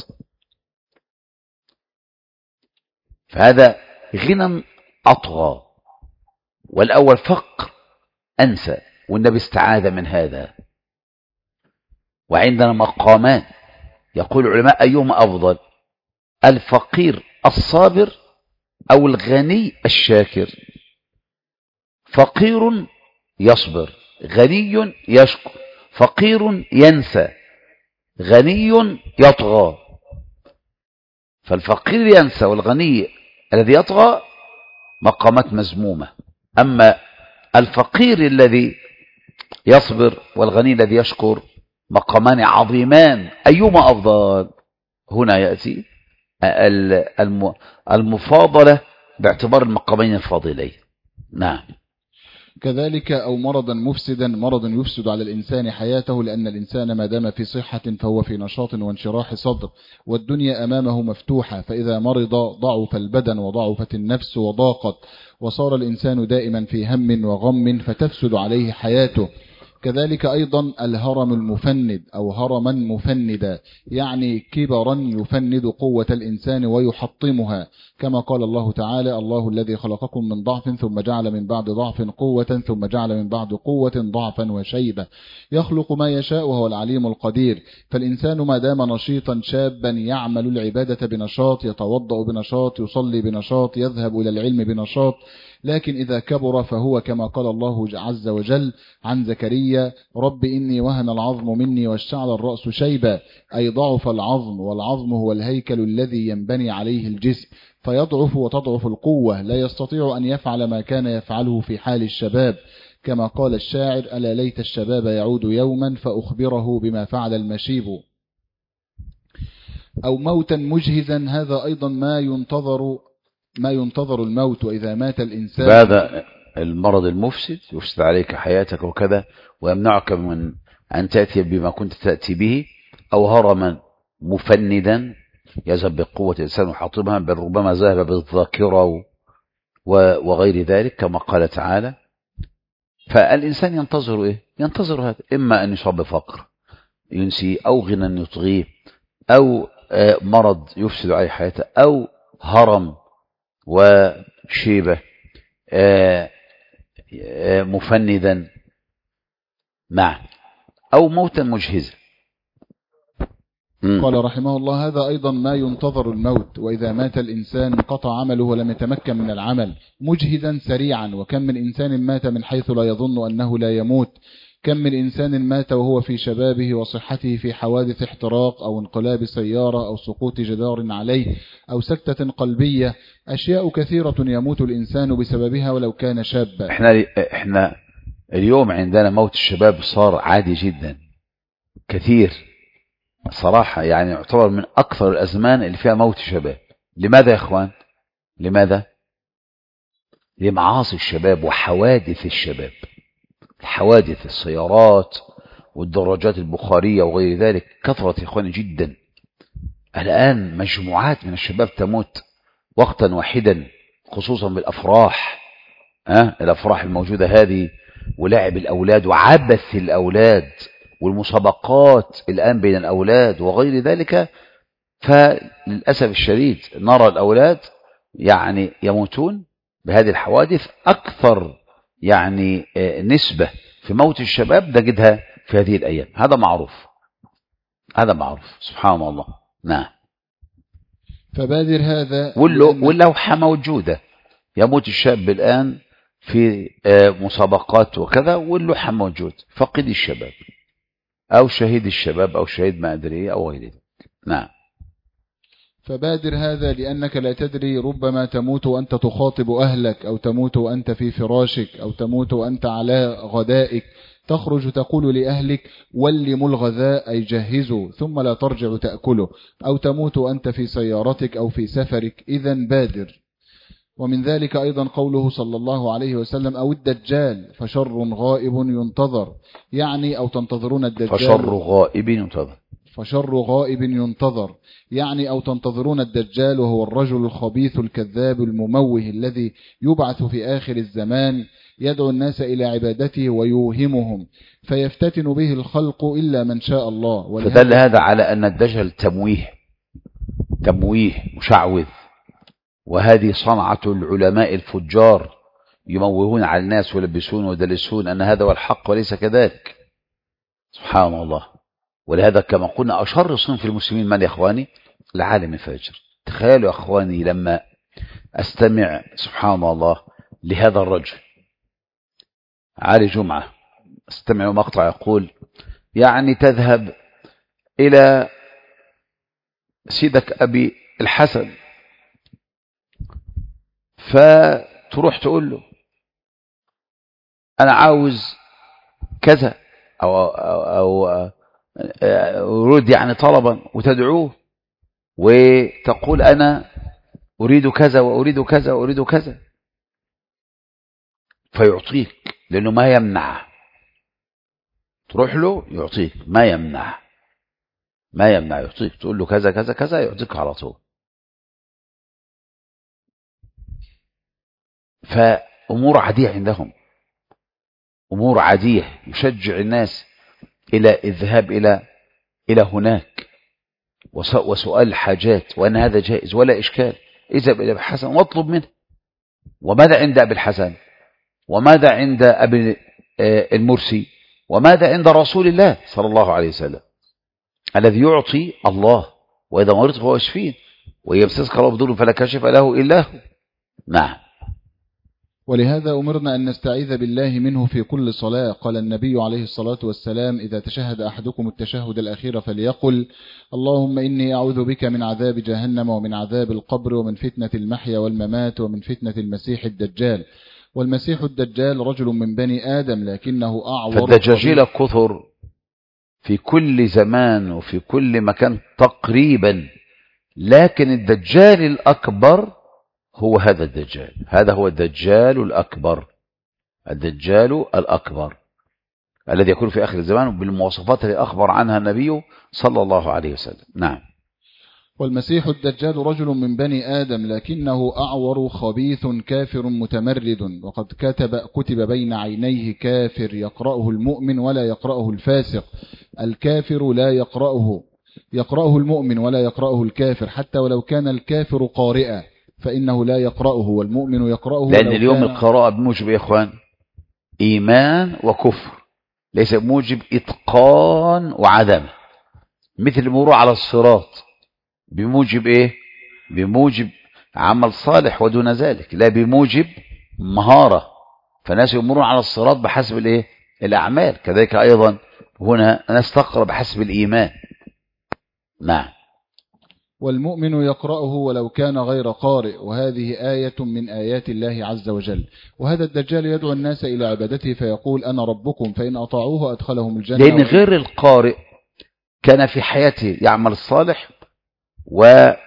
فهذا غنى أطغى، والأول فقر أنسى، والنبي استعاذ من هذا. وعندنا مقامان يقول العلماء أيهما أفضل، الفقير الصابر أو الغني الشاكر؟ فقير يصبر، غني يشكر، فقير ينسى، غني يطغى. فالفقير ينسى والغني الذي يطغى مقامات مذمومة. أما الفقير الذي يصبر والغني الذي يشكر مقامان عظيمان، أيهما أفضل؟ هنا يأتي المفاضلة باعتبار المقامين الفاضلين. نعم. كذلك أو مرضا مفسدا، مرض يفسد على الإنسان حياته، لأن الإنسان ما دام في صحة فهو في نشاط وانشراح صدر، والدنيا أمامه مفتوحة، فإذا مرض ضعف البدن وضعفت النفس وضاقت، وصار الإنسان دائما في هم وغم فتفسد عليه حياته. كذلك أيضا الهرم المفند أو هرما مفندا، يعني كبرا يفند قوة الإنسان ويحطمها، كما قال الله تعالى: الله الذي خلقكم من ضعف ثم جعل من بعد ضعف قوة ثم جعل من بعد قوة ضعفا وشيبة، يخلق ما يشاء وهو العليم القدير. فالإنسان ما دام نشيطا شابا يعمل العبادة بنشاط، يتوضأ بنشاط، يصلي بنشاط، يذهب إلى العلم بنشاط. لكن إذا كبر فهو كما قال الله عز وجل عن زكريا: رب إني وهن العظم مني واشتعل الرأس شيبا، أي ضعف العظم، والعظم هو الهيكل الذي ينبني عليه الجسم، فيضعف وتضعف القوة، لا يستطيع أن يفعل ما كان يفعله في حال الشباب، كما قال الشاعر: ألا ليت الشباب يعود يوما فأخبره بما فعل المشيب. أو موتا مجهزا، هذا أيضا ما ينتظر ما ينتظر الموت، وإذا مات الإنسان. هذا المرض المفسد يفسد عليك حياتك وكذا، ويمنعك من أن تأتي بما كنت تأتي به. أو هرما مفندا، يذهب بقوة الإنسان وحاطمها، بل ربما ذهب بالذاكرة وغير ذلك كما قال تعالى. فالإنسان ينتظر إيه؟ ينتظر هذا، إما أن يصاب بفقر ينسي، أو غنى يطغيه، أو مرض يفسد عليه حياته، أو هرم وشيبة مفندا، نعم، أو موتا مجهزا. قال رحمه الله: هذا أيضا ما ينتظر الموت، وإذا مات الإنسان انقطع عمله ولم يتمكن من العمل، مجهدا سريعا. وكم من إنسان مات من حيث لا يظن أنه لا يموت، كم من إنسان مات وهو في شبابه وصحته في حوادث احتراق أو انقلاب سيارة أو سقوط جدار عليه أو سكتة قلبية، أشياء كثيرة يموت الإنسان بسببها ولو كان شابا. احنا, احنا اليوم عندنا موت الشباب صار عادي جدا كثير صراحة، يعني يعتبر من أكثر الأزمان اللي فيها موت الشباب. لماذا يا إخوان؟ لماذا؟ لمعاصي الشباب وحوادث الشباب، حوادث السيارات والدراجات البخارية وغير ذلك كثرت يا إخواني جدا. الآن مجموعات من الشباب تموت وقتا واحدا، خصوصا بالأفراح، أه؟ الأفراح الموجودة هذه، ولعب الأولاد وعبث الأولاد والمسابقات الآن بين الأولاد وغير ذلك. فللأسف الشديد نرى الأولاد يعني يموتون بهذه الحوادث. أكثر يعني نسبة في موت الشباب نجدها في هذه الأيام. هذا معروف، هذا معروف، سبحان الله. نعم. فبادر هذا. واللوحة موجودة، يموت الشاب الآن في مسابقات وكذا، واللوحة موجود، فقد الشباب أو شهيد الشباب أو شهيد ما أدري أو غيره. نعم. فبادر هذا لأنك لا تدري، ربما تموت وأنت تخاطب أهلك، أو تموت وأنت في فراشك، أو تموت وأنت على غدائك، تخرج تقول لأهلك: ولموا الغذاء، أي جهزوا، ثم لا ترجع تأكله، أو تموت وأنت في سيارتك أو في سفرك. إذن بادر. ومن ذلك أيضا قوله صلى الله عليه وسلم أو الدجال فشر غائب ينتظر، يعني أو تنتظرون الدجال فشر غائب ينتظر فشر غائب ينتظر يعني أو تنتظرون الدجال، وهو الرجل الخبيث الكذاب المموه الذي يبعث في آخر الزمان يدعو الناس إلى عبادته ويوهمهم فيفتتن به الخلق إلا من شاء الله. فدل هذا على أن الدجال تمويه تمويه مشعوذ، وهذه صنعة العلماء الفجار يموهون على الناس ويلبسون ويدلسون أن هذا هو الحق وليس كذلك. سبحان الله. ولهذا كما قلنا أشر صنف المسلمين من يا أخواني؟ العالم الفاجر. تخيلوا يا أخواني لما أستمع سبحان الله لهذا الرجل علي جمعة، استمع مقطع يقول يعني تذهب إلى سيدك أبي الحسن فتروح تقول له أنا عاوز كذا أو, أو, أو أريد يعني طلبا، وتدعوه وتقول أنا أريد كذا وأريد كذا وأريد كذا، فيعطيك لأنه ما يمنع. تروح له يعطيك ما يمنع ما يمنع يعطيك، تقول له كذا كذا كذا يعطيك على طول. فأمور عادية عندهم، أمور عادية يشجع الناس إلى الذهاب إلى إلى هناك وسؤال الحاجات، وأن هذا جائز ولا إشكال. اذهب إلى أبي الحسن واطلب منه. وماذا عند أبي الحسن؟ وماذا عند أبي المرسي؟ وماذا عند رسول الله صلى الله عليه وسلم الذي يعطي الله وإذا مرضت فهو يشفين ويمسسك الله بضر فلا كاشف له إلا هو. نعم. ولهذا أمرنا أن نستعيذ بالله منه في كل صلاة. قال النبي عليه الصلاة والسلام إذا تشهد أحدكم التشهد الأخير فليقل اللهم إني أعوذ بك من عذاب جهنم ومن عذاب القبر ومن فتنة المحيا والممات ومن فتنة المسيح الدجال. والمسيح الدجال رجل من بني آدم لكنه أعور. فالدجاجيل كثر في كل زمان وفي كل مكان تقريبا، لكن الدجال الأكبر هو هذا الدجال. هذا هو الدجال الأكبر، الدجال الأكبر الذي يكون في آخر الزمان بالمواصفات التي أخبر عنها النبي صلى الله عليه وسلم. نعم. والمسيح الدجال رجل من بني آدم لكنه أعور خبيث كافر متمرد، وقد كتب كتب بين عينيه كافر يقرأه المؤمن ولا يقرأه الفاسق. الكافر لا يقرأه يقرأه المؤمن ولا يقرأه الكافر، حتى ولو كان الكافر قارئا فإنه لا يقرأه والمؤمن يقرأه. لأن اليوم القراءة بموجب يا إخوان إيمان وكفر، ليس بموجب إتقان وعدم. مثل المرور على الصراط بموجب إيه؟ بموجب عمل صالح ودون ذلك، لا بموجب مهارة. فالناس يمرون على الصراط بحسب الإيه؟ الأعمال. كذلك أيضا هنا ناس تقرأ بحسب الإيمان. نعم. والمؤمن يقرأه ولو كان غير قارئ، وهذه آية من آيات الله عز وجل. وهذا الدجال يدعو الناس إلى عبادته فيقول أنا ربكم فإن أطاعوه أدخلهم الجنة. لأن غير القارئ كان في حياته يعمل الصالح وعلى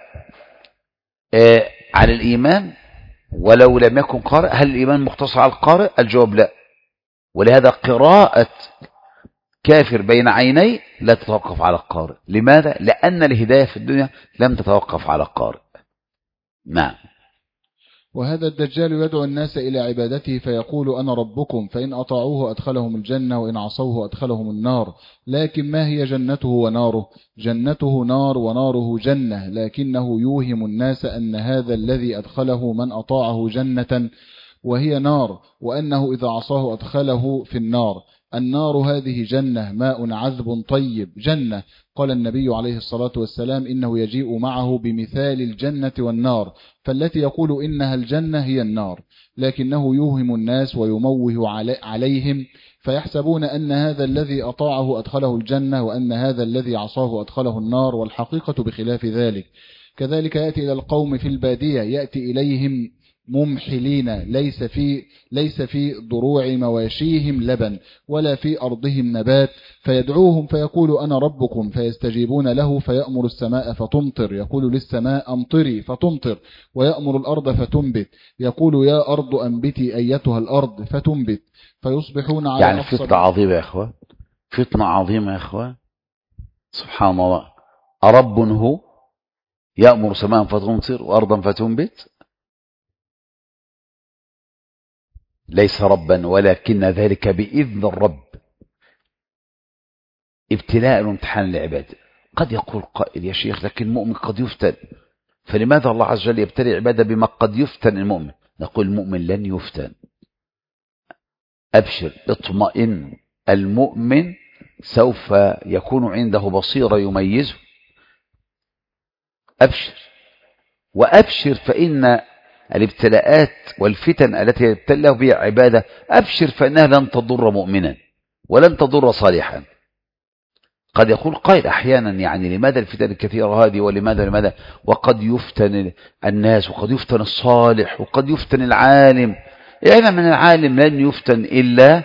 الإيمان، ولو لم يكن قارئ. هل الإيمان مقتصر على القارئ؟ الجواب لا. ولهذا قراءة كافر بين عيني لا تتوقف على القارئ. لماذا؟ لأن الهداية في الدنيا لم تتوقف على القارئ. نعم. وهذا الدجال يدعو الناس إلى عبادته فيقول أنا ربكم فإن أطاعوه أدخلهم الجنة وإن عصوه أدخلهم النار. لكن ما هي جنته وناره؟ جنته نار وناره جنة، لكنه يوهم الناس أن هذا الذي أدخله من أطاعه جنة وهي نار، وأنه إذا عصاه أدخله في النار. النار هذه جنة ماء عذب طيب جنة. قال النبي عليه الصلاة والسلام إنه يجيء معه بمثال الجنة والنار، فالتي يقول إنها الجنة هي النار، لكنه يوهم الناس ويموه عليهم فيحسبون أن هذا الذي أطاعه أدخله الجنة وأن هذا الذي عصاه أدخله النار، والحقيقة بخلاف ذلك. كذلك يأتي إلى القوم في البادية، يأتي إليهم ممحلين ليس في ليس في ضروع مواشيهم لبن ولا في أرضهم نبات، فيدعوهم فيقول أنا ربكم فيستجيبون له، فيأمر السماء فتمطر، يقول للسماء أمطري فتمطر، ويأمر الأرض فتنبت، يقول يا أرض أنبتي أيتها الأرض فتنبت، فيصبحون على يعني فتنة عظيمة يا أخوة، فتنة عظيمة يا أخوة، سبحان الله. أرب هو يأمر سماء فتمطر وأرضا فتنبت؟ ليس ربا، ولكن ذلك بإذن الرب، ابتلاء وامتحان لعباده. قد يقول قائل يا شيخ لكن المؤمن قد يفتن، فلماذا الله عز وجل يبتلي عباده بما قد يفتن المؤمن؟ نقول المؤمن لن يفتن، أبشر اطمئن، المؤمن سوف يكون عنده بصيرة يميزه، أبشر وأبشر، فإن الابتلاءات والفتن التي يبتلى بها عباده أبشر فإنها لن تضر مؤمنا ولن تضر صالحا. قد يقول قائل أحيانا يعني لماذا الفتن الكثيرة هذه ولماذا لماذا وقد يفتن الناس وقد يفتن الصالح وقد يفتن العالم. يعني من العالم لن يفتن إلا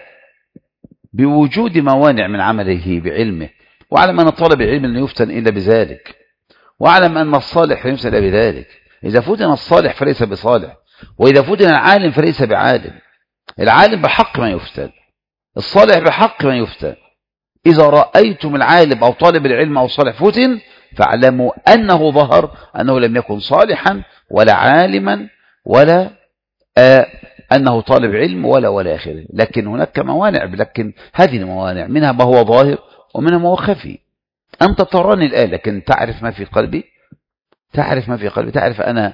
بوجود موانع من عمله بعلمه، وعلم أن طالب العلم لن يفتن إلا بذلك، وعلم أن الصالح لا يفتن إلا بذلك. إذا فتن الصالح فليس بصالح، وإذا فتن العالم فليس بعالم. العالم بحق ما يفتن، الصالح بحق ما يفتن. إذا رأيتم العالم أو طالب العلم أو صالح فتن فاعلموا أنه ظهر أنه لم يكن صالحا ولا عالما ولا آه أنه طالب علم ولا ولا آخره. لكن هناك موانع، لكن هذه الموانع منها ما هو ظاهر ومنها ما هو خفي. أنت تراني الآن لكن تعرف ما في قلبي، تعرف ما في قلبي، تعرف أنا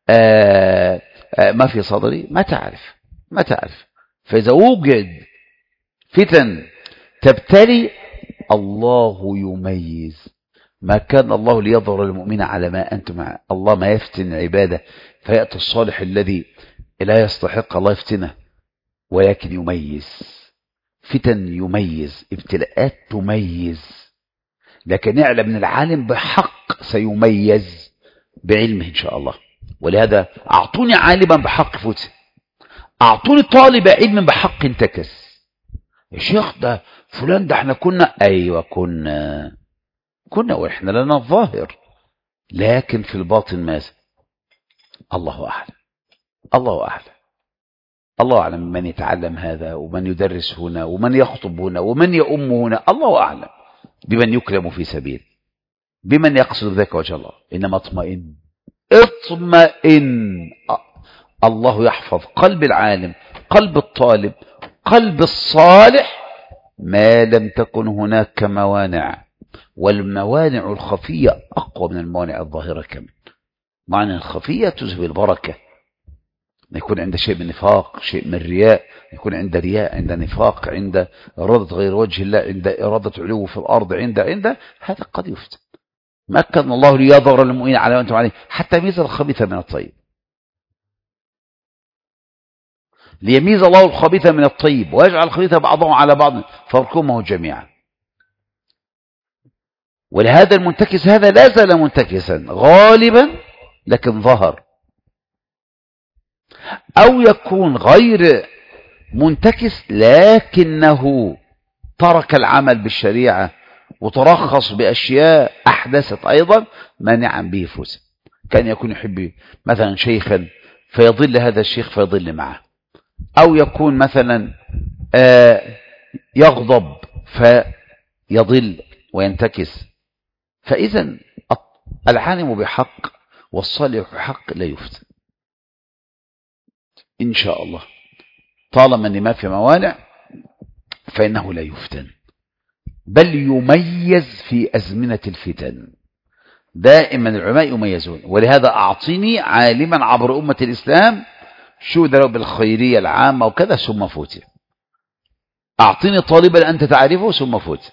آه آه ما في صدري، ما تعرف ما تعرف. فإذا وجد فتن تبتلي الله يميز، ما كان الله ليظهر المؤمن على ما أنتم مع الله، ما يفتن عباده فيأتي الصالح الذي لا يستحق الله يفتنه، ولكن يميز. فتن يميز، ابتلاءات تميز، لكن يعلم من العالم بحق سيميز بعلمه إن شاء الله. ولهذا أعطوني عالما بحق فتن، أعطوني طالب علم بحق انتكس. يا شيخ ده فلان ده احنا كنا، أيوة كنا كنا وإحنا لنا الظاهر، لكن في الباطن ماذا؟ الله أعلم، الله أعلم، الله أعلم من يتعلم هذا ومن يدرس هنا ومن يخطب هنا ومن يؤم هنا، الله أعلم بمن يكرم في سبيل، بمن يقصد ذلك وجه الله. إنما اطمئن، اطمئن، الله يحفظ قلب العالم، قلب الطالب، قلب الصالح، ما لم تكن هناك موانع. والموانع الخفية أقوى من الموانع الظاهرة كمان. معنى الخفية تذهب البركة، يكون عند شيء من نفاق، شيء من رياء، يكون عند رياء، عند نفاق، عند إرادة غير وجه الله، عند إرادة علو في الأرض، عند عند هذا قد يفتن. ما كان الله ليظهر المؤمنين على ما أنتم عليه حتى يميز الخبيث من الطيب، ليميز الله الخبيث من الطيب ويجعل الخبيث بعضهم على بعض فاركمه جميعا. ولهذا المنتكس هذا لا زال منتكسا غالبا لكن ظهر، أو يكون غير منتكس لكنه ترك العمل بالشريعة وترخص بأشياء أحدثت أيضا مانعا به فوزا. كان يكون يحب مثلا شيخا فيضل هذا الشيخ فيضل معه، أو يكون مثلا يغضب فيضل وينتكس. فإذا العالم بحق والصالح بحق لا يفتن إن شاء الله، طالما أن ما في موانع فإنه لا يفتن، بل يميز في أزمنة الفتن. دائما العلماء يميزون. ولهذا أعطيني عالما عبر أمة الإسلام شهد له بالخيرية العامة وكذا ثم فتن، أعطيني طالبا أنت تعرفه ثم فتن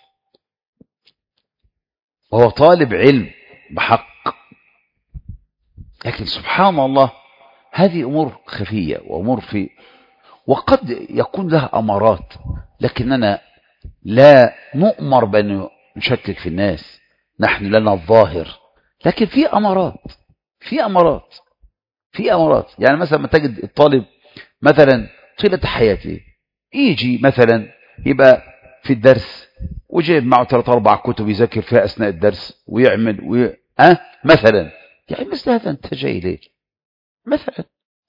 وهو طالب علم بحق. لكن سبحان الله هذه أمور خفية وأمور في، وقد يكون لها أمارات، لكننا لا نؤمر بأن نشكك في الناس، نحن لنا الظاهر، لكن في أمارات، في أمارات في أمراض. يعني مثلا ما تجد الطالب مثلا طيلة حياته يجي مثلا يبقى في الدرس وجايب معه ثلاث أربع كتب يذاكر فيها أثناء الدرس ويعمل وي... أه مثلا، يعني مثل هذا أنت جاي ليه مثلا؟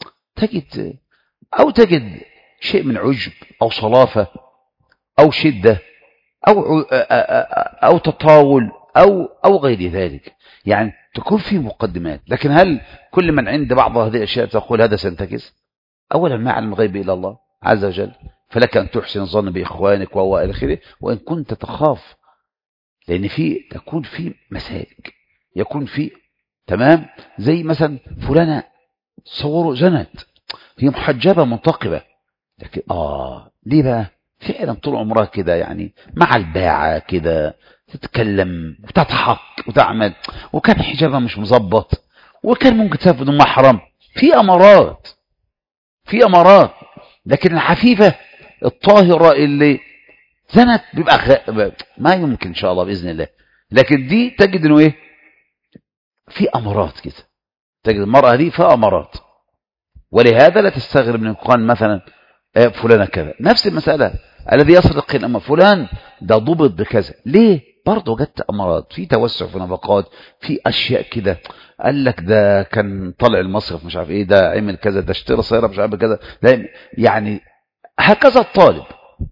تجد أو تجد شيء من عجب أو صلافة أو شدة أو أو تطاول أو أو غير ذلك، يعني تكون في مقدمات. لكن هل كل من عند بعض هذه الأشياء تقول هذا سينتكس؟ أولا ما علم الغيب إلا الله عز وجل، فلك أن تحسن الظن بإخوانك وهو إلى آخره، وإن كنت تخاف، لأن في تكون في مسالك، يكون في تمام. زي مثلا فلانة صوروا زنت، هي محجبة منتقبة، لكن آه ليه بقى؟ فعلا طول عمرها كده، يعني مع الباعة كده تتكلم وتضحك وتعمل، وكان حجابها مش مظبط، وكان ممكن تسافر بدون محرم، في أمارات في أمارات. لكن الحفيفة الطاهرة اللي زنت بيبقى غ... ما يمكن إن شاء الله بإذن الله. لكن دي تجد إنه إيه؟ في أمارات كده، تجد المرأة دي في أمارات، ولهذا لا تستغرب من قال مثلا فلان كذا. نفس المسألة الذي يسرق الأمر فلان ده ضبط بكذا، ليه؟ برضه جت أمارات، في توسع في نفقات، في أشياء كده، قال لك ده كان طلع المصرف مش عارف إيه، ده عمل كذا، ده اشترى سيارة مش عارف كذا، يعني هكذا الطالب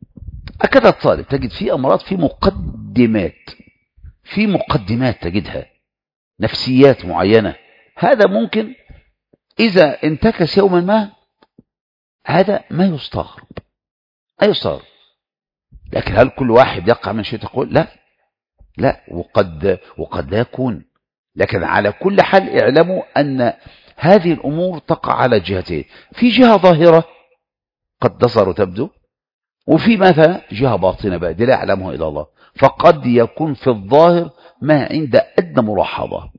هكذا الطالب تجد في أمراض، في مقدمات في مقدمات تجدها، نفسيات معينة. هذا ممكن إذا انتكس يوما ما، هذا ما يستغرب ما يستغرب. لكن هل كل واحد يقع من شيء تقول لا لا، وقد وقد لا يكون. لكن على كل حال اعلموا أن هذه الأمور تقع على جهتين، في جهة ظاهرة قد تظهر وتبدو، وفي مثلا جهة باطنة بقى دي لا يعلمها إلا الله. فقد يكون في الظاهر ما عند أدنى ملاحظة،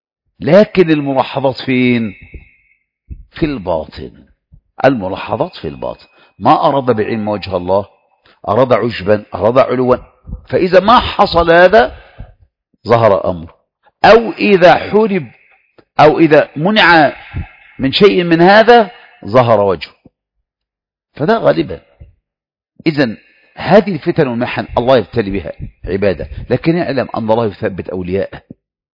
لكن الملاحظات فين؟ في الباطن. الملاحظات في الباطن، ما أراد بعلم وجه الله، أراد عجبا، أراد علوا، فإذا ما حصل هذا ظهر أمر، أو إذا حرب أو إذا منع من شيء من هذا ظهر وجهه، فده غالبا. إذن هذه الفتن والمحن الله يبتلي بها عباده، لكن يعلم أن الله يثبت أولياءه،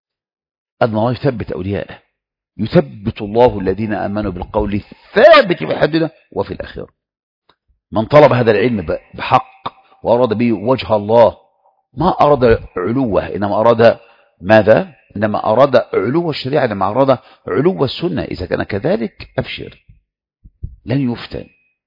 أن الله يثبت أولياءه، يثبت الله الذين آمنوا بالقول الثابت في الحياة وفي الآخرة. من طلب هذا العلم بحق وأراد به وجه الله، ما أراد علوه، إنما أراد ماذا؟ إنما أراد علو الشريعة، إنما أراد علو السنة. إذا كان كذلك أبشر، لن يفتن.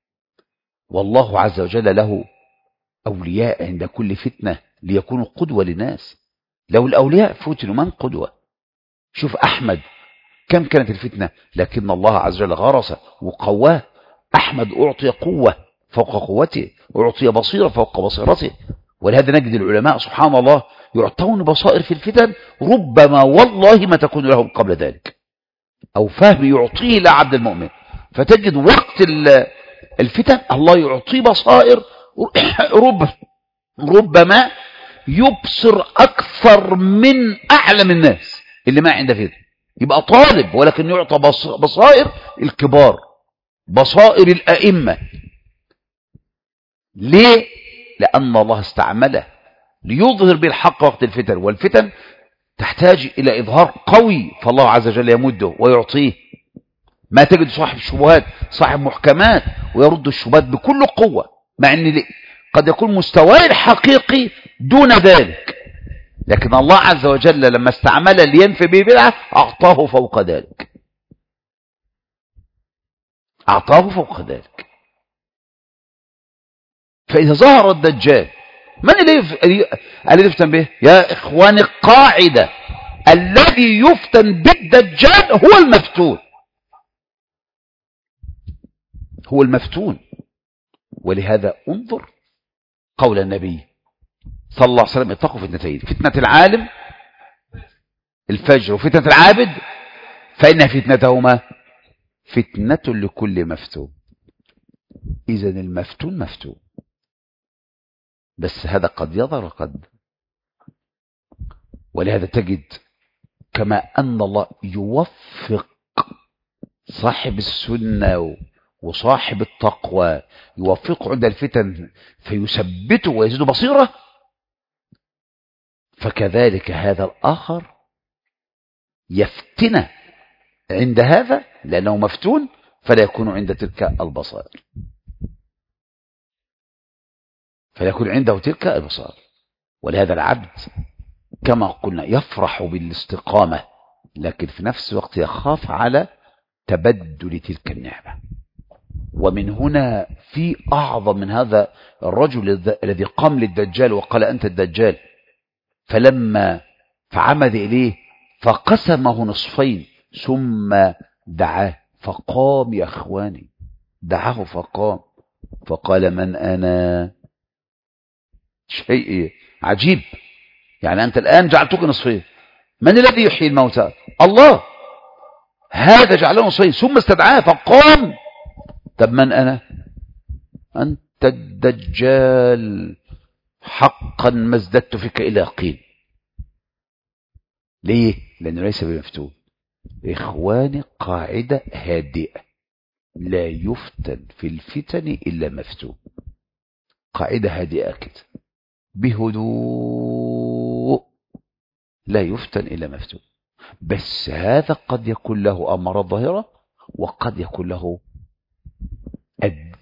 والله عز وجل له أولياء عند كل فتنة ليكونوا قدوة للناس. لو الأولياء فتنوا من قدوة؟ شوف أحمد كم كانت الفتنة، لكن الله عز وجل غرس وقواه. أحمد أعطي قوة فوق قوته، أعطي بصيرة فوق بصيرته. ولهذا نجد العلماء سبحان الله يعطون بصائر في الفتن ربما والله ما تكون لهم قبل ذلك، أو فهم يعطيه لعبد المؤمن. فتجد وقت الفتن الله يعطي بصائر رب ربما يبصر أكثر من أعلم الناس اللي ما عنده فتن، يبقى طالب ولكن يعطى بصائر الكبار، بصائر الأئمة. ليه؟ لأن الله استعمله ليظهر بالحق وقت الفتن، والفتن تحتاج إلى إظهار قوي، فالله عز وجل يمده ويعطيه. ما تجد صاحب شبهات صاحب محكمات ويرد الشبهات بكل قوة، مع أن قد يكون مستواه الحقيقي دون ذلك، لكن الله عز وجل لما استعمله لينفي به بدعة أعطاه فوق ذلك، أعطاه فوق ذلك. فإذا ظهر الدجال من الذي يفتن به؟ يا إخواني القاعدة، الذي يفتن بالدجال هو المفتون، هو المفتون. ولهذا انظر قول النبي صلى الله عليه وسلم: اتقوا فتنتين، فتنة العالم الفجر، وفتنة العابد فإن فتنتهما فتنة لكل مفتون. إذن المفتون مفتون، بس هذا قد يظهر قد. ولهذا تجد كما أن الله يوفق صاحب السنة وصاحب التقوى يوفقه عند الفتن فيثبته ويزيد بصيرة، فكذلك هذا الآخر يفتن عند هذا لأنه مفتون فلا يكون عند تلك البصائر، فلا يكون عنده تلك البصائر. ولهذا العبد كما قلنا يفرح بالاستقامة، لكن في نفس الوقت يخاف على تبدل تلك النعمة. ومن هنا في أعظم من هذا الرجل الذي قام للدجال وقال أنت الدجال، فلما فعمد إليه فقسمه نصفين ثم دعاه فقام. يا أخواني دعاه فقام فقال من أنا؟ شيء عجيب، يعني أنت الآن جعلتك نصفين، من الذي يحيي الموتى؟ الله، هذا جعله نصفين ثم استدعاه فقام. طب من أنا؟ أنت الدجال حقا ما ازددت فيك إلا يقين. ليه؟ لأنه ليس بمفتون. إخواني قاعدة هادئة، لا يفتن في الفتن إلا مفتون. قاعدة هادئة كده بهدوء، لا يفتن إلا مفتون. بس هذا قد يكون له أمر ظاهرة وقد يكون له أد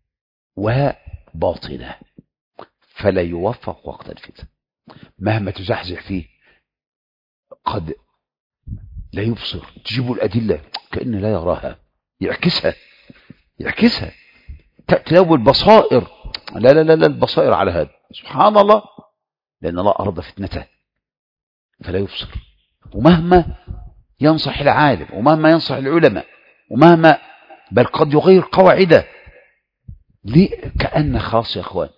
وباطنة، فلا يوفق وقت الفتن مهما تزحزح فيه. قد لا يبصر، تجيب الأدلة كأن لا يراها، يعكسها يعكسها تأتي له البصائر، لا لا لا لا البصائر على هذا سبحان الله، لأن الله أراد فتنته فلا يبصر. ومهما ينصح العالم ومهما ينصح العلماء ومهما بل قد يغير قواعده، ليه؟ كأن خاص يا أخوان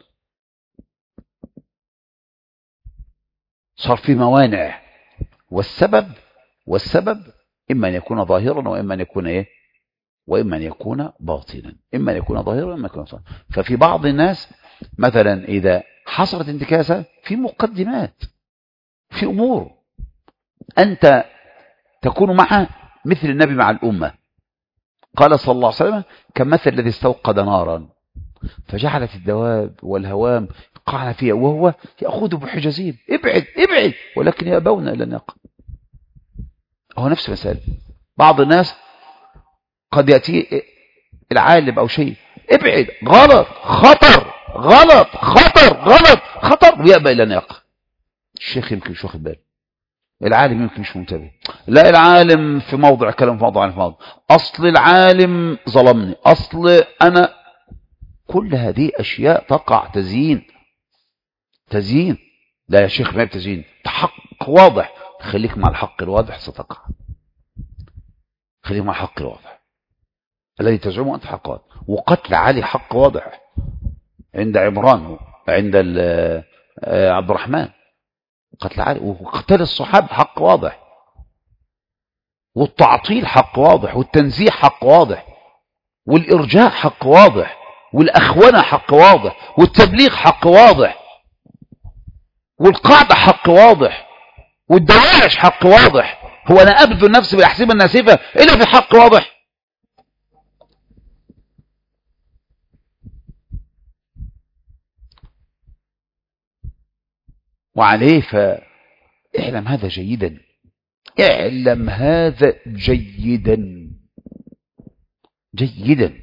صار في موانع. والسبب والسبب إما أن يكون ظاهرا وإما أن يكون إيه وإما أن يكون باطنا، إما أن يكون ظاهرا وإما أن يكون باطنا. ففي بعض الناس مثلا إذا حصلت انتكاسة في مقدمات، في أمور أنت تكون معه مثل النبي مع الأمة. قال صلى الله عليه وسلم كمثل الذي استوقد نارا فجعلت الدواب والهوام يقعن فيها وهو يأخذ بحجزين، ابعد ابعد، ولكن يأبون إلا أن يقع. هو نفس المثال. بعض الناس قد يأتي العالم أو شيء ابعد، غلط خطر غلط خطر غلط خطر، ويأبى إلا أن يقع. الشيخ يمكن مش واخد باله، العالم يمكن مش منتبه، لا العالم في موضع كلام في موضع عن في موضع، أصل العالم ظلمني، أصل أنا. كل هذه أشياء تقع تزيين تزيين. لا يا شيخ ما بتزيين، حق واضح، خليك مع الحق الواضح ستقع. خليك مع الحق الواضح الذي تزعمه أنت حق. وقتل علي حق واضح عند عمران عند عبد الرحمن، قتل علي وقتل الصحابة حق واضح، والتعطيل حق واضح، والتنزيح حق واضح، والإرجاء حق واضح، والأخونة حق واضح، والتبليغ حق واضح، والقاعدة حق واضح، والدواعش حق واضح. هو أنا أبذل نفسي بالأحزمة الناسفة إلا في حق واضح؟ وعليه فاعلم هذا جيدا، اعلم هذا جيدا جيدا.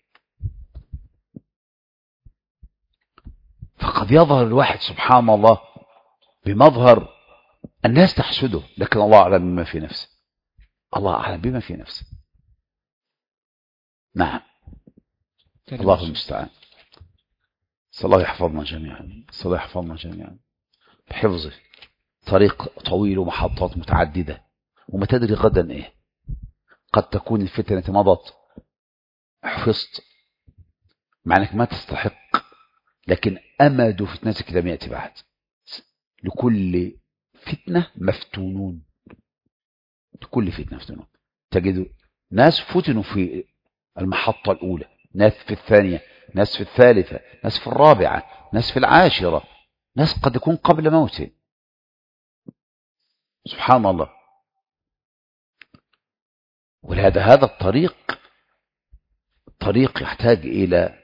فقد يظهر الواحد سبحان الله بمظهر الناس تحسده، لكن الله أعلم بما في نفسه، الله أعلم بما في نفسه. نعم الله المستعان. صلى الله يحفظنا جميعا، صلى الله يحفظنا جميعا بحفظه. طريق طويل ومحطات متعددة، وما تدري غدا ايه، قد تكون الفتنة مضت حفظت مع انك ما تستحق، لكن امد فتنتك لم يأتي بعد. لكل فتنة مفتونون، لكل فتنة مفتونون. تجد ناس فتنوا في المحطة الأولى، ناس في الثانية، ناس في الثالثة، ناس في الرابعة، ناس في العاشرة، ناس قد يكون قبل موته. سبحان الله. ولهذا هذا الطريق طريق يحتاج إلى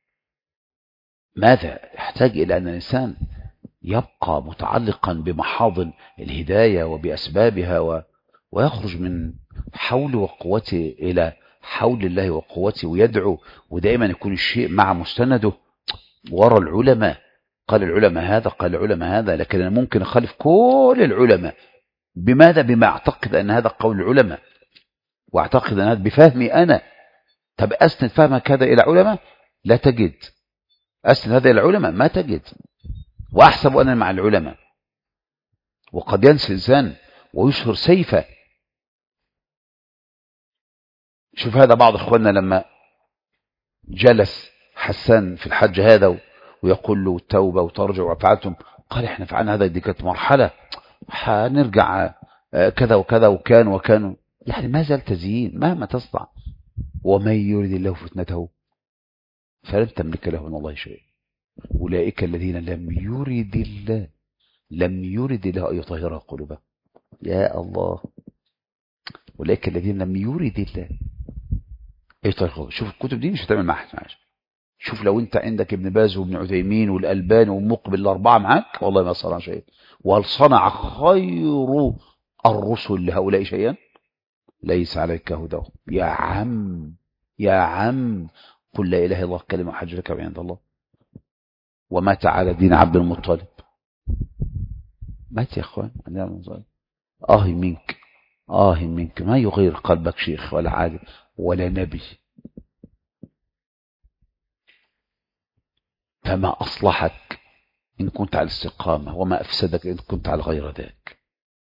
ماذا؟ يحتاج إلى أن الإنسان يبقى متعلقا بمحاضن الهداية وبأسبابها و... ويخرج من حول وقوته إلى حول الله وقوته ويدعو، ودائما يكون الشيء مع مستنده وراء العلماء. قال العلماء هذا، قال العلماء هذا، لكن أنا ممكن أخالف كل العلماء. بماذا؟ بما أعتقد أن هذا قول العلماء، وأعتقد أن هذا بفهمي أنا. طب أسند فهمك هذا إلى علماء؟ لا تجد. أسند هذا إلى علماء؟ ما تجد. وأحسب أنا مع العلماء، وقد ينسى الإنسان ويشهر سيفه. شوف هذا بعض إخواننا لما جلس حسان في الحج هذا ويقول له التوبة وترجع وفعلتم، قال احنا فعلنا هذا، دي كانت مرحلة، هنرجع كذا وكذا وكان وكانوا. يعني ما زال تزيين مهما تصنع. ومن يريد الله فتنته فلن تملك له من الله شيء. أولئك الذين لم يرد الله لم يرد الله أن يطهر قلوبهم. يا الله، أولئك الذين لم يرد الله أن يطهر قلوبهم. شوف الكتب دي مش هتعمل معها حاجة. شوف لو انت عندك ابن باز وابن عثيمين والألباني ومقبل الأربعة معاك، والله ما صنع شيء. وهل صنع خير الرسل لهؤلاء شيئا؟ ليس عليك هداهم. يا عم يا عم قل لا إله إلا الله كلمة حج لك عند الله. ومات على دين عبد المطلب. مات يا اخوان. آه منك آه منك ما يغير قلبك شيخ ولا عالم ولا نبي. فما أصلحك إن كنت على الاستقامة، وما أفسدك إن كنت على غير ذاك.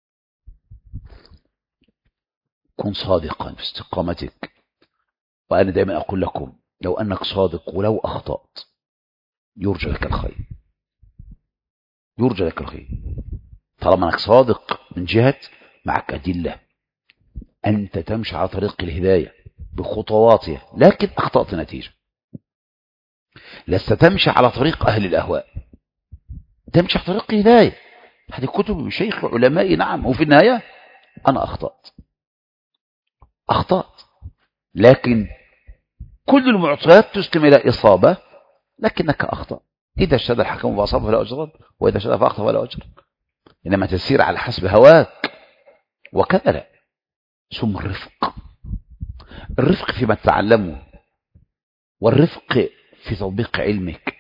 كن صادقا في استقامتك. وأنا دائما أقول لكم لو أنك صادق ولو أخطأت يرجى لك الخير، يرجى لك الخير طالما أنك صادق من جهة معك أدلة. أنت تمشي على طريق الهداية بخطواتها، لكن أخطأت نتيجة. لست تمشي على طريق أهل الأهواء، تمشي على طريق الهداية. هذه كتب شيخ علماء نعم، وفي النهاية أنا أخطأت أخطأت لكن كل المعطيات تسلم إلى إصابة، لكنك أخطأ. إذا اشتد الحكم فأصاب فلا أجر، وإذا اشتد فأخطأ فلا أجر. إنما تسير على حسب هواك وكذا لا. ثم الرفق، الرفق فيما تتعلمه، والرفق في تطبيق علمك.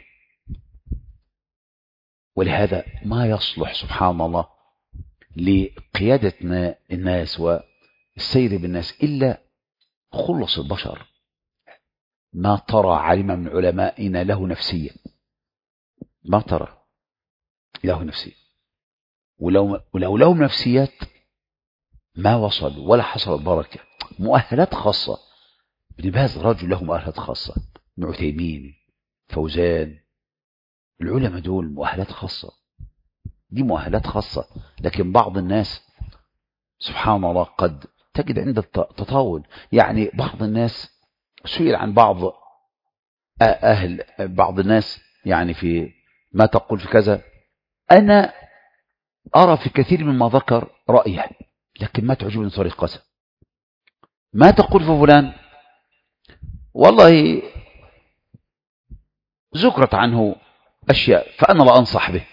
ولهذا ما يصلح سبحان الله لقيادة الناس والسير بالناس إلا خلص البشر. ما ترى عالم من علمائنا له نفسية، ما ترى له نفسية. ولو, ولو لهم نفسيات ما وصل ولا حصل البركة. مؤهلات خاصة. ابن باز رجل له مؤهلات خاصة، ابن عثيمين، فوزان، العلماء دول مؤهلات خاصة، دي مؤهلات خاصة. لكن بعض الناس سبحان الله قد تجد عند التطاول. يعني بعض الناس سئل عن بعض أهل بعض الناس يعني في ما تقول في كذا، أنا أرى في كثير مما ذكر رأيه، لكن ما تعجبني طريقته. ما تقول في فلان والله ذكرت عنه أشياء فأنا لا أنصح به.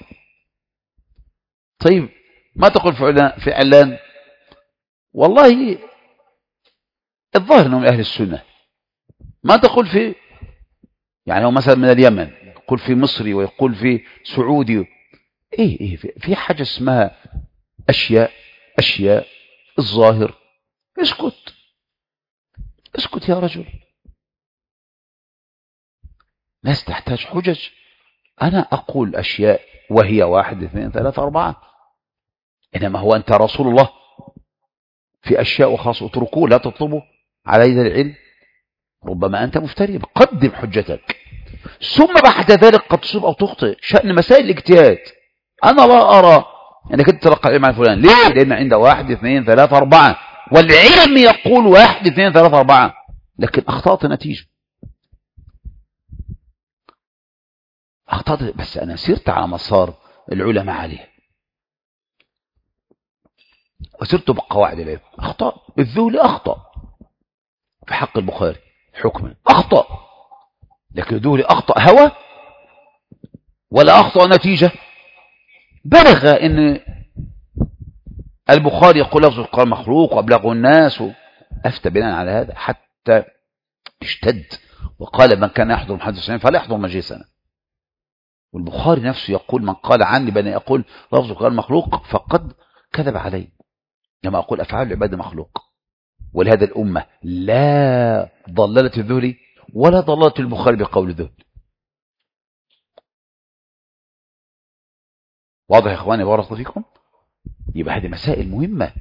طيب ما تقول في علان والله الظاهر أنه من أهل السنة. ما تقول في يعني هو مثلا من اليمن، يقول في مصري ويقول في سعودي. ايه ايه في حاجة اسمها اشياء اشياء الظاهر. اسكت اسكت يا رجل. ناس تحتاج حجج. انا اقول اشياء وهي واحد اثنين ثلاثة اربعة، انما هو انت رسول الله في اشياء وخاص اتركوه لا تطلبوا على يد العلم. ربما انت مفتري. قدم حجتك ثم بعد ذلك قد تصيب او تخطئ. شأن مسائل الاجتهاد انا لا ارى انك انت تلقى العلم عن فلان. ليه؟ لان عنده واحد اثنين ثلاثة اربعة، والعلم يقول واحد اثنين ثلاثة اربعة، لكن اخطأت نتيجة. اخطأت بس انا سرت على مسار العلماء عليه وسرت بقواعد العلم. اخطأ الذولي اخطأ في حق البخاري حكما أخطأ، لكن دول أخطأ هوى ولا أخطأ نتيجة؟ بلغ إن البخاري يقول لفظ القرآن مخلوق وأبلغه الناس، أفتى بناء على هذا حتى اشتد وقال من كان يحضر محدث السنين فلا يحضر مجلسنا. والبخاري نفسه يقول من قال عني بأن يقول لفظ القرآن مخلوق فقد كذب علي لما أقول أفعال العباد مخلوق. ولهذا الأمة لا ضللت الذهلي ولا ضللت البخاري بقول الذهلي. واضح يا إخواني بارك الله فيكم؟ يبقى هذه مسائل مهمة،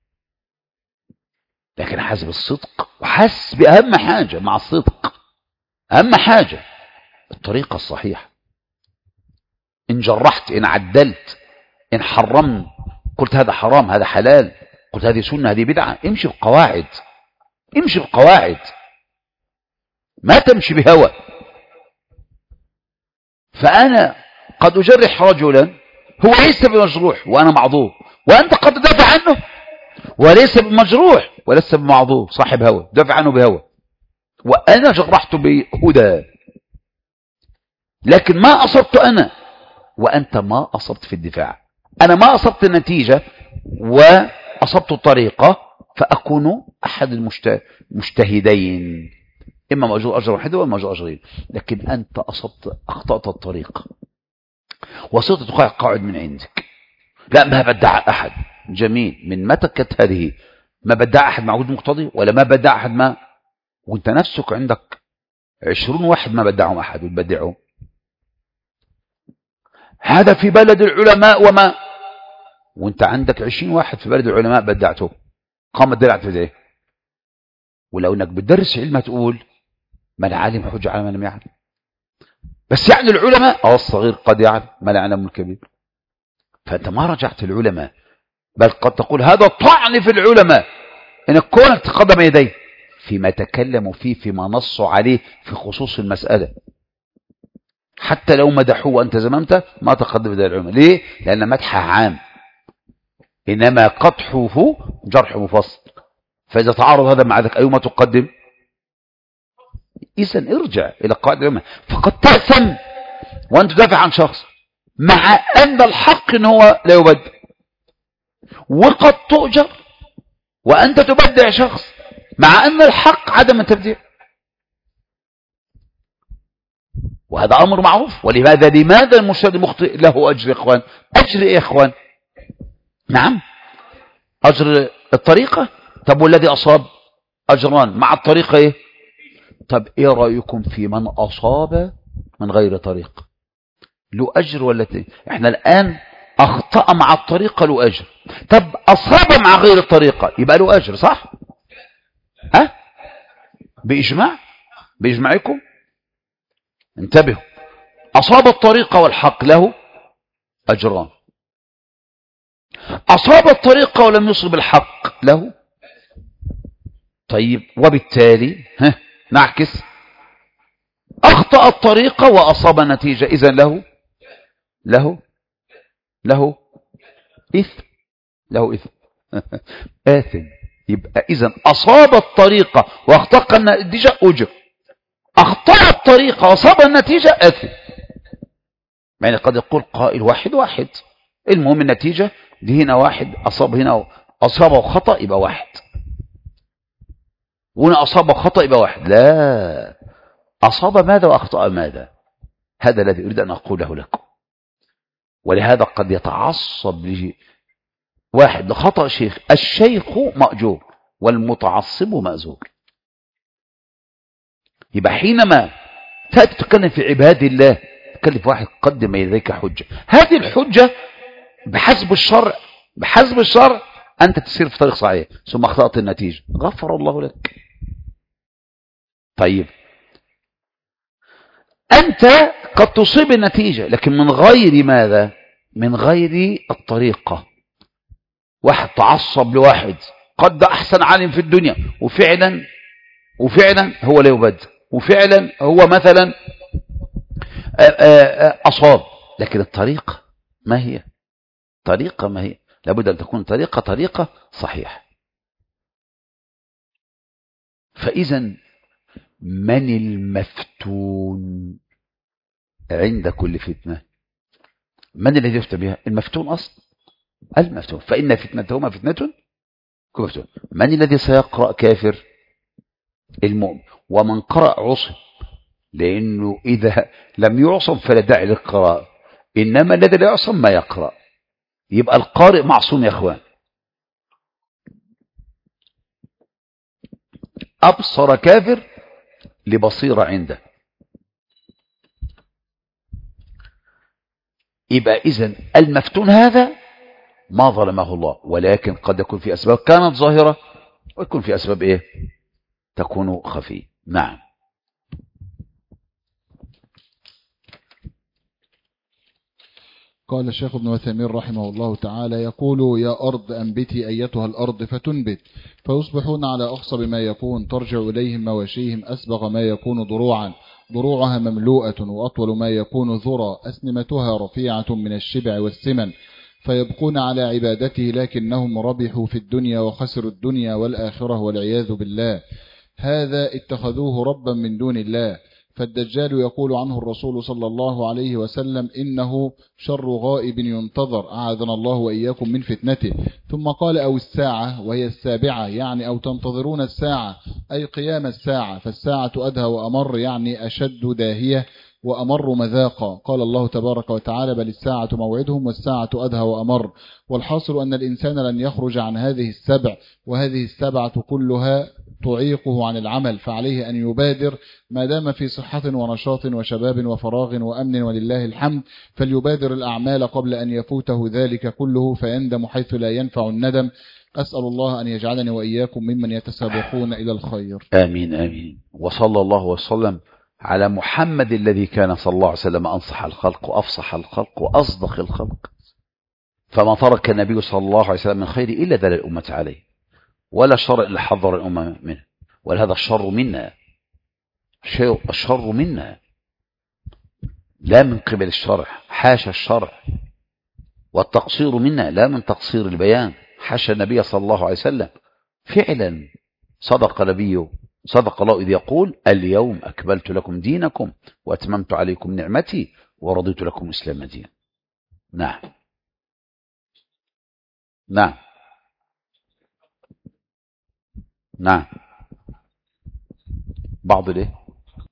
لكن حسب الصدق وحسب أهم حاجة مع الصدق، أهم حاجة الطريقة الصحيحة. إن جرحت، إن عدلت، إن حرمت، قلت هذا حرام هذا حلال، قلت هذه سنة هذه بدعة، امشي بقواعد، امشي بقواعد، ما تمشي بهوى. فأنا قد أجرح رجلا هو ليس بمجروح وأنا معذور، وأنت قد تدافع عنه وليس بمجروح وليس بمعذور، صاحب هوى دافع عنه بهوى، وأنا جرحت بهدى، لكن ما أصبت أنا وأنت ما أصبت في الدفاع. أنا ما أصبت النتيجة وأصبت الطريقة فأكون أحد المجتهدين، إما مأجور أجر واحد وإما مأجور أجرين، لكن أنت أصبت أخطأت الطريق وصرت تقع قاعد من عندك. لا ما بدع أحد، جميل، من متى كانت هذه؟ ما بدع أحد مع وجود مقتضي ولا ما بدع أحد ما وانت نفسك عندك عشرون واحد ما بدعهم أحد وتبدعهم. هذا في بلد العلماء وما، وانت عندك عشرين واحد في بلد العلماء بدعته، قامت دلعت في ذلك. ولو انك بتدرس علم تقول ما العالم حجة على من لم يعلم، بس يعني العلماء اه الصغير قد يعلم ما لا يعلم الكبير. فانت ما رجعت العلماء، بل قد تقول هذا طعن في العلماء ان كونك تقدم يديه فيما تكلموا فيه فيما نصوا عليه في خصوص المسألة، حتى لو مدحوه وانت زممته ما تقدم يدي العلماء. ليه؟ لان مدحه عام، انما قدحه جرح مفصل. فاذا تعارض هذا مع ذاك ايما تقدم؟ اذا ارجع الى قاعده العلماء. فقد تأثم وانت تدافع عن شخص مع ان الحق ان هو لا يبدع، وقد تؤجر وانت تبدع شخص مع ان الحق عدم التبديع، وهذا امر معروف. ولماذا لماذا المجتهد المخطئ له اجر يا اخوان؟ اجر ايه يا اخوان؟ نعم اجر الطريقه. طب والذي اصاب اجران مع الطريقه ايه؟ طب ايه رايكم في من اصاب من غير طريق؟ له اجر ولا تاني؟ احنا الان اخطا مع الطريقه له اجر، طب اصاب مع غير الطريقه يبقى له اجر صح؟ ها؟ باجماع باجماعكم انتبهوا، أصاب الطريقة والحق له أجران، أصاب الطريقة ولم يصب الحق له. طيب وبالتالي ها نعكس، أخطأ الطريقة وأصاب النتيجة، إذن له له له إثم، له إثم آثم. يبقى إذن أصاب الطريقة وأخطأ النتيجة أجر، أخطأ الطريقة وأصاب النتيجة أثم. يعني قد يقول قائل واحد واحد، المهم النتيجة دي هنا واحد أصاب هنا أصابه خطأ يبقى واحد، وهنا أصابه خطأ يبقى واحد. لا، أصاب ماذا وأخطأ ماذا؟ هذا الذي أريد أن أقوله لكم. ولهذا قد يتعصب لي واحد لخطأ شيخ، الشيخ مأجور والمتعصب مأزور. يبقى حينما تأتي تتكلم في عباد الله تتكلم في واحد قدم يديك حجة، هذه الحجة بحسب الشرع، بحسب الشرع أنت تسير في طريق صحيح، ثم أخطأت النتيجة غفر الله لك. طيب أنت قد تصيب النتيجة لكن من غير ماذا؟ من غير الطريقة. واحد تعصب لواحد قد أحسن عالم في الدنيا وفعلا وفعلا هو لا يبدع، وفعلا هو مثلا أصاب، لكن الطريقة ما هي؟ طريقة ما هي؟ لابد أن تكون طريقة طريقة صحيحة. فإذا من المفتون عند كل فتنة؟ من الذي يفتى بها؟ المفتون أصلا، المفتون. فإن فتنتهما فتنة كل مفتون. من الذي سيقرأ كافر؟ المؤمن. ومن قرأ عصم، لأنه إذا لم يعصم فلا داعي للقراءة، إنما الذي لا يعصم ما يقرأ. يبقى القارئ معصوم يا أخوان. أبصر كافر لبصيرة عنده. يبقى إذن المفتون هذا ما ظلمه الله، ولكن قد يكون في أسباب كانت ظاهرة، ويكون في أسباب إيه تكون خفية. نعم. قال الشيخ ابن عثيمين رحمه الله تعالى: يقول يا أرض أنبتي أيتها الأرض فتنبت، فيصبحون على أخصب ما يكون، ترجع إليهم مواشيهم أسبغ ما يكون ضروعا، ضروعها مملوءة، وأطول ما يكون ذرى، أسنمتها رفيعة من الشبع والسمن، فيبقون على عبادته لكنهم ربحوا في الدنيا وخسروا الدنيا والآخرة والعياذ بالله. هذا اتخذوه ربا من دون الله. فالدجال يقول عنه الرسول صلى الله عليه وسلم: إنه شر غائب ينتظر، أعاذنا الله وإياكم من فتنته. ثم قال: أو الساعة، وهي السابعة، يعني أو تنتظرون الساعة أي قيام الساعة، فالساعة أدهى وأمر، يعني أشد داهية وأمر مذاقا. قال الله تبارك وتعالى: بل الساعة موعدهم والساعة أدهى وأمر. والحاصل أن الإنسان لن يخرج عن هذه السبع، وهذه السبعة كلها تعيقه عن العمل، فعليه أن يبادر ما دام في صحة ونشاط وشباب وفراغ وأمن ولله الحمد، فليبادر الأعمال قبل أن يفوته ذلك كله فيندم حيث لا ينفع الندم. أسأل الله أن يجعلني وإياكم ممن يتسابقون إلى الخير. آمين آمين. وصلى الله وسلم على محمد الذي كان صلى الله عليه وسلم أنصح الخلق وأفصح الخلق وأصدق الخلق، فما ترك النبي صلى الله عليه وسلم من خير إلا دل الأمة عليه، ولا شر إلا حذر الأمة منه. ولهذا الشر منا، الشر منا لا من قبل الشرع، حاشا الشرع، والتقصير منا لا من تقصير البيان، حاشا النبي صلى الله عليه وسلم. فعلا صدق نبيه، صدق الله إذ يقول: اليوم أكملت لكم دينكم وأتممت عليكم نعمتي ورضيت لكم الإسلام دينا. نعم نعم نعم. بعض ليه